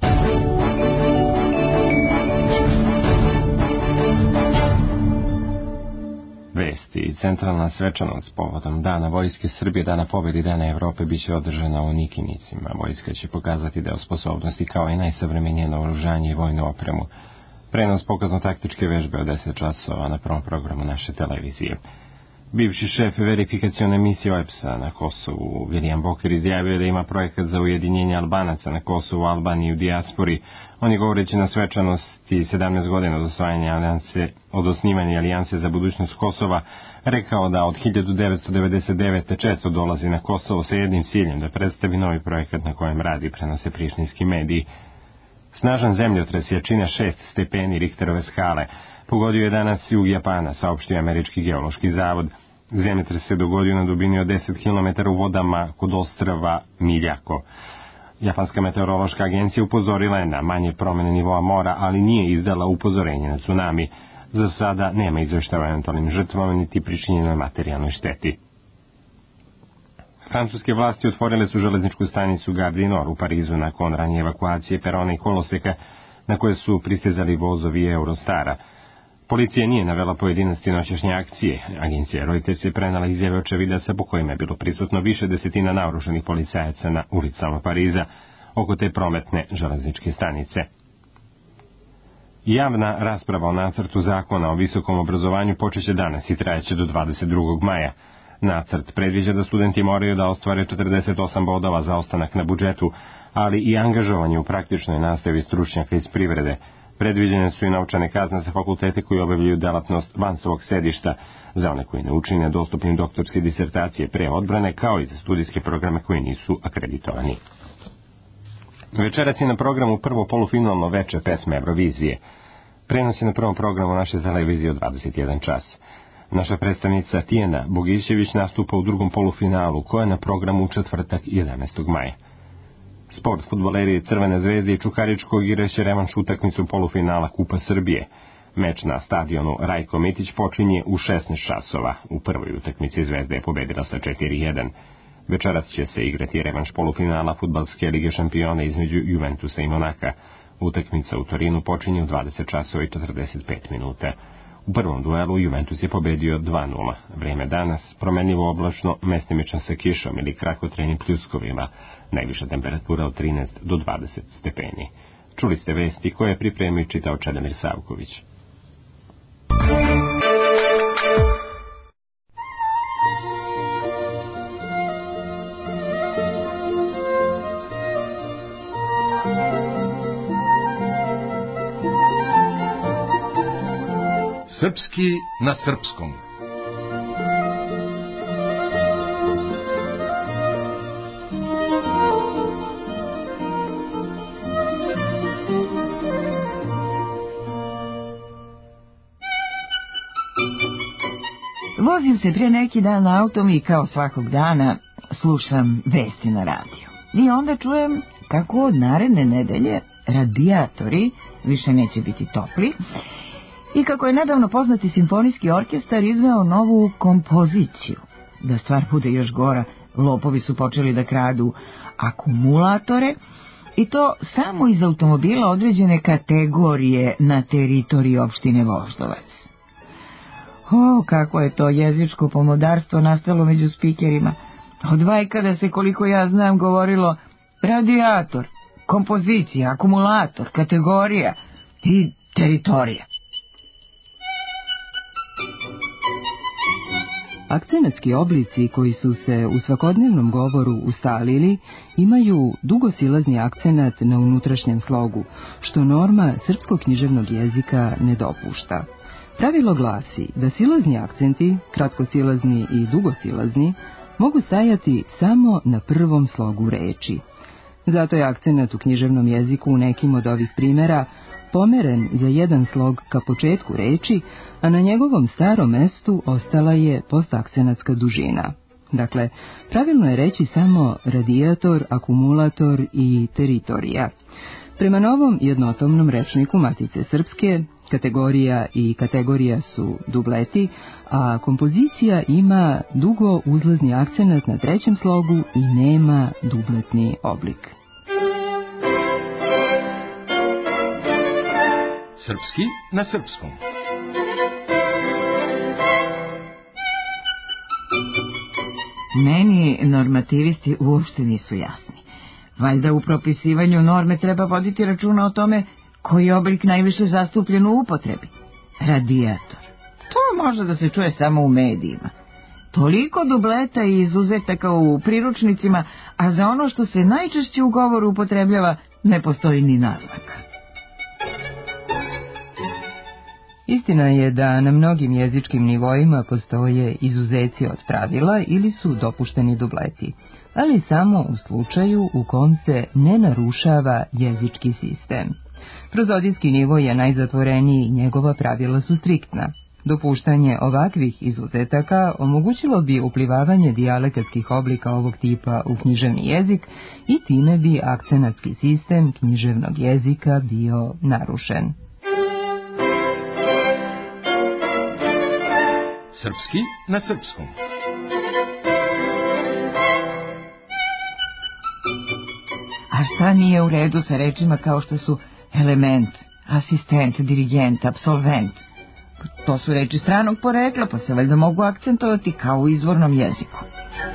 Vesti. Centralna svečanost povodom Dana Vojske Srbije, Dana pobjede i Dana Evrope biće održana u Nikinicima. Vojska će pokazati deo sposobnosti kao i najsavremenije naoružanje i vojnu opremu. Prenos pokazno-taktičke vežbe od deset časova na prvom programu naše televizije. Bivši šef verifikacione misije O E B S-a na Kosovu, William Boker, izjavio da ima projekat za ujedinjenje Albanaca na Kosovu, Albaniji u dijaspori. On je, govoreći na svečanosti sedamnaest godina od osvajanja alijanse, od osnivanja alijanse za budućnost Kosova, rekao da od hiljadu devetsto devedeset devete. često dolazi na Kosovo sa jednim ciljem, da predstavi novi projekat na kojem radi, prenose prištinski mediji. Snažan zemljotres jačine šest stepeni Richterove skale pogodio je danas jug Japana, saopštio Američki geološki zavod. Zemljotres se dogodio na dubini od deset kilometara u vodama kod ostrva Miljako. Japanska meteorološka agencija upozorila je na manje promene nivoa mora, ali nije izdala upozorenje na tsunami. Za sada nema izveštava o eventualnim žrtvama niti pričinjenoj materijalnoj šteti. Francuske vlasti otvorile su železničku stanicu Gare du Nord u Parizu nakon ranije evakuacije perona i koloseka na koje su pristizali vozovi Eurostara. Policija nije navela pojedinosti noćašnje akcije. Agencija Reuters je prenala izjave očevidaca po kojima je bilo prisutno više desetina naoružanih policajaca na ulicama Pariza oko te prometne železničke stanice. Javna rasprava o nacrtu zakona o visokom obrazovanju počeće danas i trajeće do dvadeset drugog maja. Nacrt predviđa da studenti moraju da ostvare četrdeset osam bodova za ostanak na budžetu, ali i angažovanje u praktičnoj nastavi stručnjaka iz privrede. Predviđene su i novčane kazne za fakultete koji obavljaju delatnost van svog sedišta, za one koji ne učine dostupnim doktorske disertacije pre odbrane, kao i za studijske programe koji nisu akreditovani. Večeras je na programu prvo polufinalno veče pesme Eurovizije. Prenos je na prvom programu naše televizije od dvadeset jedan čas. Naša predstavnica Tijena Bogićević nastupa u drugom polufinalu, koja je na programu u četvrtak jedanaestog maja. Sport, fudbaleri Crvene zvezde i Čukaričkog igraće revanš utakmicu polufinala Kupa Srbije. Meč na stadionu Rajko Mitić počinje u šesnaest časova. U prvoj utakmici Zvezda je pobedila sa četiri jedan. Večeras će se igrati revanš polufinala fudbalske lige šampiona između Juventusa i Monaka. Utakmica u Torinu počinje u dvadeset časova i četrdeset pet minuta. U prvom duelu Juventus je pobedio dva nula. Vreme danas promenljivo oblačno, mestimično sa kišom ili kratkotrenim pljuskovima. Najviša temperatura od trinaest do dvadeset stepeni. Čuli ste vesti koje je pripremio i čitao Čedomir Savković. Srpski na srpskom. Vozim se pre neki dan autom i kao svakog dana slušam vesti na radiju. I onda čujem kako od naredne nedelje radijatori više neće biti topli i kako je nedavno poznati simfonijski orkestar izveo novu kompoziciju. Da stvar bude još gora, lopovi su počeli da kradu akumulatore I to samo iz automobila određene kategorije na teritoriji opštine Voždovac. O, kako je to jezičko pomodarstvo nastalo među spikerima. Od vajkada se, koliko ja znam, govorilo radijator, kompozicija, akumulator, kategorija i teritorija. Akcenatski oblici koji su se u svakodnevnom govoru ustalili imaju dugosilazni akcenat na unutrašnjem slogu, što norma srpskog književnog jezika ne dopušta. Pravilo glasi da silazni akcenti, kratkosilazni i dugosilazni, mogu stajati samo na prvom slogu reči. Zato je akcenat u književnom jeziku u nekim od ovih primjera pomeren za jedan slog ka početku reči, a na njegovom starom mestu ostala je postakcenatska dužina. Dakle, pravilno je reći samo radijator, akumulator i teritorija. Prema novom jednotomnom rečniku Matice Srpske, kategorija i kategorija su dubleti, a kompozicija ima dugo uzlazni akcenat na trećem slogu i nema dubletni oblik. Srpski na srpskom. Meni normativisti uopšte nisu jasni. Valjda u propisivanju norme treba voditi računa o tome koji je oblik najviše zastupljen u upotrebi. Radijator. To može da se čuje samo u medijima. Toliko dubleta i izuzetaka u priručnicima, a za ono što se najčešće u govoru upotrebljava ne postoji ni naznaka. Istina je da na mnogim jezičkim nivoima postoje izuzeci od pravila ili su dopušteni dubleti, ali samo u slučaju u kom se ne narušava jezički sistem. Prozodijski nivo je najzatvoreniji i njegova pravila su striktna. Dopuštanje ovakvih izuzetaka omogućilo bi uplivavanje dijalekatskih oblika ovog tipa u književni jezik i time bi akcenatski sistem književnog jezika bio narušen. Srpski na srpskom. A šta nije u redu sa rečima kao što su element, asistent, dirigent, apsolvent? To su reči stranog porekla, pa se valjda mogu akcentovati kao u izvornom jeziku.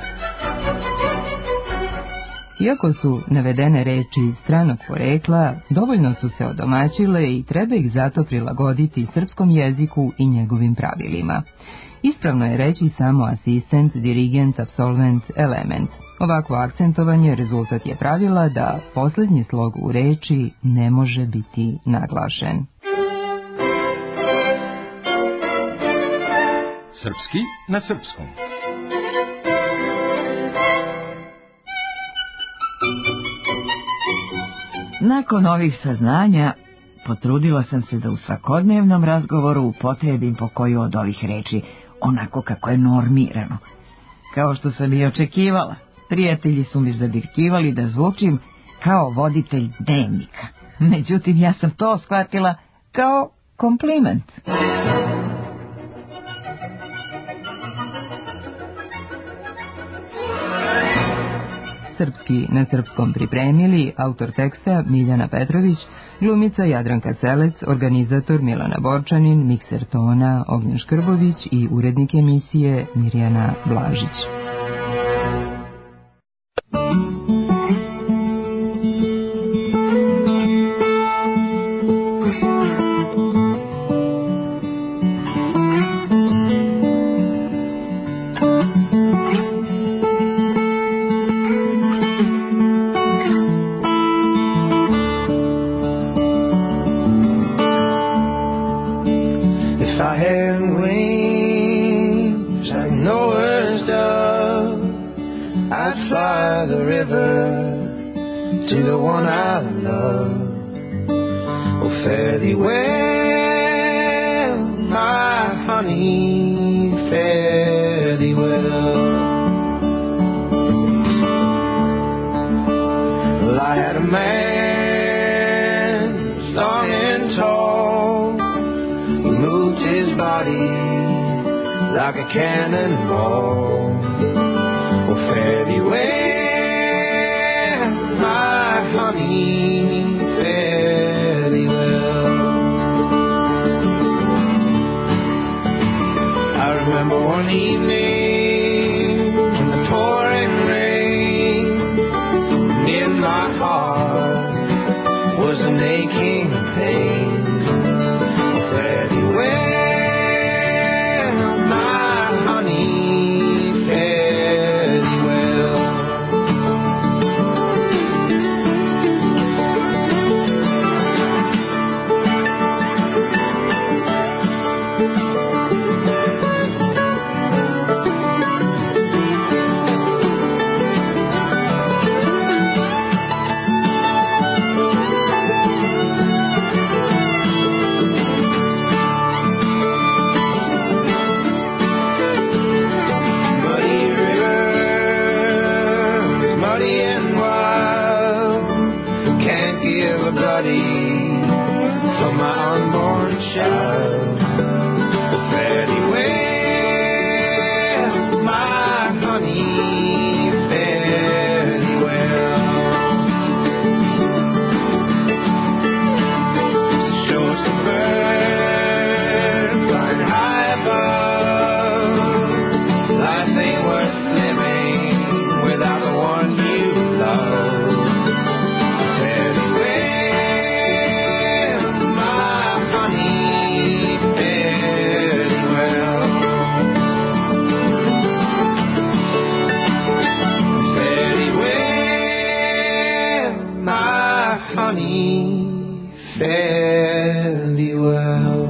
Iako su navedene reči stranog porekla, dovoljno su se odomaćile i treba ih zato prilagoditi srpskom jeziku i njegovim pravilima. Ispravno je reći samo asistent, dirigent, apsolvent, element. Ovakvo akcentovanje rezultat je pravila da posljednji slog u reči ne može biti naglašen. Srpski na srpskom. Nakon ovih saznanja, potrudila sam se da u svakodnevnom razgovoru upotrebim po koju od ovih reči, onako kako je normirano. Kao što sam i očekivala, prijatelji su mi zadirkivali da zvučim kao voditelj dnevnika. Međutim, ja sam to shvatila kao kompliment. Srpski na srpskom pripremili autor teksta Miljana Petrović, glumica Jadranka Selec, organizator Milana Borčanin, mikser tona Ognjen Škrbović i urednik emisije Mirjana Blažić. Honey, fairly well. I remember one evening when the pouring rain, and in my heart was an aching pain. Fairly well, my honey, fairly well. For my unborn child, fairly well, my honey, fairly well. Show some birds flying high above. Life ain't worth living without the one you love. Fairly well.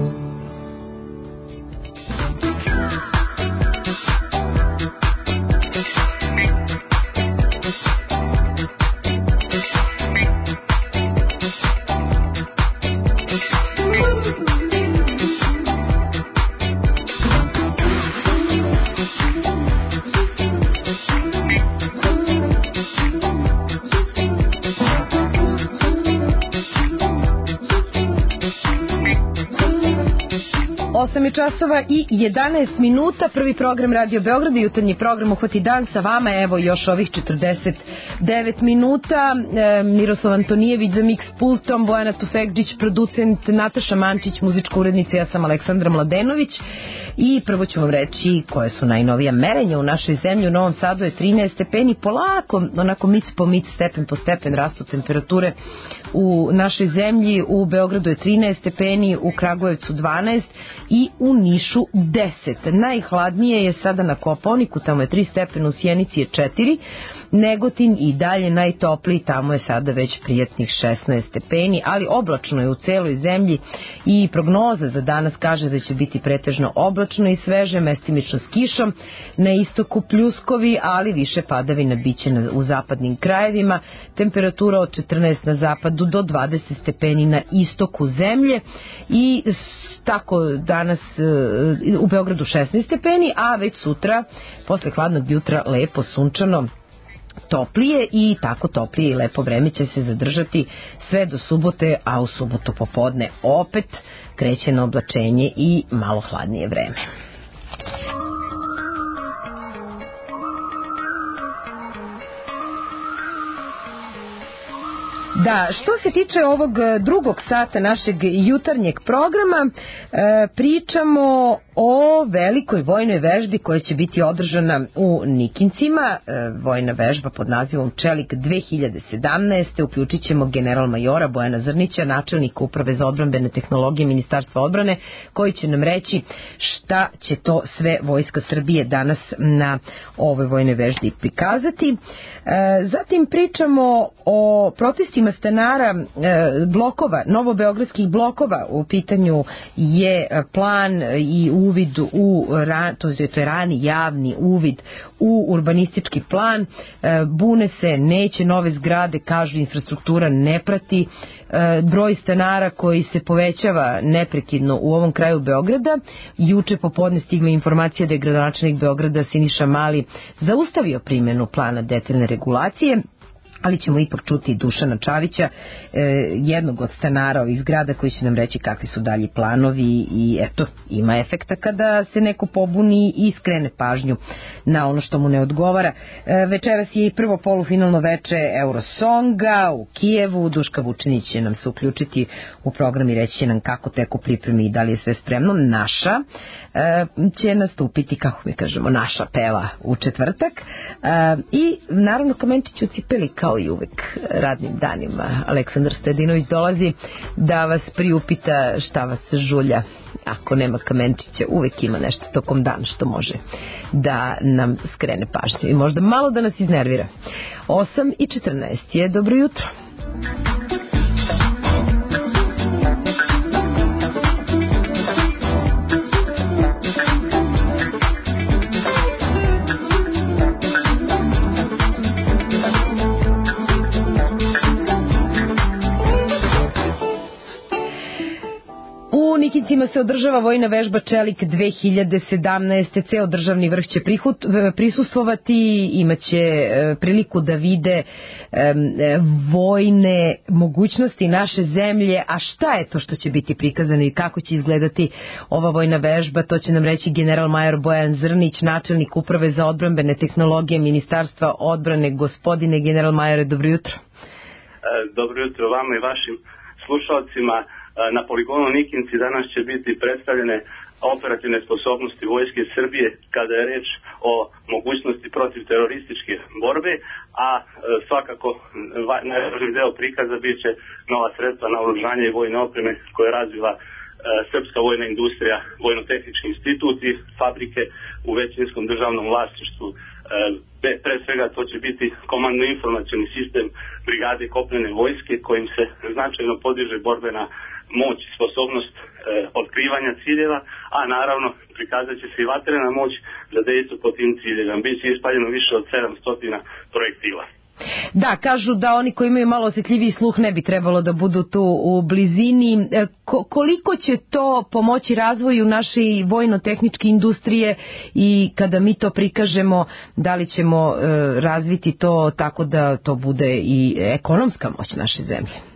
osam je časova i jedanaest minuta, prvi program Radio Beograda, jutarnji program Uhvati dan sa vama, evo još ovih četrdeset devet minuta, e, Miroslav Antonijević za mix pultom, Bojana Tufekđić, producent, Nataša Mančić, muzička urednica, ja sam Aleksandra Mladenović i prvo ću vam reći koje su najnovija merenja u našoj zemlji. U Novom Sadu je trinaest stepeni, polako, onako mic po mic, stepen po stepen rastu temperature u našoj zemlji. U Beogradu je trinaest stepeni, u Kragujevcu dvanaest i u Nišu deset. Najhladnije je sada na Kopaoniku, tamo je tri stepena, u Sjenici je četiri, Negotin i dalje najtopliji, tamo je sada već prijatnih šesnaest stepeni, ali oblačno je u celoj zemlji i prognoza za danas kaže da će biti pretežno oblačno i sveže, mestimično s kišom, na istoku pljuskovi, ali više padavina biće u zapadnim krajevima, temperatura od četrnaest na zapadu do dvadeset stepeni na istoku zemlje i tako danas u Beogradu šesnaest stepeni, a već sutra posle hladnog jutra lepo sunčano, toplije i tako toplije i lepo vreme će se zadržati sve do subote, a u subotu popodne opet kreće na oblačenje i malo hladnije vreme. Da, što se tiče ovog drugog sata našeg jutarnjeg programa, e, pričamo o velikoj vojnoj vežbi koja će biti održana u Nikincima, e, vojna vežba pod nazivom Čelik dve hiljade sedamnaeste. Uključit ćemo general majora Bojana Zrnića, načelnika Uprave za odbrambene tehnologije Ministarstva odbrane, koji će nam reći šta će to sve Vojska Srbije danas na ovoj vojnoj vežbi prikazati. E, zatim pričamo o protestima stanara blokova, novobeogradskih blokova. U pitanju je plan i uvid u, to je rani javni uvid u urbanistički plan. Bune se, neće nove zgrade, kažu infrastruktura ne prati broj stanara koji se povećava neprekidno u ovom kraju Beograda. Juče popodne stigla informacija da je gradonačelnik Beograda Siniša Mali zaustavio primjenu plana detaljne regulacije. ali ćemo ipak čuti Dušana Čavića, e, jednog od stanara ovih zgrada, koji će nam reći kakvi su dalji planovi i eto, ima efekta kada se neko pobuni i skrene pažnju na ono što mu ne odgovara. E, večeras je i prvo polufinalno veče Eurosonga u Kijevu. Duška Vučinić će nam se uključiti u program i reći će nam kako teku pripremi i da li je sve spremno. Naša e, će nastupiti, kako mi kažemo, naša peva u četvrtak e, i naravno Kamenčić u cipeli kao i uvek radnim danima. Aleksandar Stojadinović dolazi da vas priupita šta vas žulja. Ako nema Kamenčića, uvek ima nešto tokom dana što može da nam skrene pažnju i možda malo da nas iznervira. osam i četrnaest je, dobro jutro. U Nikincima se održava vojna vežba Čelik dve hiljade sedamnaeste. Ceo državni vrh će prihut, prisustvovati, imaće priliku da vide vojne mogućnosti naše zemlje. A šta je to što će biti prikazano i kako će izgledati ova vojna vežba, to će nam reći general major Bojan Zrnić, načelnik Uprave za odbrambene tehnologije Ministarstva odbrane. Gospodine general majore, dobro jutro. Dobro jutro vama i vašim slušalcima. Na poligonu Nikinci danas će biti predstavljene operativne sposobnosti Vojske Srbije kada je reč o mogućnosti protiv terorističke borbe, a svakako najvažniji deo prikaza bit će nova sredstva naoružanja i vojne opreme koje razvila Srpska vojna industrija, Vojno-tehnički institut i fabrike u većinskom državnom vlasništvu. Pre svega to će biti komandno-informacioni sistem brigade kopnene vojske kojim se značajno podiže borbena moć i sposobnost e, otkrivanja ciljeva, a naravno prikazat će se i vatrena moć za dejstvo po tim ciljevima. Biće ispaljeno više od sedamsto projektila. Da, kažu da oni koji imaju malo osjetljiviji sluh ne bi trebalo da budu tu u blizini. Ko, koliko će to pomoći razvoju naše vojno-tehničke industrije i kada mi to prikažemo, da li ćemo e, razviti to tako da to bude i ekonomska moć naše zemlje? E,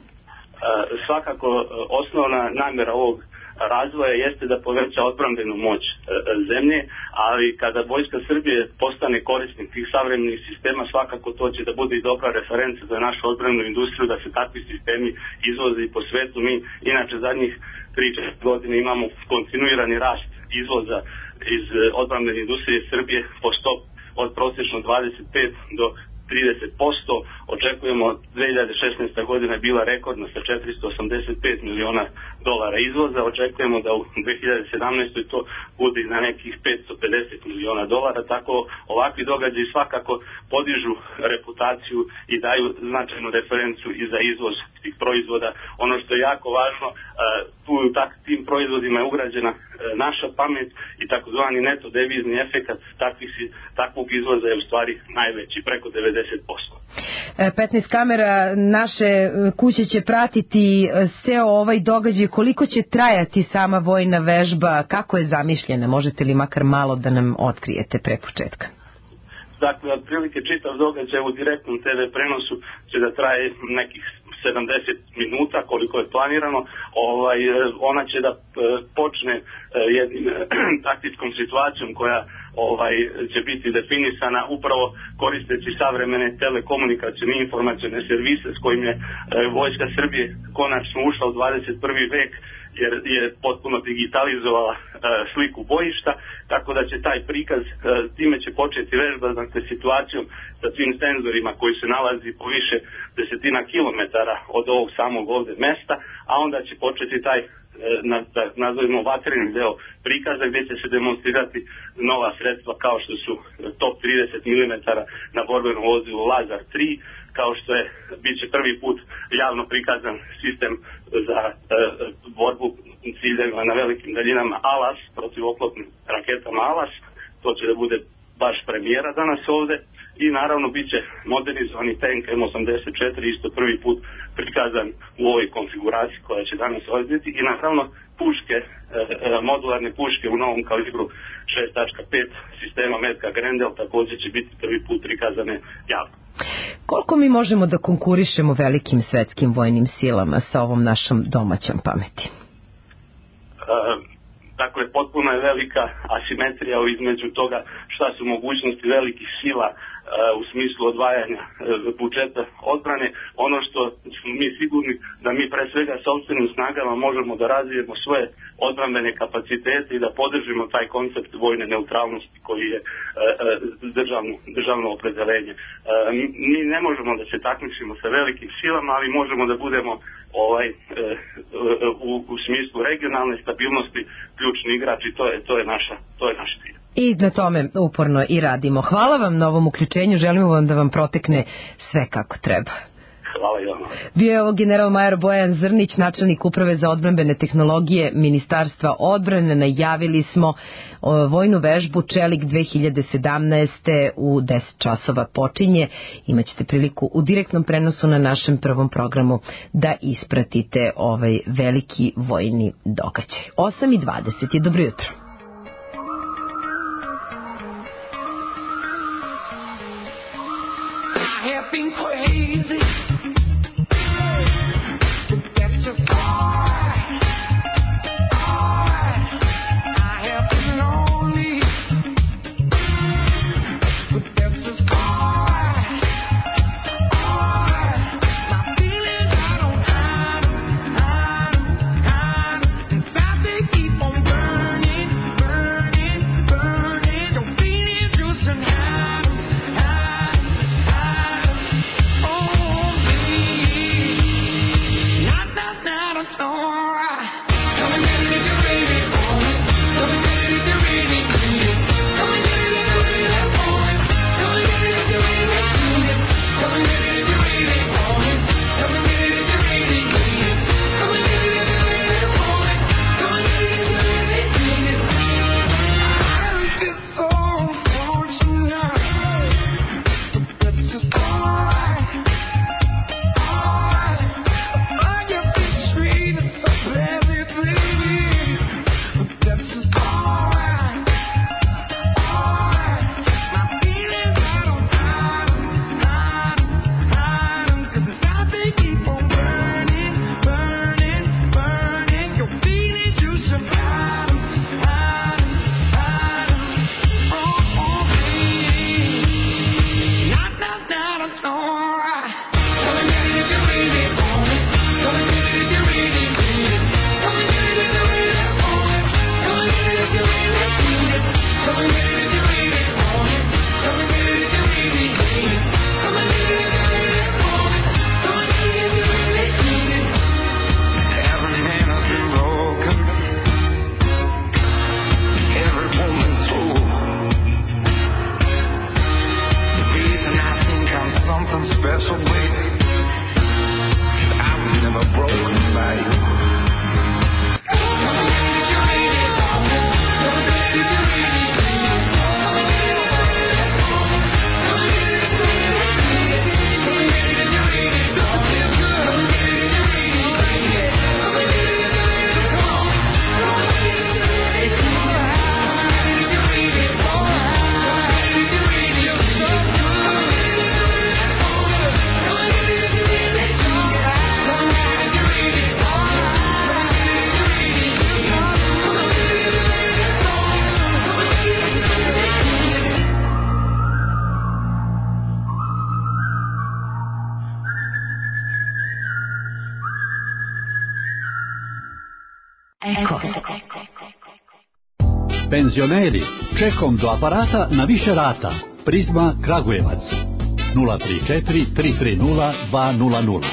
svakako osnovna namjera ovog razvoja jeste da poveća odbrambenu moć e, zemlje, ali kada Vojska Srbije postane korisnik tih savremenih sistema, svakako to će da bude i dobra referenca za našu odbrambenu industriju, da se takvi sistemi izvoze i po svetu. Mi inače zadnjih tri do četiri godine imamo kontinuirani rast izvoza iz odbrambene industrije Srbije po stopi od prosječno dvadeset pet do trideset posto. Očekujemo dve hiljade šesnaesta godina je bila rekordna sa četiristo osamdeset pet miliona dolara izvoza. Očekujemo da u dve hiljade sedamnaestoj to bude na nekih petsto pedeset miliona dolara. Tako ovakvi događaji svakako podižu reputaciju i daju značajnu referencu i za izvoz tih proizvoda. Ono što je jako važno, tu tak, tim proizvodima je ugrađena naša pamet i takozvani neto devizni efekat takvih, takvog izvoza je u stvari najveći, preko devedeset posto. petnaest kamera naše kuće će pratiti ceo ovaj događaj. Koliko će trajati sama vojna vežba? Kako je zamišljena? Možete li makar malo da nam otkrijete pre početka? Dakle, otprilike čitav događaj u direktnom te ve prenosu će da traje nekih sedamdeset minuta koliko je planirano. Ovaj, ona će da počne jednim taktičkom situacijom koja ovaj će biti definisana upravo koristeći savremene telekomunikacione informacione servise s kojim je Vojska Srbije konačno ušla u dvadeset prvi vek, jer je potpuno digitalizovala e, sliku bojišta, tako da će taj prikaz, e, time će početi vežba, dakle, situacijom sa svim senzorima koji se nalazi po više desetina kilometara od ovog samog ovde mesta, a onda će početi taj, e, na, da nazovimo vatreni deo prikaza, gdje će se demonstrirati nova sredstva kao što su top trideset milimetara na borbenom vozilu Lazar tri, kao što je, bit će prvi put javno prikazan sistem za e, borbu ciljevima na velikim daljinama Alas, protivoklopnim raketama Alas. To će da bude baš premijera danas ovde. I naravno bit će modernizovani tank em osamdeset četiri, isto prvi put prikazan u ovoj konfiguraciji koja će danas ovdje biti. I naravno puške, e, modularne puške u novom kalibru šest tačka pet sistema Metka Grendel također će biti prvi put prikazane javno. Koliko mi možemo da konkurišemo velikim svetskim vojnim silama sa ovom našom domaćom pameti? Uh, Dakle, potpuno je velika asimetrija između toga šta su mogućnosti velikih sila uh, u smislu odvajanja uh, budžeta odbrane. Ono što smo mi sigurni da mi pre svega sopstvenim snagama možemo da razvijemo svoje odbrambene kapacitete i da podržimo taj koncept vojne neutralnosti koji je uh, uh, državno, državno opredelenje. Uh, mi ne možemo da se takmičimo sa velikim silama, ali možemo da budemo ovaj uh, uh, u, u smislu regionalne stabilnosti ključni igrač i to je, to je naša, to je naš cilj. I na tome uporno i radimo. Hvala vam na ovom uključenju, želimo vam da vam protekne sve kako treba. Hvala i vama. Bio je ovo general majer Bojan Zrnić, načelnik Uprave za odbrambene tehnologije Ministarstva odbrane. Najavili smo o, vojnu vežbu Čelik dve hiljade sedamnaeste u deset časova počinje. Imaćete priliku u direktnom prenosu na našem prvom programu da ispratite ovaj veliki vojni događaj. osam i dvadeset je, dobro jutro. I have been crazy. Eko. Penzioneri, čekom do aparata na više rata. Prizma Kragujevac. nula tri četiri tri tri nula dva nula nula.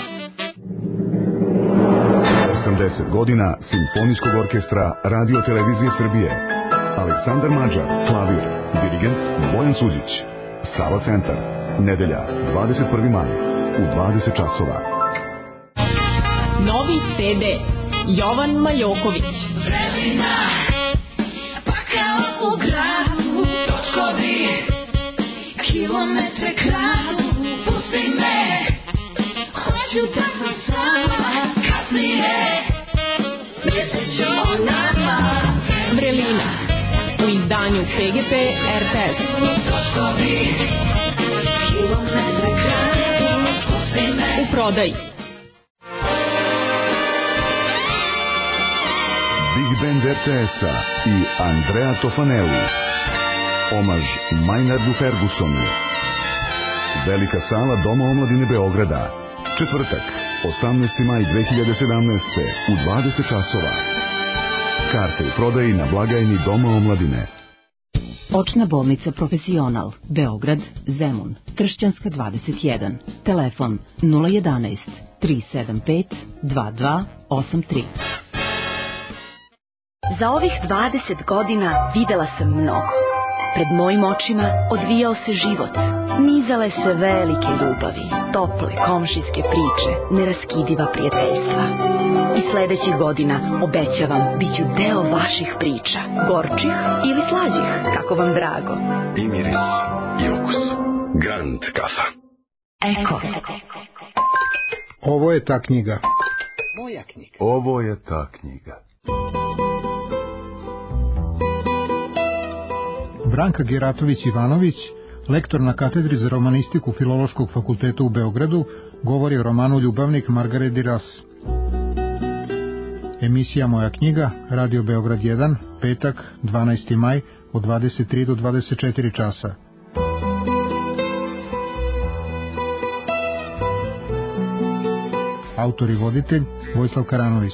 osamdeset godina Simfonijskog orkestra Radio Televizije Srbije. Aleksandar Mađar, klavir. Dirigent Bojan Suđić. Sava Centar. Nedelja, dvadeset prvi maj u dvadeset časova. Novi ce de Jovan Majoković. Vremena, pa kao u gradu, točkovi, kilometre kradu, pusti me, hoću da sam sama, kasnije, misliš o nama. Vrelina, u izdanju pe ge pe er te es. Točkovi, kilometre kradu. prodaji. Big Band er te es-a i Andrea Tofanelli. Omaž Maynardu Fergusonu. Velika sala Doma omladine Beograda. Četvrtak, osamnaesti maj dve hiljade sedamnaeste. u dvadeset časova. Karte u prodaji na blagajni Doma omladine. Očna bolnica Profesional, Beograd, Zemun, Kršćanska dvadeset jedan. Telefon nula jedanaest tri sedam pet dva dva osam tri. Za ovih dvadeset godina videla sam mnogo. Pred mojim očima odvijao se život. Nizale se velike ljubavi, tople komšijske priče, neraskidiva prijateljstva. I sledećih godina, obećavam, bit ću deo vaših priča. Gorčih ili slađih, kako vam drago. I miris, i okus. Grand kafa. Eko. Ovo je ta knjiga. Moja knjiga. Ovo je ta knjiga. Branka Geratović-Ivanović, lektor na katedri za romanistiku Filološkog fakulteta u Beogradu, govori o romanu Ljubavnik Margaret Duras. Emisija Moja knjiga, Radio Beograd jedan, petak, dvanaesti maj, od dvadeset tri do dvadeset četiri časa. Autor i voditelj Vojislav Karanović.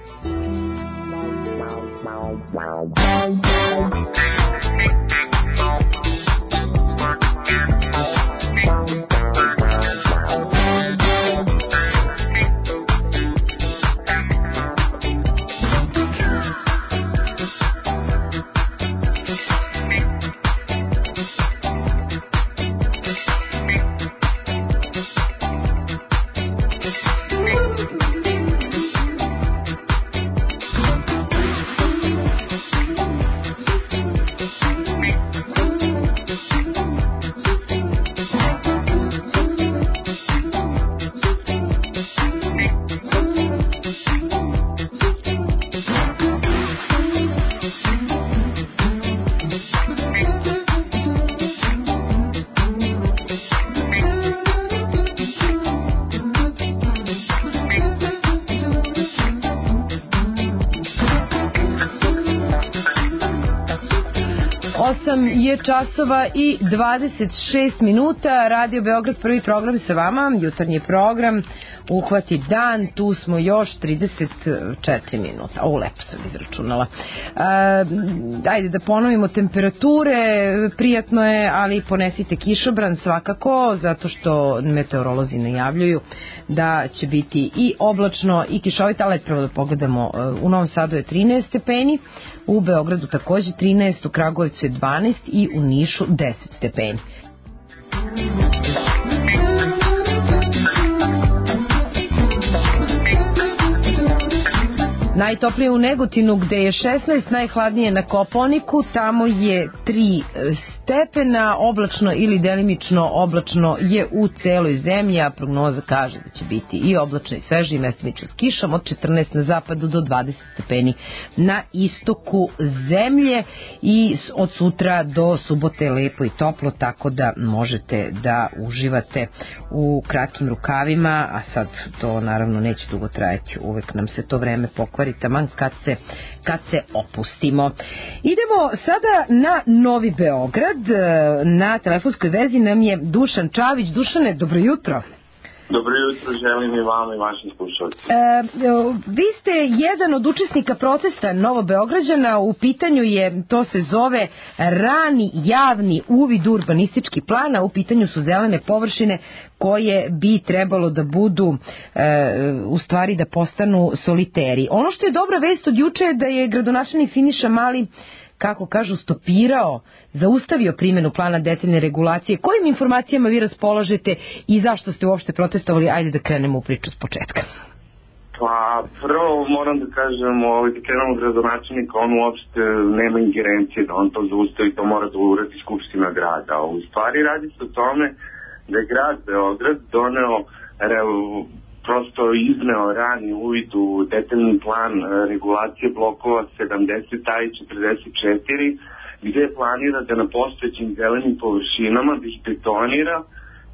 osam je časova i dvadeset šest minuta. Radio Beograd, prvi program sa vama, jutarnji program, uhvati dan, tu smo još trideset četiri minuta. O, lepo sam izračunala. E, ajde da ponovimo temperature, prijatno je, ali ponesite kišobran svakako, zato što meteorolozi najavljuju da će biti i oblačno i kišovito, ali prvo da pogledamo, u Novom Sadu je trinaest stepeni, u Beogradu takođe trinaest, u Kragujevcu je dvanaest i u Nišu deset stepeni. Najtoplije u Negotinu gde je šesnaest, najhladnije na Kopaoniku, tamo je tri stepena, oblačno ili delimično oblačno je u celoj zemlji, a prognoza kaže da će biti i oblačno i sveže i mestimično s kišom, od četrnaest na zapadu do dvadeset stepeni na istoku zemlje i od sutra do subote lepo i toplo, tako da možete da uživate u kratkim rukavima, a sad to naravno neće dugo trajati, uvek nam se to vreme pokvari taman kad se, kad se opustimo. Idemo sada na Novi Beograd. Na telefonskoj vezi nam je Dušan Čavić. Dušane, dobro jutro. Dobro jutro, želim i vama i vašim slušalcima. E, vi ste jedan od učesnika protesta Novobeograđana, u pitanju je, to se zove rani javni uvid u urbanistički plan, a u pitanju su zelene površine koje bi trebalo da budu, e, u stvari da postanu soliteri. Ono što je dobra vest od juče je da je gradonačelnik Siniša Mali, kako kažu, stopirao, zaustavio primjenu plana detaljne regulacije. Kojim informacijama vi raspolažete i zašto ste uopšte protestovali? Ajde da krenemo u priču s početka. Pa prvo moram da kažem, ovaj, da krenemo od gradonačelnika, on uopšte nema ingerencije da on to zaustavi, to mora da uradi Skupština grada. U stvari radi se o tome da je grad Beograd doneo revu, prosto izneo rani uvid u detaljni plan regulacije blokova sedamdeset A i četrdeset četiri, gde planira da na postojećim zelenim površinama da ih betonira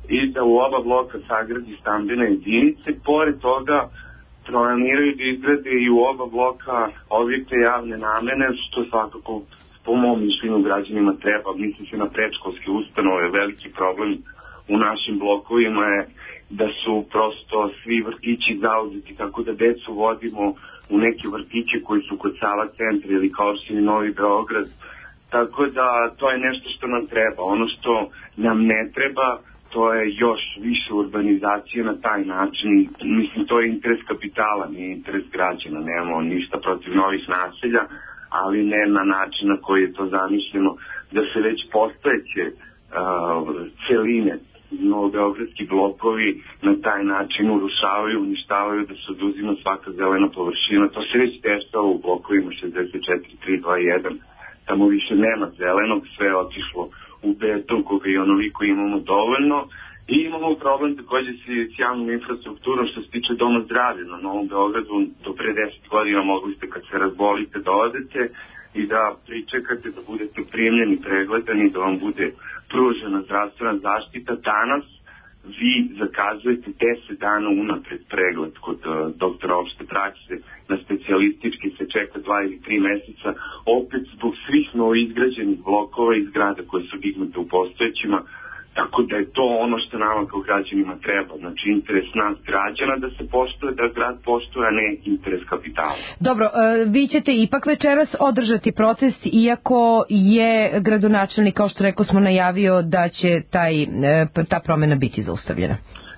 i da u oba bloka sagradi stambene jedinice. Pored toga planiraju da izgrade i u oba bloka objekte javne namene, što svakako po mom mišljenju građanima treba. Mislim se na predškolske ustanove. Veliki problem u našim blokovima je da su prosto svi vrtići zauzeti, tako da decu vodimo u neke vrtiće koji su kod Sava centra ili kao opštini Novi Beograd. Tako da to je nešto što nam treba. Ono što nam ne treba, to je još više urbanizacije na taj način. Mislim, to je interes kapitala, nije interes građana. Nemamo ništa protiv novih naselja, ali ne na način na koji je to zamišljeno, da se već postojeće uh, celine, novobeogradski blokovi na taj način urušavaju, uništavaju, da se oduzima svaka zelena površina. To se već dešava u blokovima šezdeset četiri tri dva jedan. Tamo više nema zelenog, sve je otišlo u beton koga i onoliko imamo dovoljno. I imamo problem takođe s javnom infrastrukturom što se tiče doma zdravlja. Na Novom Beogradu do pre deset godina mogli ste kad se razbolite da odete i da pričekate, da budete primljeni, pregledani, da vam bude pružena zdravstvena zaštita. Danas vi zakazujete deset dana unapred pregled kod uh, doktora opšte prakse, na specijalistički se čeka dva ili tri meseca, opet zbog svih novoizgrađenih blokova i zgrada koje su dignute u postojećima. Tako da je to ono što nama kao građanima treba. Znači interes nas građana da se poštuje, da grad poštuje, a ne interes kapitala. Dobro, vi ćete ipak večeras održati protest, iako je gradonačelnik, kao što rekao smo, najavio da će taj, ta promena biti zaustavljena.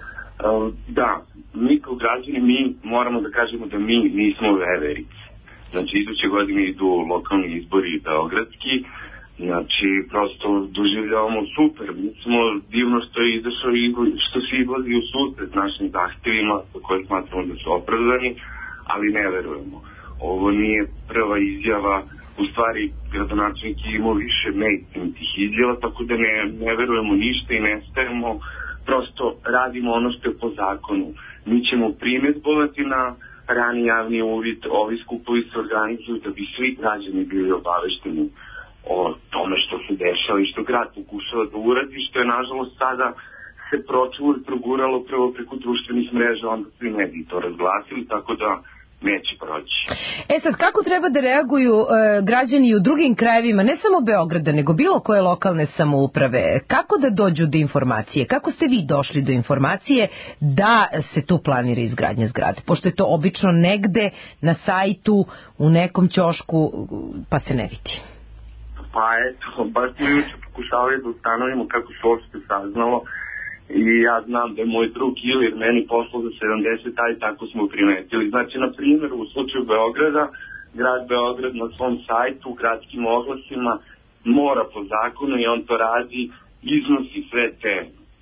Da, mi kao građani, mi moramo da kažemo da mi nismo veverici. Znači iduće godine idu lokalni izbori beogradski. Znači, prosto doživljavamo super. Mi smo divno što je izašao i što se izlazi u susret našim zahtevima koje smatramo da su opravdani, ali ne verujemo. Ovo nije prva izjava, u stvari gradonačelnik je imao više neistinitih izjava, tako da ne, ne verujemo ništa i ne stajemo, prosto radimo ono što je po zakonu. Mi ćemo primjedbovati na rani javni uvid, ovi skupovi se organizuju da bi svi građani bili obavešteni o tome što se dešava i što grad pokušava da uradi, što je nažalost sada se pročulo i proguralo prvo preko društvenih mreža, onda svi mediji to razglasili, tako da neće proći. E sad, kako treba da reaguju e, građani u drugim krajevima, ne samo Beograda, nego bilo koje lokalne samouprave? Kako da dođu do informacije? Kako ste vi došli do informacije da se tu planira izgradnja zgrade? Pošto je to obično negde na sajtu, u nekom ćošku, pa se ne vidi. Pa eto, baš smo juče pokušavali da ustanovimo kako se uopšte saznalo i ja znam da je moj drug Ilir meni poslao za sedamdeset, a i tako smo primetili. Znači, na primjer, u slučaju Beograda, grad Beograd na svom sajtu, u gradskim oglasima, mora po zakonu i on to radi, iznosi sve te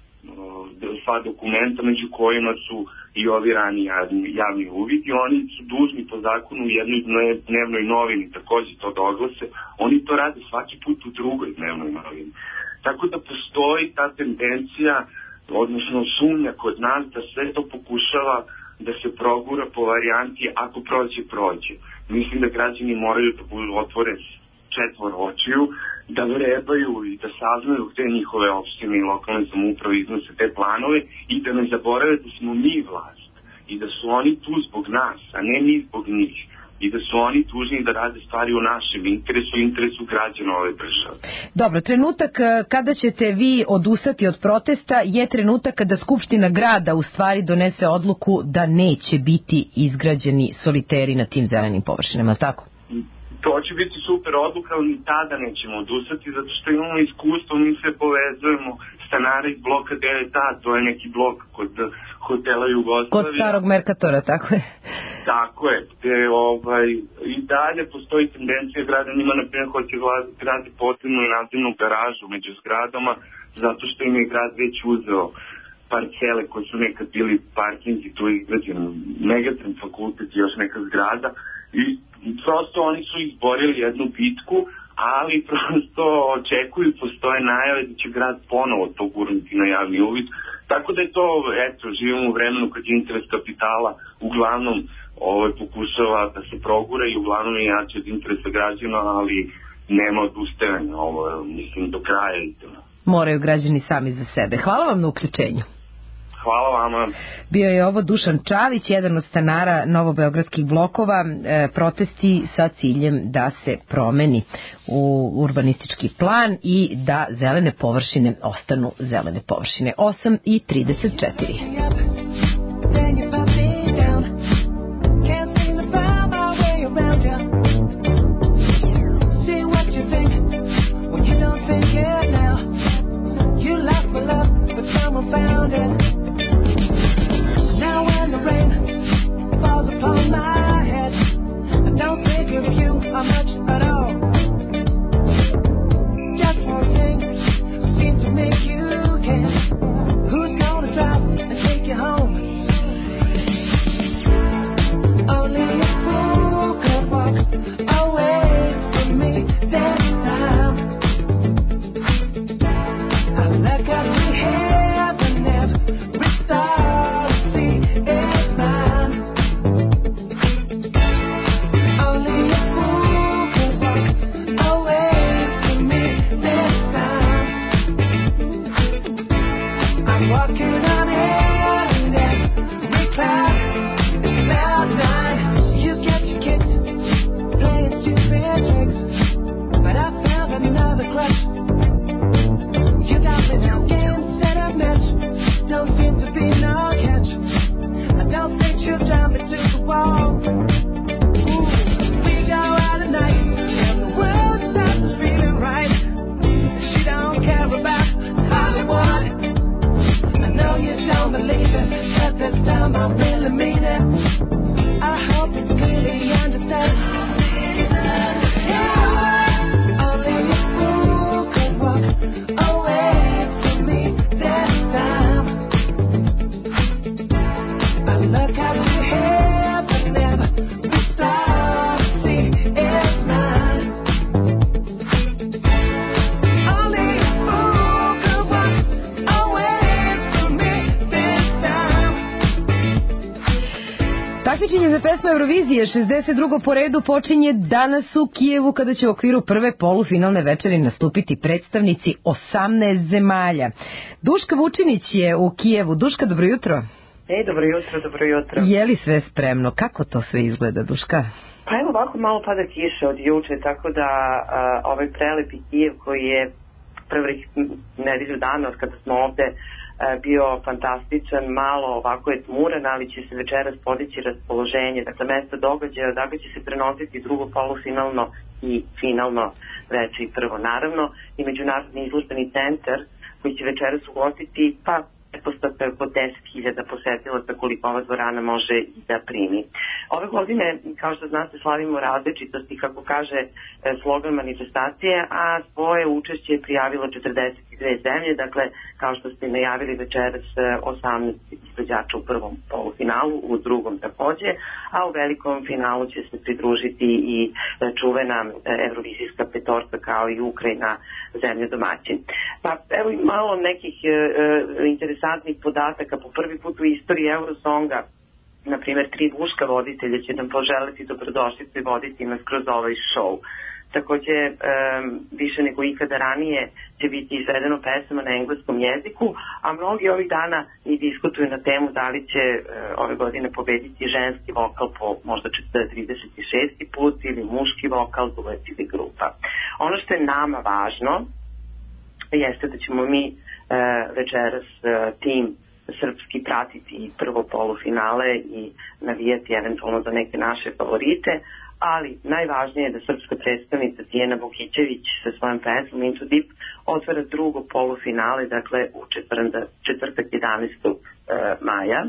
sva dokumenta među kojima su i ovi rani javni, javni uvid i oni su dužni po zakonu u jednoj dnevnoj novini takođe to da oglase. Oni to rade svaki put u drugoj dnevnoj novini. Tako da postoji ta tendencija, odnosno sumnja kod nas da sve to pokušava da se progura po varijanti ako prođe, prođe. Mislim da građani moraju da budu otvore četvor očiju, da vrebaju i da saznaju gde njihove opštine i lokalne samouprave iznose te planove i da ne zaborave da smo mi vlast i da su oni tu zbog nas, a ne mi zbog njih. I da su oni tužni da rade stvari u našem interesu i interesu građana ove države. Dobro, trenutak kada ćete vi odustati od protesta je trenutak kada Skupština grada u stvari donese odluku da neće biti izgrađeni soliteri na tim zelenim površinama, tako? To će biti super odluka, ali ni tada nećemo odustati, zato što imamo iskustvo, mi se povezujemo stanara iz bloka devet a, to je neki blok kod hotela Jugoslavija. Kod starog Merkatora, tako je. Tako je, gde ovaj, i dalje postoji tendencija građanima, na primjer, hoće gradi posebnu i nadzemnu garažu među zgradama, zato što im je grad već uzeo parcele koje su nekad bili parkingi, tu je izgrađen Megatron fakultet i još neka zgrada, i prosto oni su izborili jednu bitku, ali prosto očekuju, postoje najave da će grad ponovo to gurnuti na javni uvid. Tako da je to, eto, živimo u vremenu kad je interes kapitala uglavnom ovaj, pokušava da se progura i uglavnom je jače od interesa građana, ali nema odustajanja, ovo, mislim, do kraja idemo. moraju građani sami za sebe. Hvala vam na uključenju. Hvala vama. Bio je ovo Dušan Čavić, jedan od stanara novobeogradskih blokova, e, protesti sa ciljem da se promeni u urbanistički plan i da zelene površine ostanu zelene površine. osam i trideset četiri. Found it. Now when the rain falls upon my head, I don't think of you or much at all. Just one thing seems to make you care. Who's gonna drive and take you home? Only a fool could walk away from me this time. I look up to him. Takmičenje za pesmu Eurovizije šezdeset drugo po redu počinje danas u Kijevu, kada će u okviru prve polufinalne večeri nastupiti predstavnici osamnaest zemalja. Duška Vučinić je u Kijevu. Duška, dobro jutro. Ej, dobro jutro, dobro jutro. Je li sve spremno? Kako to sve izgleda, Duška? Pa evo, ovako malo pada kiša od juče, tako da a, ovaj prelepi Kijev koji je prvih nedelju dana od kada smo ovde bio fantastičan, malo ovako je tmuran, ali će se večeras podići raspoloženje. Dakle, mesto događaja, dakle će se prenositi drugo polufinalno i finalno veče i prvo. Naravno, i Međunarodni izložbeni centar koji će večeras ugostiti, pa pretpostavka je oko deset hiljada posetilaca koliko ova dvorana može i da primi. Ove godine, kao što znate, slavimo različitosti, kako kaže slogan manifestacije, a svoje učešće je prijavilo četrdeset dve zemlje, dakle, kao što ste najavili večeras osamnaest izvođača u prvom polufinalu, u drugom takođe, a u velikom finalu će se pridružiti i čuvena evrovizijska petorka kao i Ukrajina, zemlja domaćin. Pa evo i malo nekih e, interesantnih podataka. Po prvi put u istoriji Eurosonga, na primjer, tri muška voditelja će nam poželiti dobrodošlicu i voditi nas kroz ovaj show. Takođe, e, više nego ikada ranije će biti izvedeno pesama na engleskom jeziku, a mnogi ovih dana i diskutuju na temu da li će e, ove godine pobediti ženski vokal po možda trideset šesti put ili muški vokal, duet ili grupa. Ono što je nama važno jeste da ćemo mi e, večeras e, tim srpski pratiti prvo polufinale i navijati eventualno za neke naše favorite, ali najvažnije je da srpska predstavnica Tijena Bokićević sa svojom pesmom Into Deep otvara drugo polufinale, dakle u četvrtak jedanaestog maja.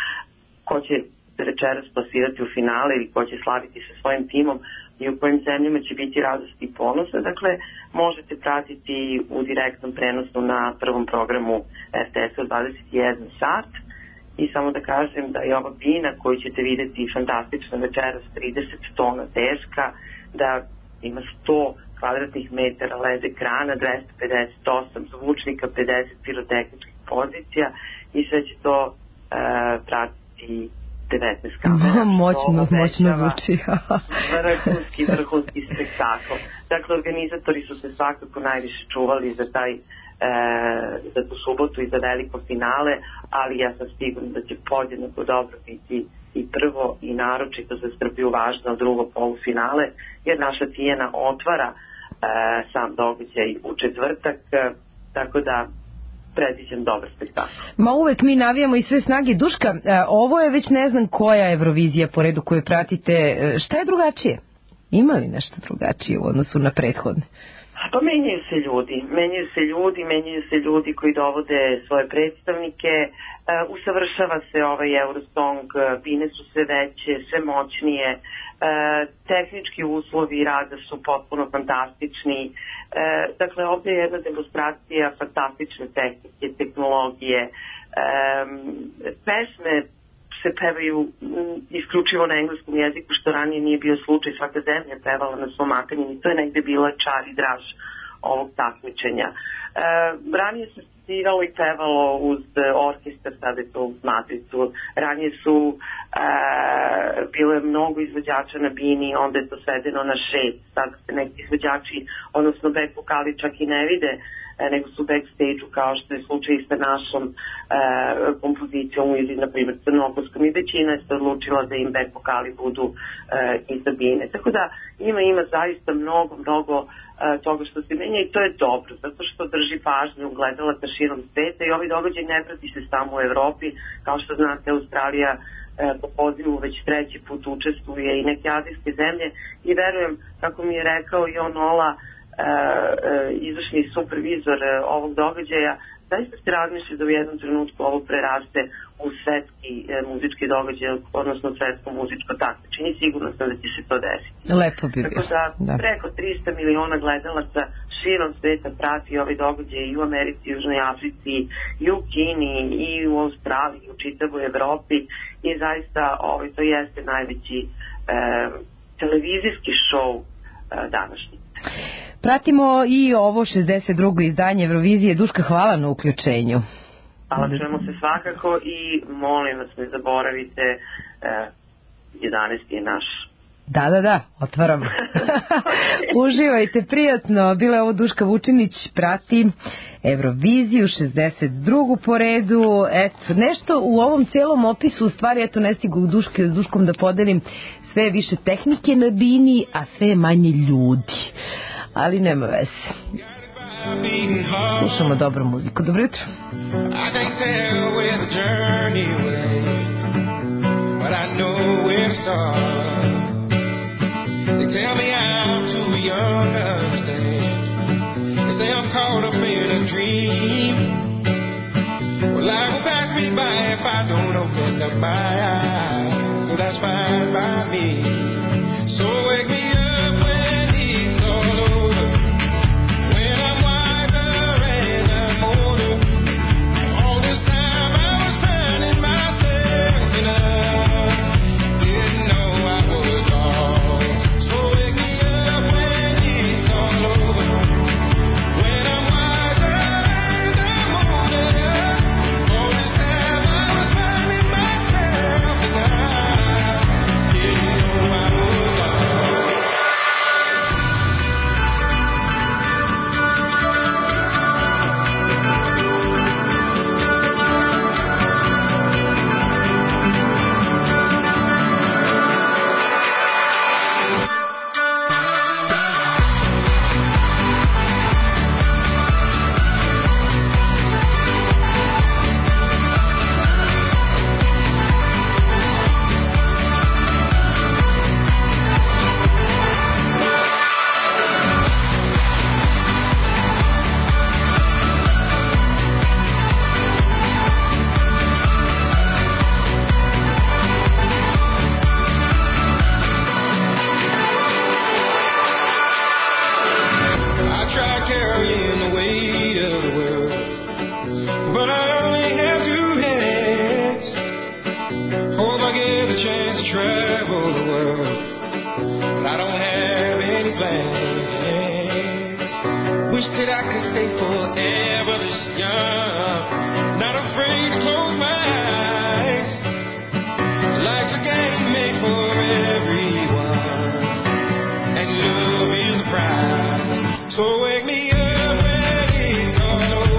Ko će večeras plasirati u finale ili ko će slaviti sa svojim timom i u kojim zemljama će biti radosti i ponosa, dakle možete pratiti u direktnom prenosu na prvom programu R T S-a dvadeset jedan sat. I samo da kažem da je ova bina koju ćete vidjeti fantastična večeras, trideset tona teška, da ima sto kvadratnih metara led ekrana, dvesta pedeset osam zvučnika, pedeset pirotehničkih pozicija i sve će to uh, pratiti devetnaest kamera. Moćno, moćno zvuči. vrhunski, vrhunski spektakl. Dakle, organizatori su se svakako najviše čuvali za taj za tu subotu i za veliko finale, ali ja sam sigurna da će podjednako dobro biti i prvo i naročito za Srbiju važno drugo polufinale, jer naša Tijana otvara sam događaj u četvrtak, tako da predviđam dobar spektakl. Ma uvek mi navijamo i sve snage. Duška, ovo je već ne znam koja Eurovizija po redu koju pratite. Šta je drugačije? Ima li nešto drugačije u odnosu na prethodne? Pa menjaju se ljudi, menjaju se ljudi, menjaju se ljudi koji dovode svoje predstavnike, uh, usavršava se ovaj Eurosong, bine su sve veće, sve moćnije, uh, tehnički uslovi rada su potpuno fantastični, uh, dakle ovdje je jedna demonstracija fantastične tehnike, tehnologije, um, pesme se pevaju isključivo na engleskom jeziku, što ranije nije bio slučaj, svaka zemlja pevala na svom materinjem i to je negde bila čar i draž ovog takmičenja. E, ranije se sviralo i pevalo uz orkestar, sada je to uz matricu, ranije su e, bile mnogo izvođača na bini, onda je to svedeno na šest, sada se neki izvođači, odnosno back vokali čak i ne vide, nego su backstage-u kao što je slučaj i sa našom e, kompozicijom ili, na primjer, crnogorskom i većina je se odlučila da im back vokali budu e, iz bine. Tako da ima, ima zaista mnogo, mnogo e, toga što se menja i to je dobro, zato što drži pažnju gledalaca širom sveta i ovi događaj ne prati se samo u Evropi, kao što znate Australija e, po pozivu već treći put učestvuje i neke azijske zemlje i verujem, kako mi je rekao i on Ola, Uh, uh, izvršni supervizor uh, ovog događaja, zaista se razmišlja da u jednom trenutku ovo preraste u svetski uh, muzički događaj, odnosno svetsko muzičko takmičenje i sigurno sam da će se to desiti. Lepo bi bio. Tako da, da preko tristo miliona gledalaca širom sveta prati ovaj događaj i u Americi, i u Južnoj Africi, i u Kini, i u Australiji, i u čitavoj Evropi i zaista ovaj, to jeste najveći uh, televizijski šou uh, današnji. Pratimo i ovo šezdeset drugo izdanje Eurovizije. Duška, hvala na uključenju. Hvala, čujemo se svakako i molim vas ne zaboravite, eh, jedanaesti je naš. Da, da, da, otvaramo. Uživajte, prijatno. Bila je ovo Duška Vučinić, prati Euroviziju, šezdeset drugu po redu. Eto, nešto u ovom celom opisu, u stvari, eto, ne stigu Duške, s Duškom da podelim, sve je više tehnike na bini, a sve je manje ljudi. Ali nema veze. Slušamo dobru muziku. Dobro jutro. I can't tell where the journey will end, but I know where to start. They tell me I'm too young to understand. They say I'm caught up in a dream. Well, life will pass me by if I don't open up my eyes. So that's fine by me. So wake me up when it's all over, when I'm wiser and I'm older. All this time I was finding myself and I didn't know I was lost. So wake me up when it's all over, when I'm wiser and I'm older. All this time I was finding myself and I didn't know I was lost. I tried carrying the weight of the world, but I only have two hands. Hope I get the chance to travel the world, but I don't have any plans. Wish that I could stay forever this young, not afraid to close my eyes. Life's a game made for everyone, and love is the prize. So wake me up when it's all over.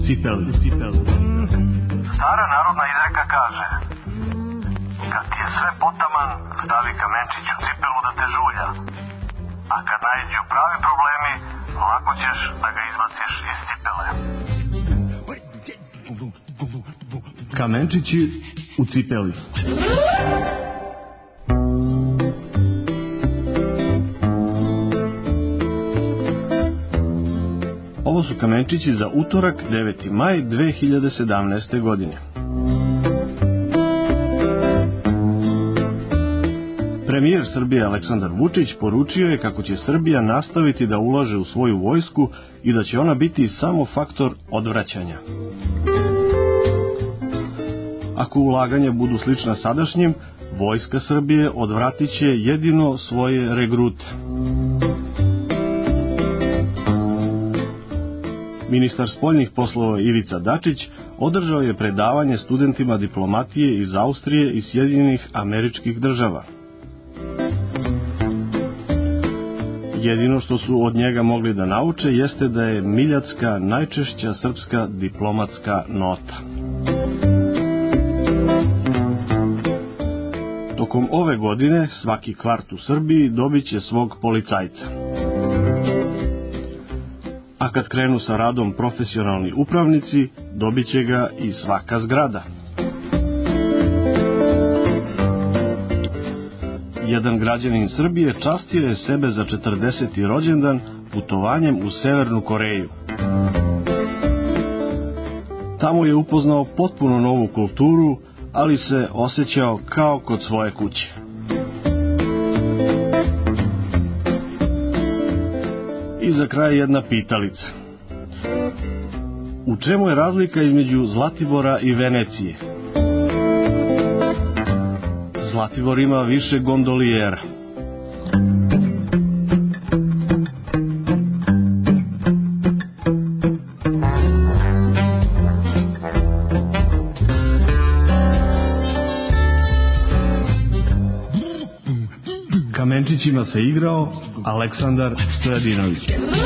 cipeli. Stara narodna izreka kaže: kad ti je sve potaman, stavi kamenčić u cipelu da te žulja. A kad naiđu pravi problemi, lako ćeš da ga izbaciš iz cipele. Kamenčići u cipeli. Ovo su kamenčići za utorak, deveti maj dve hiljade sedamnaeste. godine. Premijer Srbije Aleksandar Vučić poručio je kako će Srbija nastaviti da ulaže u svoju vojsku i da će ona biti samo faktor odvraćanja. Ako ulaganja budu slična sadašnjim, vojska Srbije odvratit će jedino svoje regrute. Ministar spoljnih poslova Ivica Dačić održao je predavanje studentima diplomatije iz Austrije i Sjedinjenih Američkih Država. Jedino što su od njega mogli da nauče jeste da je Miljacka najčešća srpska diplomatska nota. Tokom ove godine svaki kvart u Srbiji dobit će svog policajca. A kad krenu sa radom profesionalni upravnici, dobit će ga i svaka zgrada. Jedan građanin Srbije častio je sebe za četrdeseti rođendan putovanjem u Severnu Koreju. Tamo je upoznao potpuno novu kulturu, ali se osjećao kao kod svoje kuće. I za kraj jedna pitalica. U čemu je razlika između Zlatibora i Venecije? Zlatibor ima više gondolijera. Kamenčićima se igrao Aleksandar Stojadinović.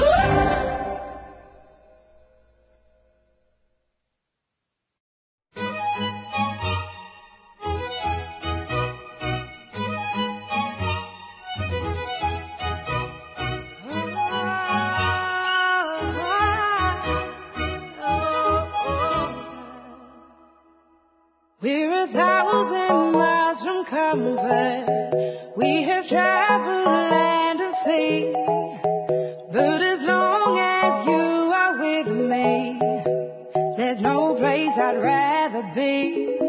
We're a thousand miles from comfort. We have traveled land and sea. But as long as you are with me, there's no place I'd rather be.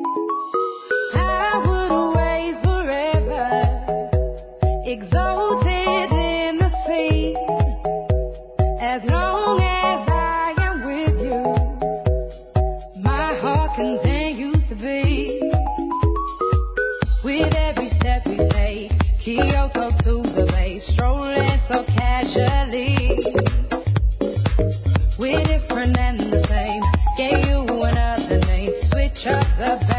I would away forever, exalted in the sea. As long as I am with you, my heart continues to beat. With every step we take, Kyoto to the bay, strolling so casually. We're different and the same, gave you another name, switch up the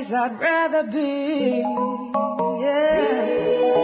place I'd rather be. Yeah.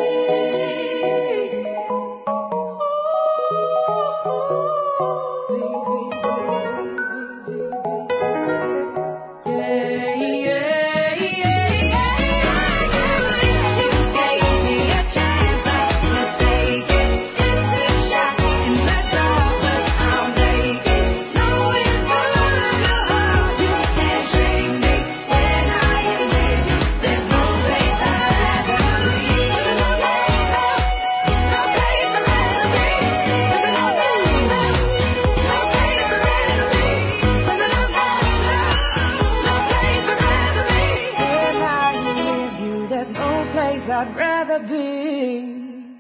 I'd rather be.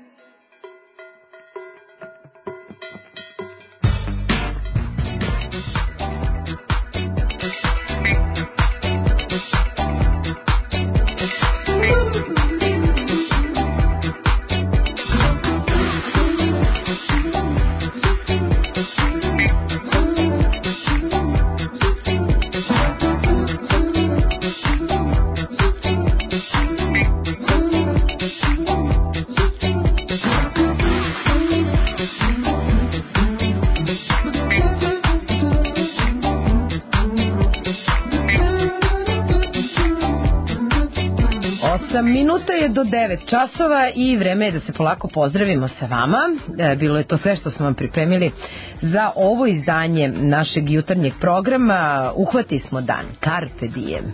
Minuta je do devet časova i vreme je da se polako pozdravimo sa vama. E, bilo je to sve što smo vam pripremili za ovo izdanje našeg jutarnjeg programa. Uhvati smo dan, Carpe Diem.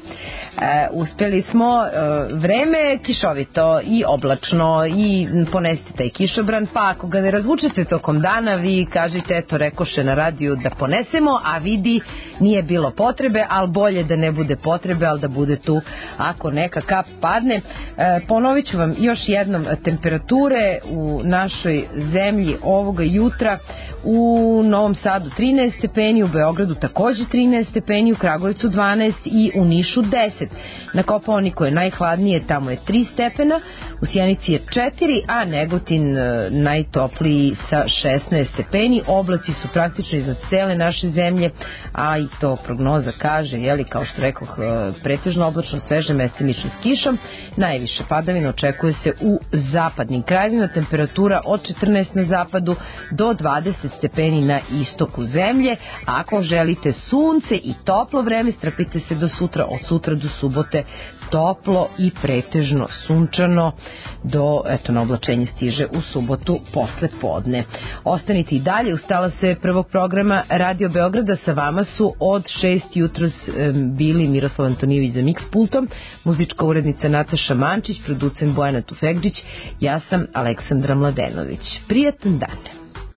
E, uspeli smo, e, vreme je kišovito i oblačno i ponesite taj kišobran, pa ako ga ne razvučete tokom dana, vi kažete, eto, rekoše na radiju da ponesemo, a vidi, nije bilo potrebe, ali bolje da ne bude potrebe, ali da bude tu ako neka kap padne. E, ponovit ću vam još jednom temperature u našoj zemlji ovoga jutra. U Novom Sadu trinaest stepeni, u Beogradu takođe trinaest stepeni, u Kragujevcu dvanaest i u Nišu deset. Na Kopaoniku je najhladnije, tamo je tri stepena, u Sjenici je četiri, a Negotin najtopliji sa šesnaest stepeni. Oblaci su praktično iznad cele naše zemlje, a i to prognoza kaže, jeli, kao što rekoh, pretežno oblačno, sveže, mestimično s kišom. Najviše padavina očekuje se u zapadnim krajevima, temperatura od četrnaest na zapadu do dvadeset stepeni na istoku zemlje. A ako želite sunce i toplo vreme, strpite se do sutra, od sutra do subote toplo i pretežno sunčano, do, eto, na oblačenje stiže u subotu posle podne. Ostanite i dalje uz talase prvog programa Radio Beograda. Sa vama su od šest jutros bili Miroslav Antonijević za Mix pultom, muzička urednica Nataša Mančić, producent Bojana Tufegđić, ja sam Aleksandra Mladenović. Prijatan dan.